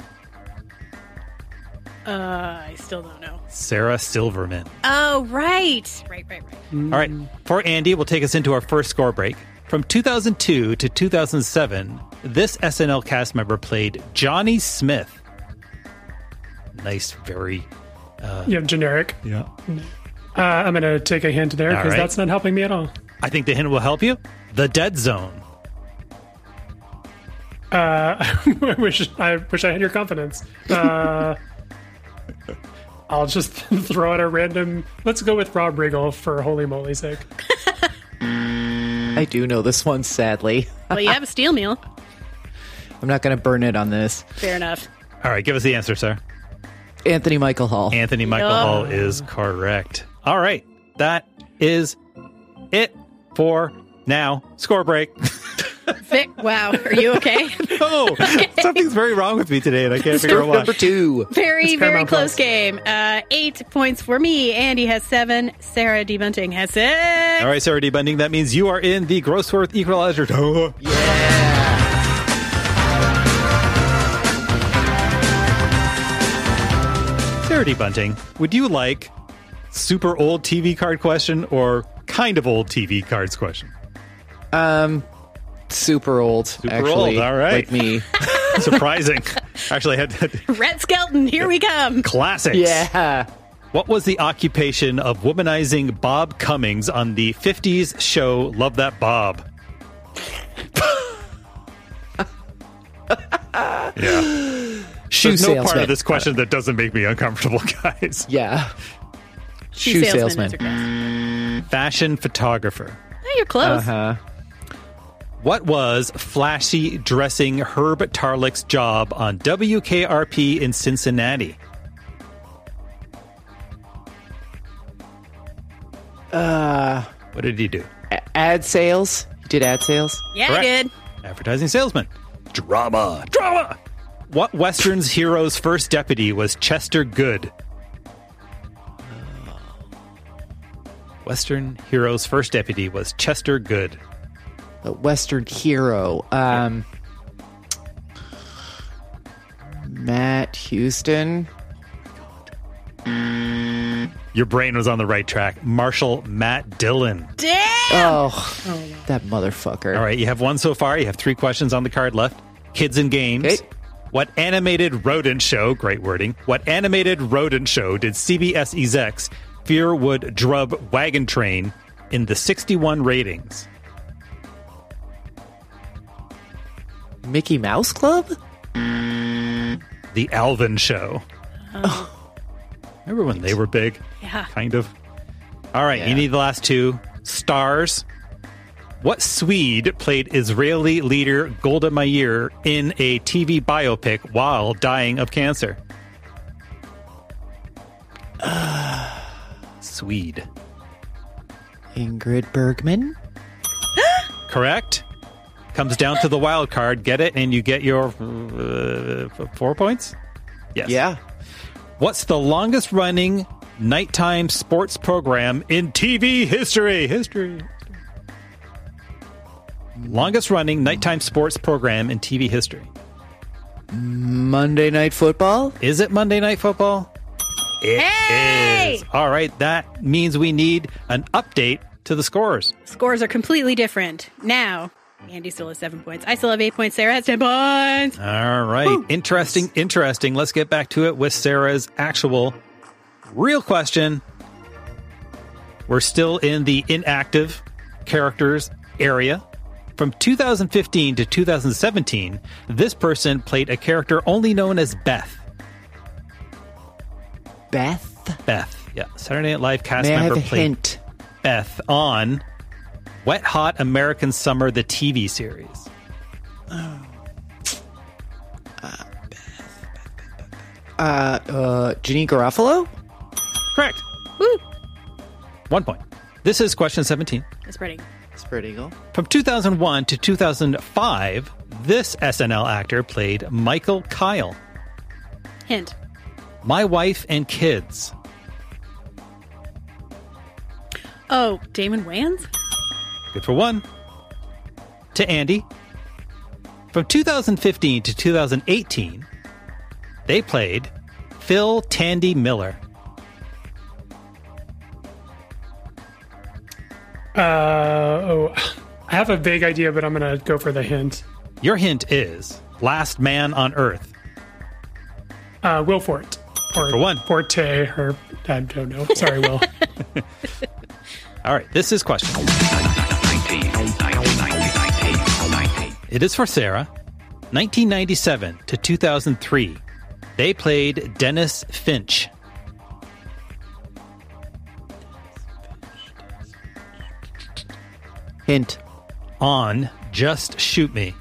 Uh, I still don't know. Sarah Silverman. Oh, right. Right, right, right. All right. For Andy, we'll take us into our first score break. From two thousand two to two thousand seven, this S N L cast member played Johnny Smith. Nice, very... Uh, Yeah, generic. yeah. Uh, I'm going to take a hint there All because right. that's not helping me at all. I think the hint will help you. The Dead Zone. Uh, I wish I wish I had your confidence. Uh, I'll just throw out a random. Let's go with Rob Riggle for holy moly's sake. I do know this one, sadly. Well, you have a steel meal. I'm not going to burn it on this. Fair enough. All right, give us the answer, sir. Anthony Michael Hall. Anthony Michael Yup. Hall is correct. All right, that is it for now. Score break. Vic, wow, are you okay? No, okay. Something's very wrong with me today, and I can't figure out why. Number two. Very, very close game. Uh, eight points for me. Andy has seven. Sarah D. Bunting has six. All right, Sarah D. Bunting, that means you are in the Grossworth Equalizer. Oh. Yeah. Sarah D. Bunting, would you like super old T V card question or kind of old T V cards question? Um, super old. Super actually, old, all right. Like me. Surprising. Actually, I had to... Red Skelton, here we come. Classics. Yeah. What was the occupation of womanizing Bob Cummings on the fifties show Love That Bob? Yeah. Shoe There's no salesman. part of this question that doesn't make me uncomfortable, guys. Yeah. Shoe, Shoe salesman. salesman. Fashion photographer. Oh, you're close. Uh-huh. What was flashy dressing Herb Tarlick's job on W K R P in Cincinnati? Uh, what did he do? A- ad sales? He did ad sales? Yeah, Correct. he did. Advertising salesman. Drama. Drama. What Western's hero's first deputy was Chester Good? Western hero's first deputy was Chester Good. A Western hero. Um, Matt Houston. Your brain was on the right track. Marshal Matt Dillon. Damn! Oh, oh, that motherfucker. All right, you have one so far. You have three questions on the card left. Kids and games. Okay. What animated rodent show, great wording, what animated rodent show did C B S execs fear would drub Wagon Train in the sixty-one ratings? Mickey Mouse Club? The Alvin Show. Oh. Remember when they were big? Yeah. Kind of. All right, Yeah. you need the last two. Stars. What Swede played Israeli leader Golda Meir in a T V biopic while dying of cancer? Uh, Swede. Ingrid Bergman? Correct. Comes down to the wild card. Get it, and you get your uh, four points? Yes. Yeah. What's the longest running nighttime sports program in T V history? History. Longest running nighttime sports program in T V history. Monday Night Football? Is it Monday Night Football? It Hey! is. All right, that means we need an update to the scores. Scores are completely different. Now, Andy still has seven points. I still have eight points. Sarah has ten points. All right. Woo. Interesting, interesting. Let's get back to it with Sarah's actual real question. We're still in the inactive characters area. From two thousand fifteen to two thousand seventeen, this person played a character only known as Beth. Beth? Beth, yeah. Saturday Night Live cast May I member have a played hint? Beth on Wet Hot American Summer, the T V series. Oh. Uh, Beth, uh, uh, Janine Garofalo? Correct. Woo! One point. This is question seventeen. That's pretty. Spread Eagle. From two thousand one to two thousand five, this S N L actor played Michael Kyle. Hint. My Wife and Kids. Oh, Damon Wayans? Good for one. To Andy. From two thousand fifteen to two thousand eighteen, they played Phil Tandy Miller. Uh, oh, I have a vague idea, but I'm going to go for the hint. Your hint is Last Man on Earth. Uh, Will Fort. Or for one. Forte, or I don't know. Sorry, Will. All right, this is question. It is for Sarah. nineteen ninety-seven to two thousand three, they played Dennis Finch. Hint. On Just Shoot Me.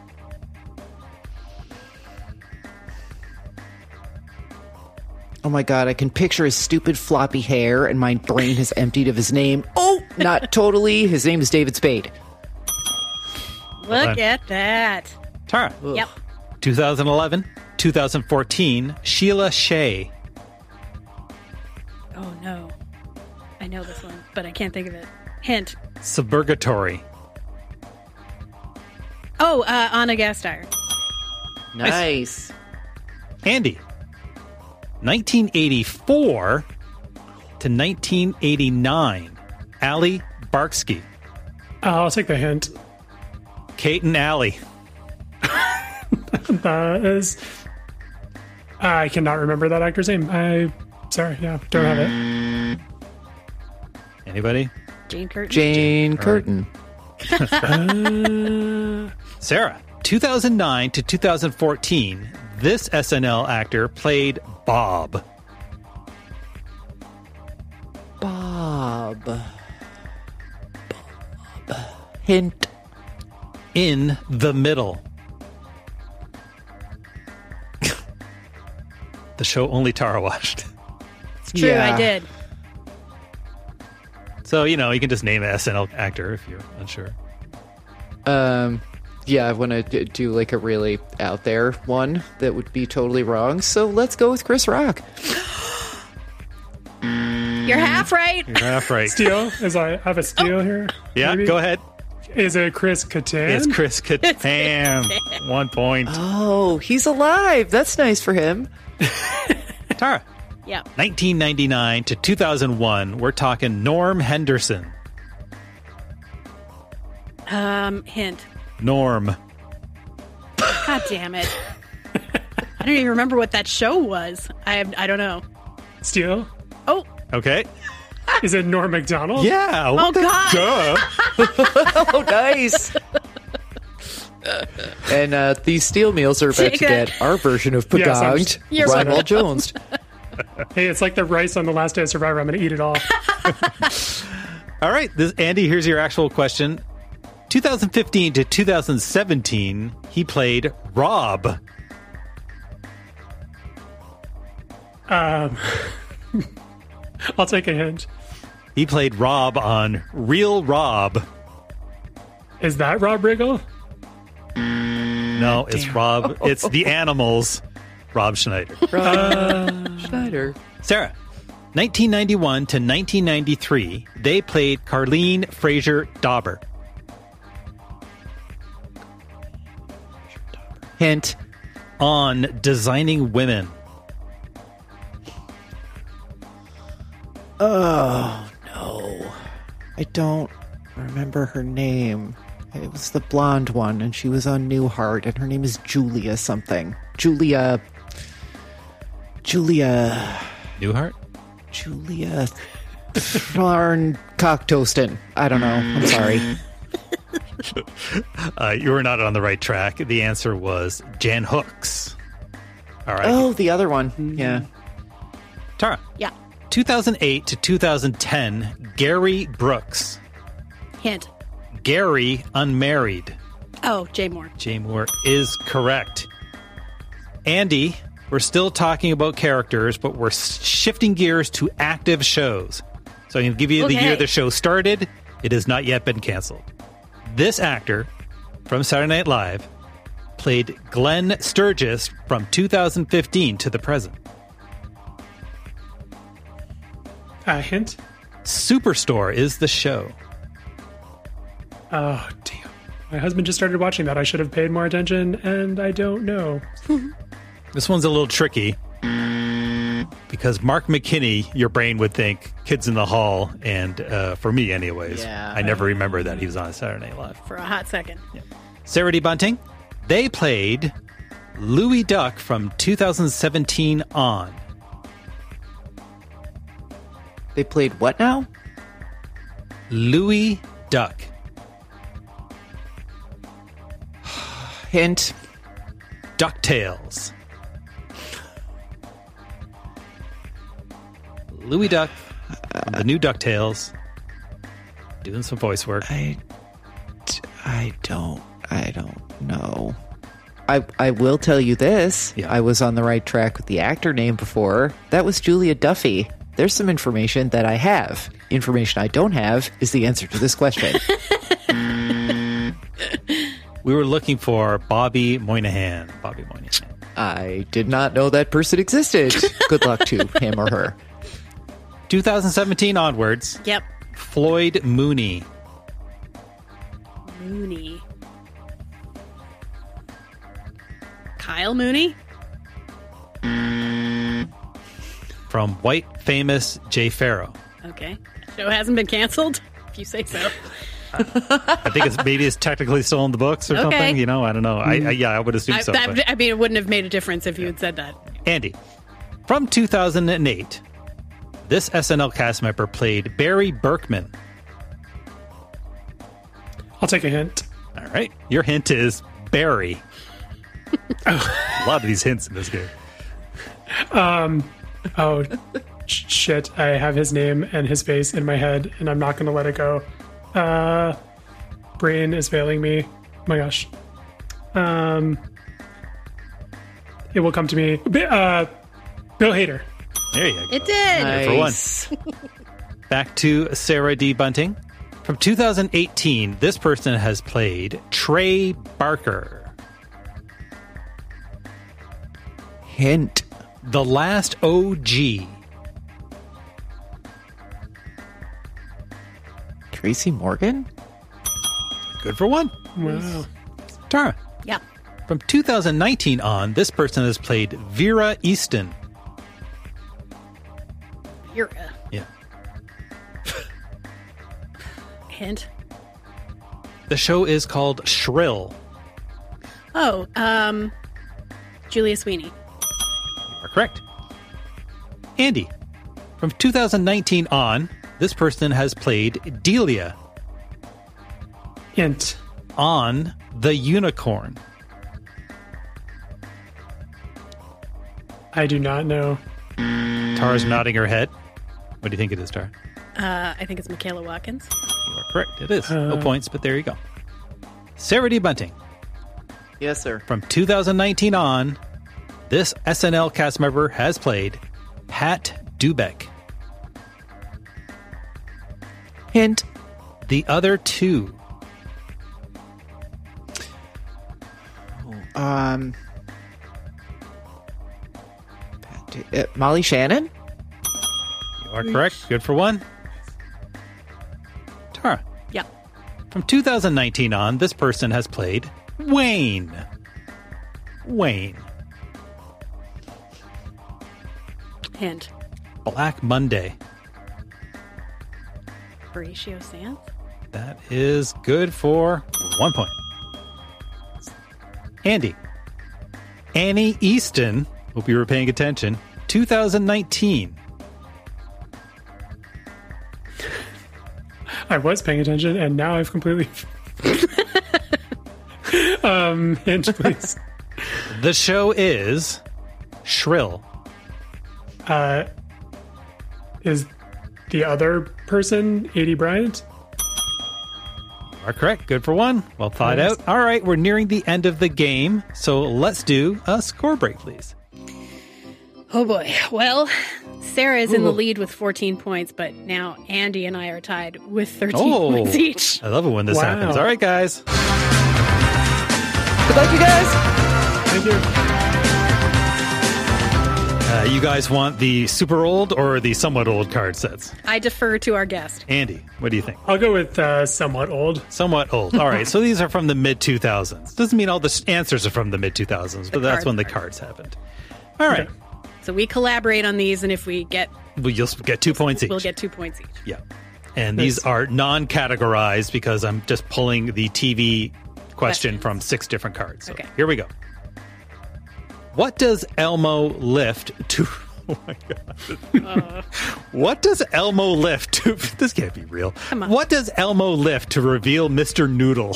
Oh my god, I can picture his stupid floppy hair, and my brain has emptied of his name. Oh, not totally. His name is David Spade. Look at that. Tara. Yep. twenty eleven, twenty fourteen, Sheila Shea. Oh, no. I know this one, but I can't think of it. Hint. Suburgatory. Oh, uh, Anna Gasteyer. Nice. Andy. nineteen eighty-four to nineteen eighty-nine. Ali Barksky. Uh, I'll take the hint. Kate and Allie. That is. I cannot remember that actor's name. I. Sorry, yeah, don't have it. Anybody? Jane Curtin. Jane Curtin. uh, Sarah. two thousand nine to two thousand fourteen, this S N L actor played Bob. Bob. Bob. Hint. In the Middle. The show only Tara watched. It's true, yeah. I did. So, you know, you can just name an S N L actor if you're unsure. Um, yeah, I want to do like a really out there one that would be totally wrong. So let's go with Chris Rock. You're half right. You're half right. Steal? Is I have a steal oh. here? Yeah, maybe? Go ahead. Is it Chris Kattan? It's Chris Kattan. One point. Oh, he's alive. That's nice for him. Tara. Yeah. nineteen ninety-nine to two thousand one, we're talking Norm Henderson. Um, hint. Norm. God damn it. I don't even remember what that show was. I I don't know. Steal? Oh. Okay. Is it Norm Macdonald? Yeah. Oh, God. Duh. Oh, nice. And uh, these steel meals are about Take to that. get our version of Pagonged, Yes, Reinwald Jones. Hey, it's like the rice on the last day of Survivor. I'm going to eat it all. All right, this, Andy, here's your actual question. twenty fifteen to two thousand seventeen, he played Rob. Um, I'll take a hint. He played Rob on Real Rob. Is that Rob Riggle? No, it's Rob. It's The Animals. Rob Schneider. Rob uh, Schneider. Sarah. nineteen ninety-one to nineteen ninety-three, they played Carlene Fraser Dauber. Hint. On Designing Women. Oh, no. I don't remember her name. It was the blonde one, and she was on Newhart, and her name is Julia something. Julia... Julia... Newhart? Julia... Darn Cocktoastin. I don't know. I'm sorry. uh, you were not on the right track. The answer was Jan Hooks. All right. Oh, the other one. Yeah. Tara. Yeah. two thousand eight to two thousand ten, Gary Brooks. Hint. Gary Unmarried. Oh, Jay Moore. Jay Moore is correct. Andy, we're still talking about characters, but we're shifting gears to active shows. So I'm going to give you okay. the year the show started. It has not yet been canceled. This actor from Saturday Night Live played Glenn Sturgis from two thousand fifteen to the present. A uh, hint? Superstore is the show. Oh, damn. My husband just started watching that. I should have paid more attention, and I don't know. This one's a little tricky because Mark McKinney, your brain would think Kids in the Hall, and uh, for me anyways, yeah. I never remember that he was on Saturday Night Live. For a hot second. Yeah. Sarah D. Bunting, they played Louis Duck from two thousand seventeen on. They played what now? Louis Duck. Hint. DuckTales. Louis Duck, from the new DuckTales, doing some voice work. I, I don't, I don't know. I, I will tell you this. Yeah. I was on the right track with the actor name before. That was Julia Duffy. There's some information that I have. Information I don't have is the answer to this question. We were looking for Bobby Moynihan. Bobby Moynihan. I did not know that person existed. Good luck to him or her. twenty seventeen onwards. Yep. Floyd Mooney. Mooney. Kyle Mooney? From White Famous Jay Farrow. Okay. Show hasn't been canceled, if you say so. I think it's maybe it's technically still in the books or Okay. something. You know, I don't know. I, I yeah, I would assume I, so. that, but- I mean, it wouldn't have made a difference if you had said that. Andy, from two thousand eight, this S N L cast member played Barry Berkman. I'll take a hint. All right, your hint is Barry. Oh. A lot of these hints in this game. Um, oh, sh- shit. I have his name and his face in my head, and I'm not going to let it go. Uh, brain is failing me. Oh my gosh. Um, it will come to me. Bi- Uh, Bill Hader. There you go. It did. Nice. For one. Back to Sarah D. Bunting. From two thousand eighteen, this person has played Trey Barker. Hint. The Last O G. Tracy Morgan? Good for one. Wow. Tara. Yeah. From two thousand nineteen on, this person has played Vera Easton. You're a Yeah. hint. The show is called Shrill. Oh, um, Julia Sweeney. You are correct. Andy. From two thousand nineteen on, this person has played Delia. Hint. On The Unicorn. I do not know. Tara's nodding her head. What do you think it is, Tara? Uh, I think it's Michaela Watkins. You are correct. It is. Uh, no points, but there you go. Sarah D. Bunting. Yes, sir. From two thousand nineteen on, this S N L cast member has played Pat Dubeck. Hint. The other two. Um, uh, Molly Shannon? You are correct. Good for one. Tara. Yeah. From two thousand nineteen on, this person has played Wayne. Wayne. Hint. Black Monday. Horatio Sands. That is good for one point. Andy. Annie Easton. Hope you were paying attention. two thousand nineteen. I was paying attention, and now I've completely. um, hint, please. The show is Shrill. Uh, is the other person Aidy Bryant? You are correct. Good for one. Well thought Nice. out. All right, we're nearing the end of the game, so let's do a score break, please. Oh boy. Well, Sarah is in the Ooh. lead with fourteen points, but now Andy and I are tied with thirteen Oh, points each. I love it when this Wow. happens. All right, guys. Good luck, you guys. Thank you. Uh, you guys want the super old or the somewhat old card sets? I defer to our guest. Andy, what do you think? I'll go with uh, somewhat old. Somewhat old. All right, so these are from the mid two thousands. Doesn't mean all the s- answers are from the mid two thousands, but that's cards when the are. cards happened. All right. Okay. So we collaborate on these, and if we get, Well, you'll get two points each. we'll get two points each. Yeah. And these Nice. are non-categorized because I'm just pulling the T V question Questions. from six different cards. So Okay. here we go. What does Elmo lift to... Oh, my God. What does Elmo lift to... This can't be real. Come on. What does Elmo lift to reveal Mister Noodle?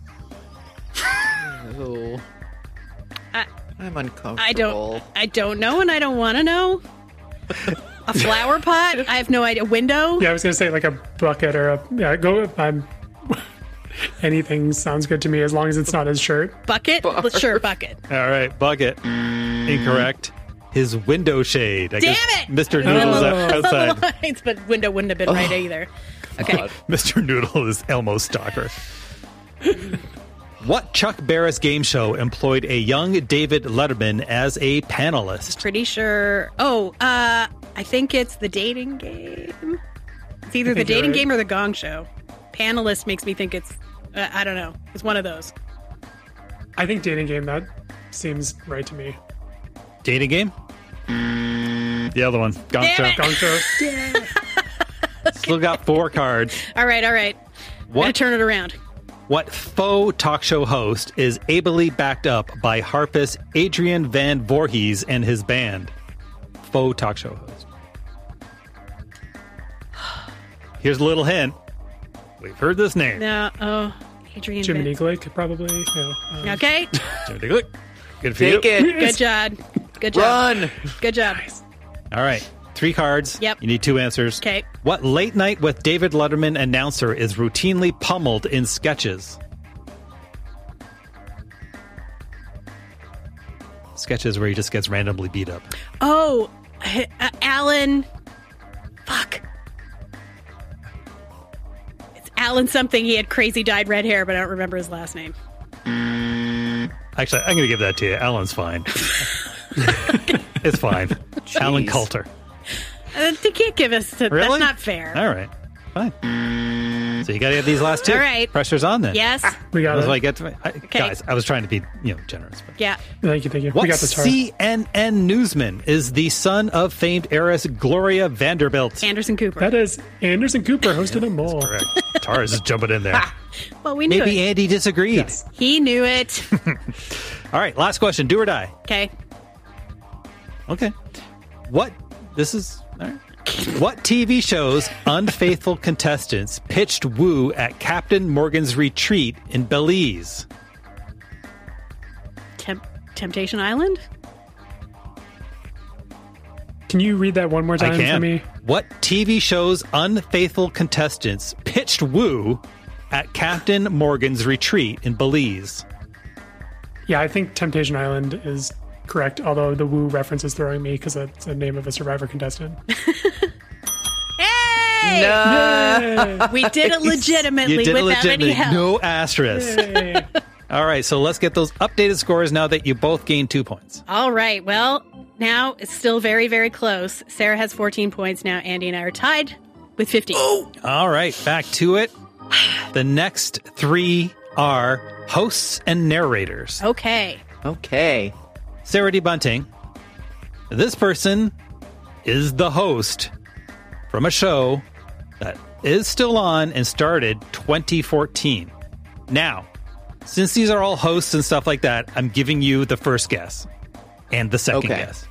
Oh, I, I'm uncomfortable. I don't. I don't know, and I don't want to know. A flower pot? I have no idea. Window? Yeah, I was gonna say like a bucket or a yeah. Go. I'm. Anything sounds good to me as long as it's not his shirt. Bucket? Sure, bucket. All right, bucket. Incorrect. His window shade. I Damn guess it! Mister I Noodle's don't out- know the outside. lines, but window wouldn't have been right either. Okay. Mister Noodle is Elmo stalker. What Chuck Barris game show employed a young David Letterman as a panelist? Pretty sure. Oh, uh, I think it's The Dating Game. It's either The Dating right. Game or The Gong Show. Panelist makes me think it's, uh, I don't know. It's one of those. I think Dating Game, that seems right to me. Dating Game? The other one. Gong Damn Show. it. Gong Show. Yeah. Still got four cards. All right, all right. I'm going to turn it around. What faux talk show host is ably backed up by harpist Adrian Van Voorhees and his band? Faux talk show host. Here's a little hint. We've heard this name. No, oh, Adrian Jiminy Van. Glick, probably. No, um, Okay. Jiminy Glick. Good for Take you. it. Good job. Good job. Run. Good job. All right. Three cards. Yep. You need two answers. Okay. What late night with David Letterman announcer is routinely pummeled in sketches? Sketches where he just gets randomly beat up. Oh, uh, Alan. Fuck. It's Alan something. He had crazy dyed red hair, but I don't remember his last name. Actually, I'm going to give that to you. Alan's fine. It's fine. Jeez. Alan Coulter. Uh, they can't give us. A, Really? That's not fair. All right. Fine. So you got to have these last two. All right. Pressure's on then. Yes. We got That's it. why I get to, I, Guys, I was trying to be, you know, generous. But. Yeah. Thank you, thank you. What we got this hard. C N N newsman is the son of famed heiress Gloria Vanderbilt? Anderson Cooper. That is Anderson Cooper hosted a mole. Correct. Tara's just jumping in there. Well, we knew Maybe it. Andy disagreed. Yes. He knew it. All right, last question. Do or die. Okay. Okay. What? This is. All right. What T V show's unfaithful contestants pitched woo at Captain Morgan's retreat in Belize? Temp- Temptation Island? Can you read that one more time I can. for me? What T V show's unfaithful contestants pitched woo at Captain Morgan's retreat in Belize? Yeah, I think Temptation Island is correct, although the woo reference is throwing me because it's the name of a Survivor contestant. Hey! No. We did it legitimately You did it without any legitimately. help. No asterisk. Yay. All right, so let's get those updated scores now that you both gained two points. All right. Well, now it's still very, very close. Sarah has fourteen points now. Andy and I are tied with fifteen. All right, back to it. The next three are hosts and narrators. Okay. Okay. Sarah D. Bunting. This person is the host from a show that is still on and started twenty fourteen. Now, since these are all hosts and stuff like that, I'm giving you the first guess and the second Okay. guess.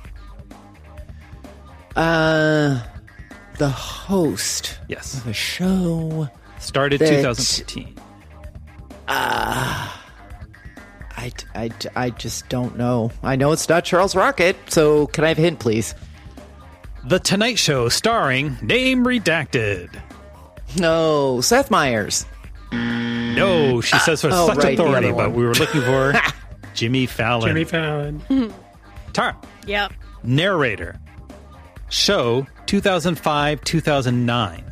Uh, the host. Yes. Of a show. Started that- twenty fourteen. Uh, I, I, I just don't know. I know it's not Charles Rocket, so can I have a hint, please? The Tonight Show starring Name Redacted. No, Seth Meyers. No, she says for Oh, such right, the authority, other but one. we were looking for Jimmy Fallon. Jimmy Fallon. Tara. Yep. Narrator. Show two thousand five two thousand nine.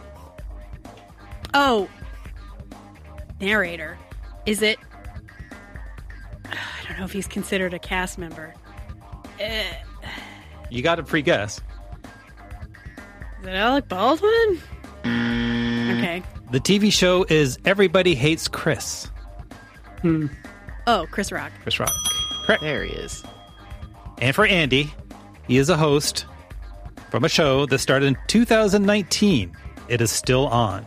Oh. Narrator. Is it? I don't know if he's considered a cast member. Uh, You got a free guess. is it Alec Baldwin? Okay. The T V show is Everybody Hates Chris. Hmm. Oh, Chris Rock. Chris Rock. Correct. There he is. And for Andy, he is a host from a show that started in two thousand nineteen. It is still on.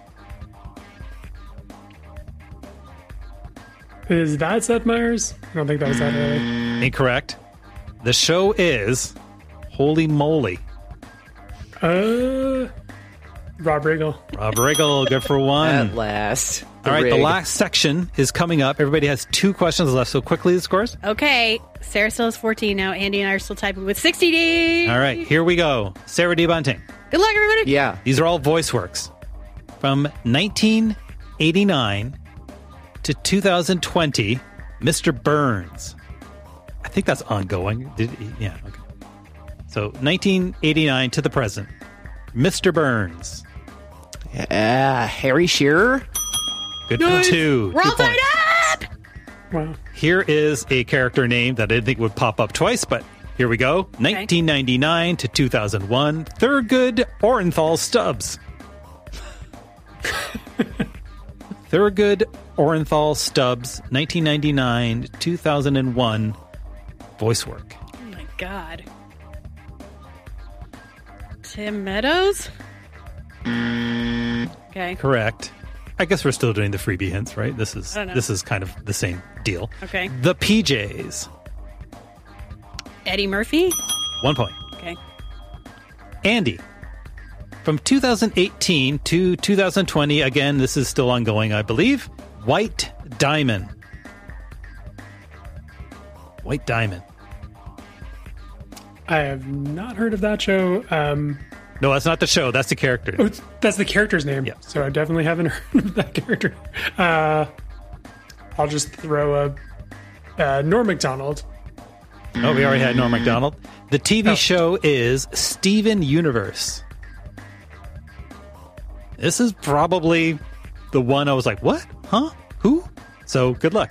Is that Seth Meyers? I don't think that was that early. Incorrect. The show is Holy Moly. Uh, Rob Riggle. Rob Riggle, good for one. At last. All right, the rig. last section is coming up. Everybody has two questions left, so quickly the scores. Okay. Sarah still has fourteen now. Andy and I are still typing with sixty D. All right, here we go. Sarah D. Bunting. Good luck, everybody. Yeah. These are all voice works. From nineteen eighty-nine to two thousand twenty, Mister Burns. I think that's ongoing. Did he? Yeah, okay. So nineteen eighty-nine to the present, Mister Burns. Uh, Harry Shearer. Good for two. We're all Two tied points. up. Wow. Here is a character name that I didn't think would pop up twice, but here we go. Okay. nineteen ninety-nine to two thousand one, Thurgood Orenthal Stubbs. Thurgood Orenthal Stubbs, nineteen ninety-nine to two thousand one, voice work. Oh my God. Tim Meadows? Okay. Correct. I guess we're still doing the freebie hints, right? This is this is kind of the same deal. Okay. The P Js. Eddie Murphy? One point. Okay. Andy. From two thousand eighteen to two thousand twenty, again, this is still ongoing, I believe. White Diamond. White Diamond. I have not heard of that show. Um, no, that's not the show. That's the character. Oh, that's the character's name. Yeah. So I definitely haven't heard of that character. Uh, I'll just throw a uh, Norm Macdonald. Oh, we already had Norm Macdonald. The T V oh. show is Steven Universe. This is probably the one I was like, what? Huh? Who? So good luck.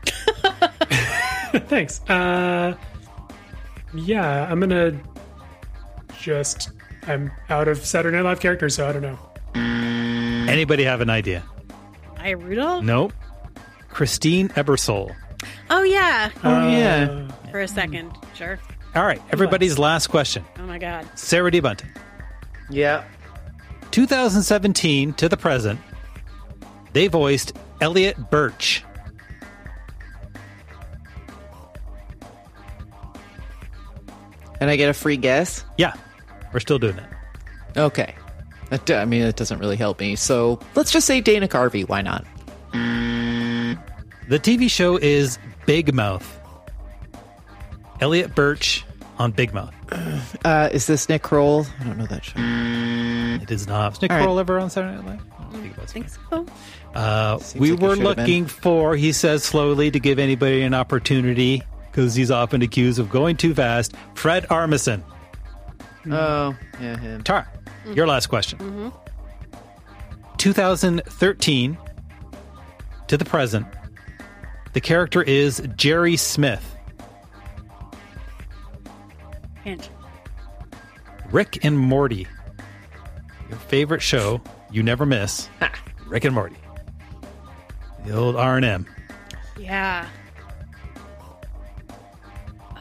Thanks. Uh, yeah, I'm going to just, I'm out of Saturday Night Live characters, so I don't know. Anybody have an idea? Maya Rudolph? Nope. Christine Ebersole. Oh, yeah. Oh, yeah. For a second. Sure. All right. Everybody's last question. Oh, my God. Sarah D. Bunting. Yeah. two thousand seventeen to the present, they voiced Elliot Birch. Can I get a free guess? Yeah. We're still doing it. Okay. That, I mean, it doesn't really help me. So let's just say Dana Carvey. Why not? The T V show is Big Mouth. Elliot Birch on Big Mouth. Uh, is this Nick Kroll? I don't know that show. It is not. Is Nick Kroll ever on Saturday Night Live? I don't think, I think so. Uh, we like were looking for, he says slowly, to give anybody an opportunity because he's often accused of going too fast. Fred Armisen. Oh, yeah, him. Tara, mm-hmm. your last question. Mm-hmm. two thousand thirteen to the present, the character is Jerry Smith. Hint. Rick and Morty. Your favorite show you never miss. Rick and Morty. The old R and M. Yeah. Uh,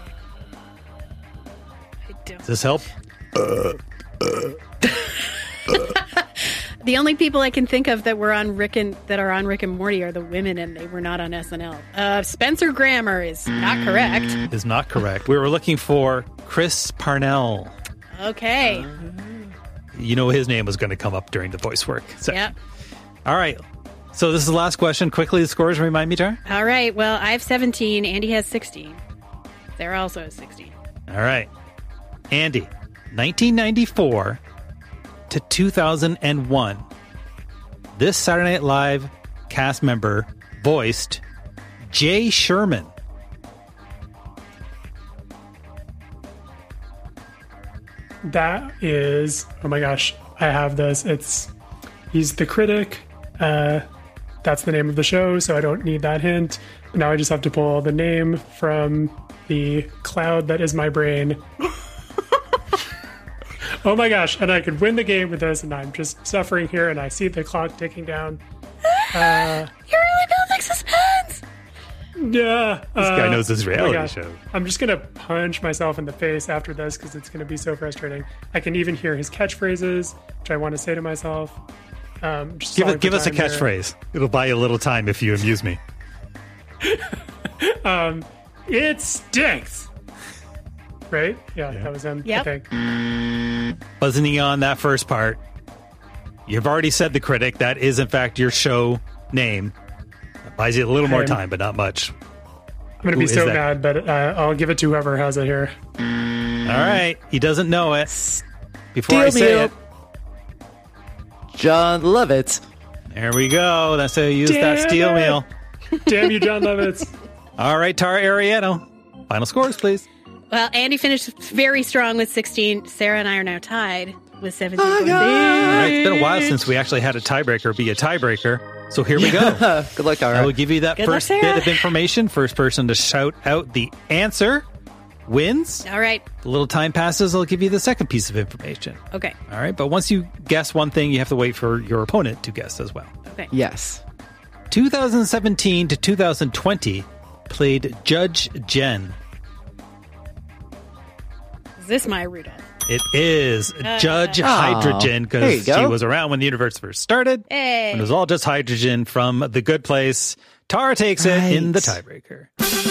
I don't. Does this help? Uh, uh, uh. The only people I can think of that were on Rick and that are on Rick and Morty are the women, and they were not on S N L. Uh, Spencer Grammer is not correct. Is not correct. We were looking for Chris Parnell. Okay. Uh, you know his name was going to come up during the voice work. So. Yep. All right. So this is the last question. Quickly, the scores remind me, Tara. All right. Well, I have seventeen. Andy has sixteen. Sarah also has sixteen. All right. Andy, nineteen ninety-four to two thousand one. This Saturday Night Live cast member voiced Jay Sherman. That is, oh my gosh, I have this. It's, he's the critic. Uh, that's the name of the show, so I don't need that hint. Now I just have to pull the name from the cloud that is my brain. Oh my gosh, and I could win the game with this, and I'm just suffering here, and I see the clock ticking down. Uh, You're really building suspense! Yeah. This uh, guy knows his reality oh show. I'm just going to punch myself in the face after this because it's going to be so frustrating. I can even hear his catchphrases, which I want to say to myself. Um, just give it, give us a here. catchphrase. It'll buy you a little time if you amuse me. um, it stinks. Right? Yeah, yeah, that was him, yep. I think. Buzzing on that first part. You've already said the critic. That is, in fact, your show name. That buys you a little more time, but not much. I'm going to be so mad, but uh, I'll give it to whoever has it here. All right. He doesn't know it. Before Steel I say meal. it. John Lovitz. There we go. That's how you use Damn that steel it. meal. Damn you, John Lovitz. All right, Tara Arietto. Final scores, please. Well, Andy finished very strong with sixteen. Sarah and I are now tied with seventeen. All right, it's been a while since we actually had a tiebreaker be a tiebreaker. So here we go. Good luck, Tara. I will give you that Good luck, first Sarah. bit of information. First person to shout out the answer wins. All right. A little time passes, I'll give you the second piece of information. Okay. All right, but once you guess one thing, you have to wait for your opponent to guess as well. Okay. Yes. two thousand seventeen to two thousand twenty played Judge Jen. Is this my Rudolph? It is Uh, Judge Oh, Hydrogen there you because go. she was around when the universe first started. Hey. And it was all just hydrogen from The Good Place. Tara takes it Right. in the tiebreaker.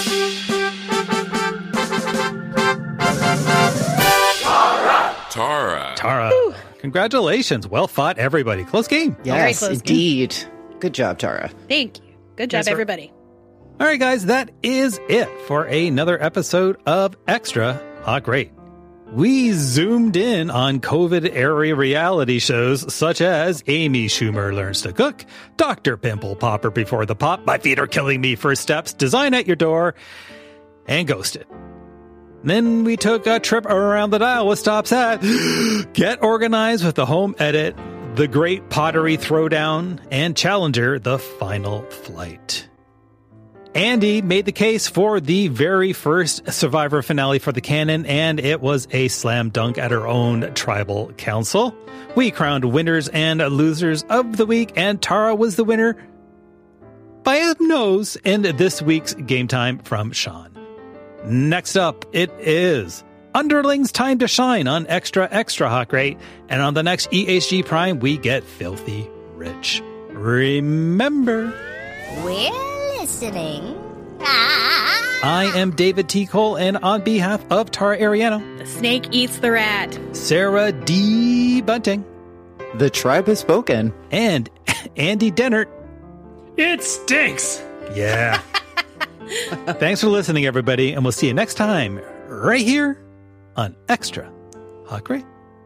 Tara. Tara, congratulations. Well fought, everybody. Close game. Very Yes, close indeed. Good job, Tara. Thank you. Good job, Yes, sir. everybody. All right, guys, that is it for another episode of Extra Hot Great. We zoomed in on COVID-era reality shows such as Amy Schumer Learns to Cook, Doctor Pimple Popper Before the Pop, My Feet Are Killing Me First Steps, Design at Your Door, and Ghosted. Then we took a trip around the dial with stops at Get Organized with the Home Edit, The Great Pottery Throwdown, and Challenger, The Final Flight. Andy made the case for the very first Survivor finale for the canon, and it was a slam dunk at her own tribal council. We crowned winners and losers of the week, and Tara was the winner by a nose in this week's Game Time from Sean. Next up, it is Underlings Time to Shine on Extra Extra Hot Great, and on the next E H G Prime, we get Filthy Rich. Remember, We're listening. Ah. I am David T. Cole, and on behalf of Tara Ariano, The snake eats the rat. Sarah D. Bunting, The tribe has spoken, and Andy Dennert. It stinks. Yeah. Thanks for listening, everybody, and we'll see you next time right here on Extra Hot Great.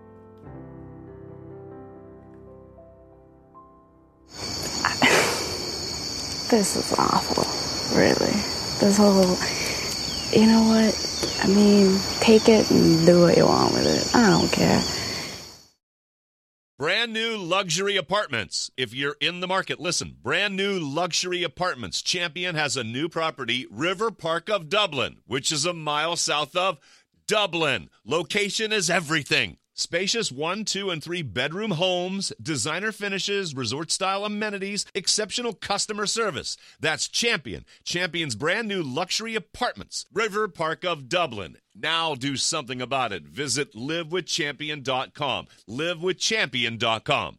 This is awful, really. This whole, you know what? I mean, take it and do what you want with it. I don't care. Brand new luxury apartments. If you're in the market, listen. Brand new luxury apartments. Champion has a new property, River Park of Dublin, which is a mile south of Dublin. Location is everything. Spacious one, two, and three bedroom homes, designer finishes, resort-style amenities, exceptional customer service. That's Champion. Champion's brand new luxury apartments, River Park of Dublin. Now do something about it. Visit live with champion dot com. live with champion dot com.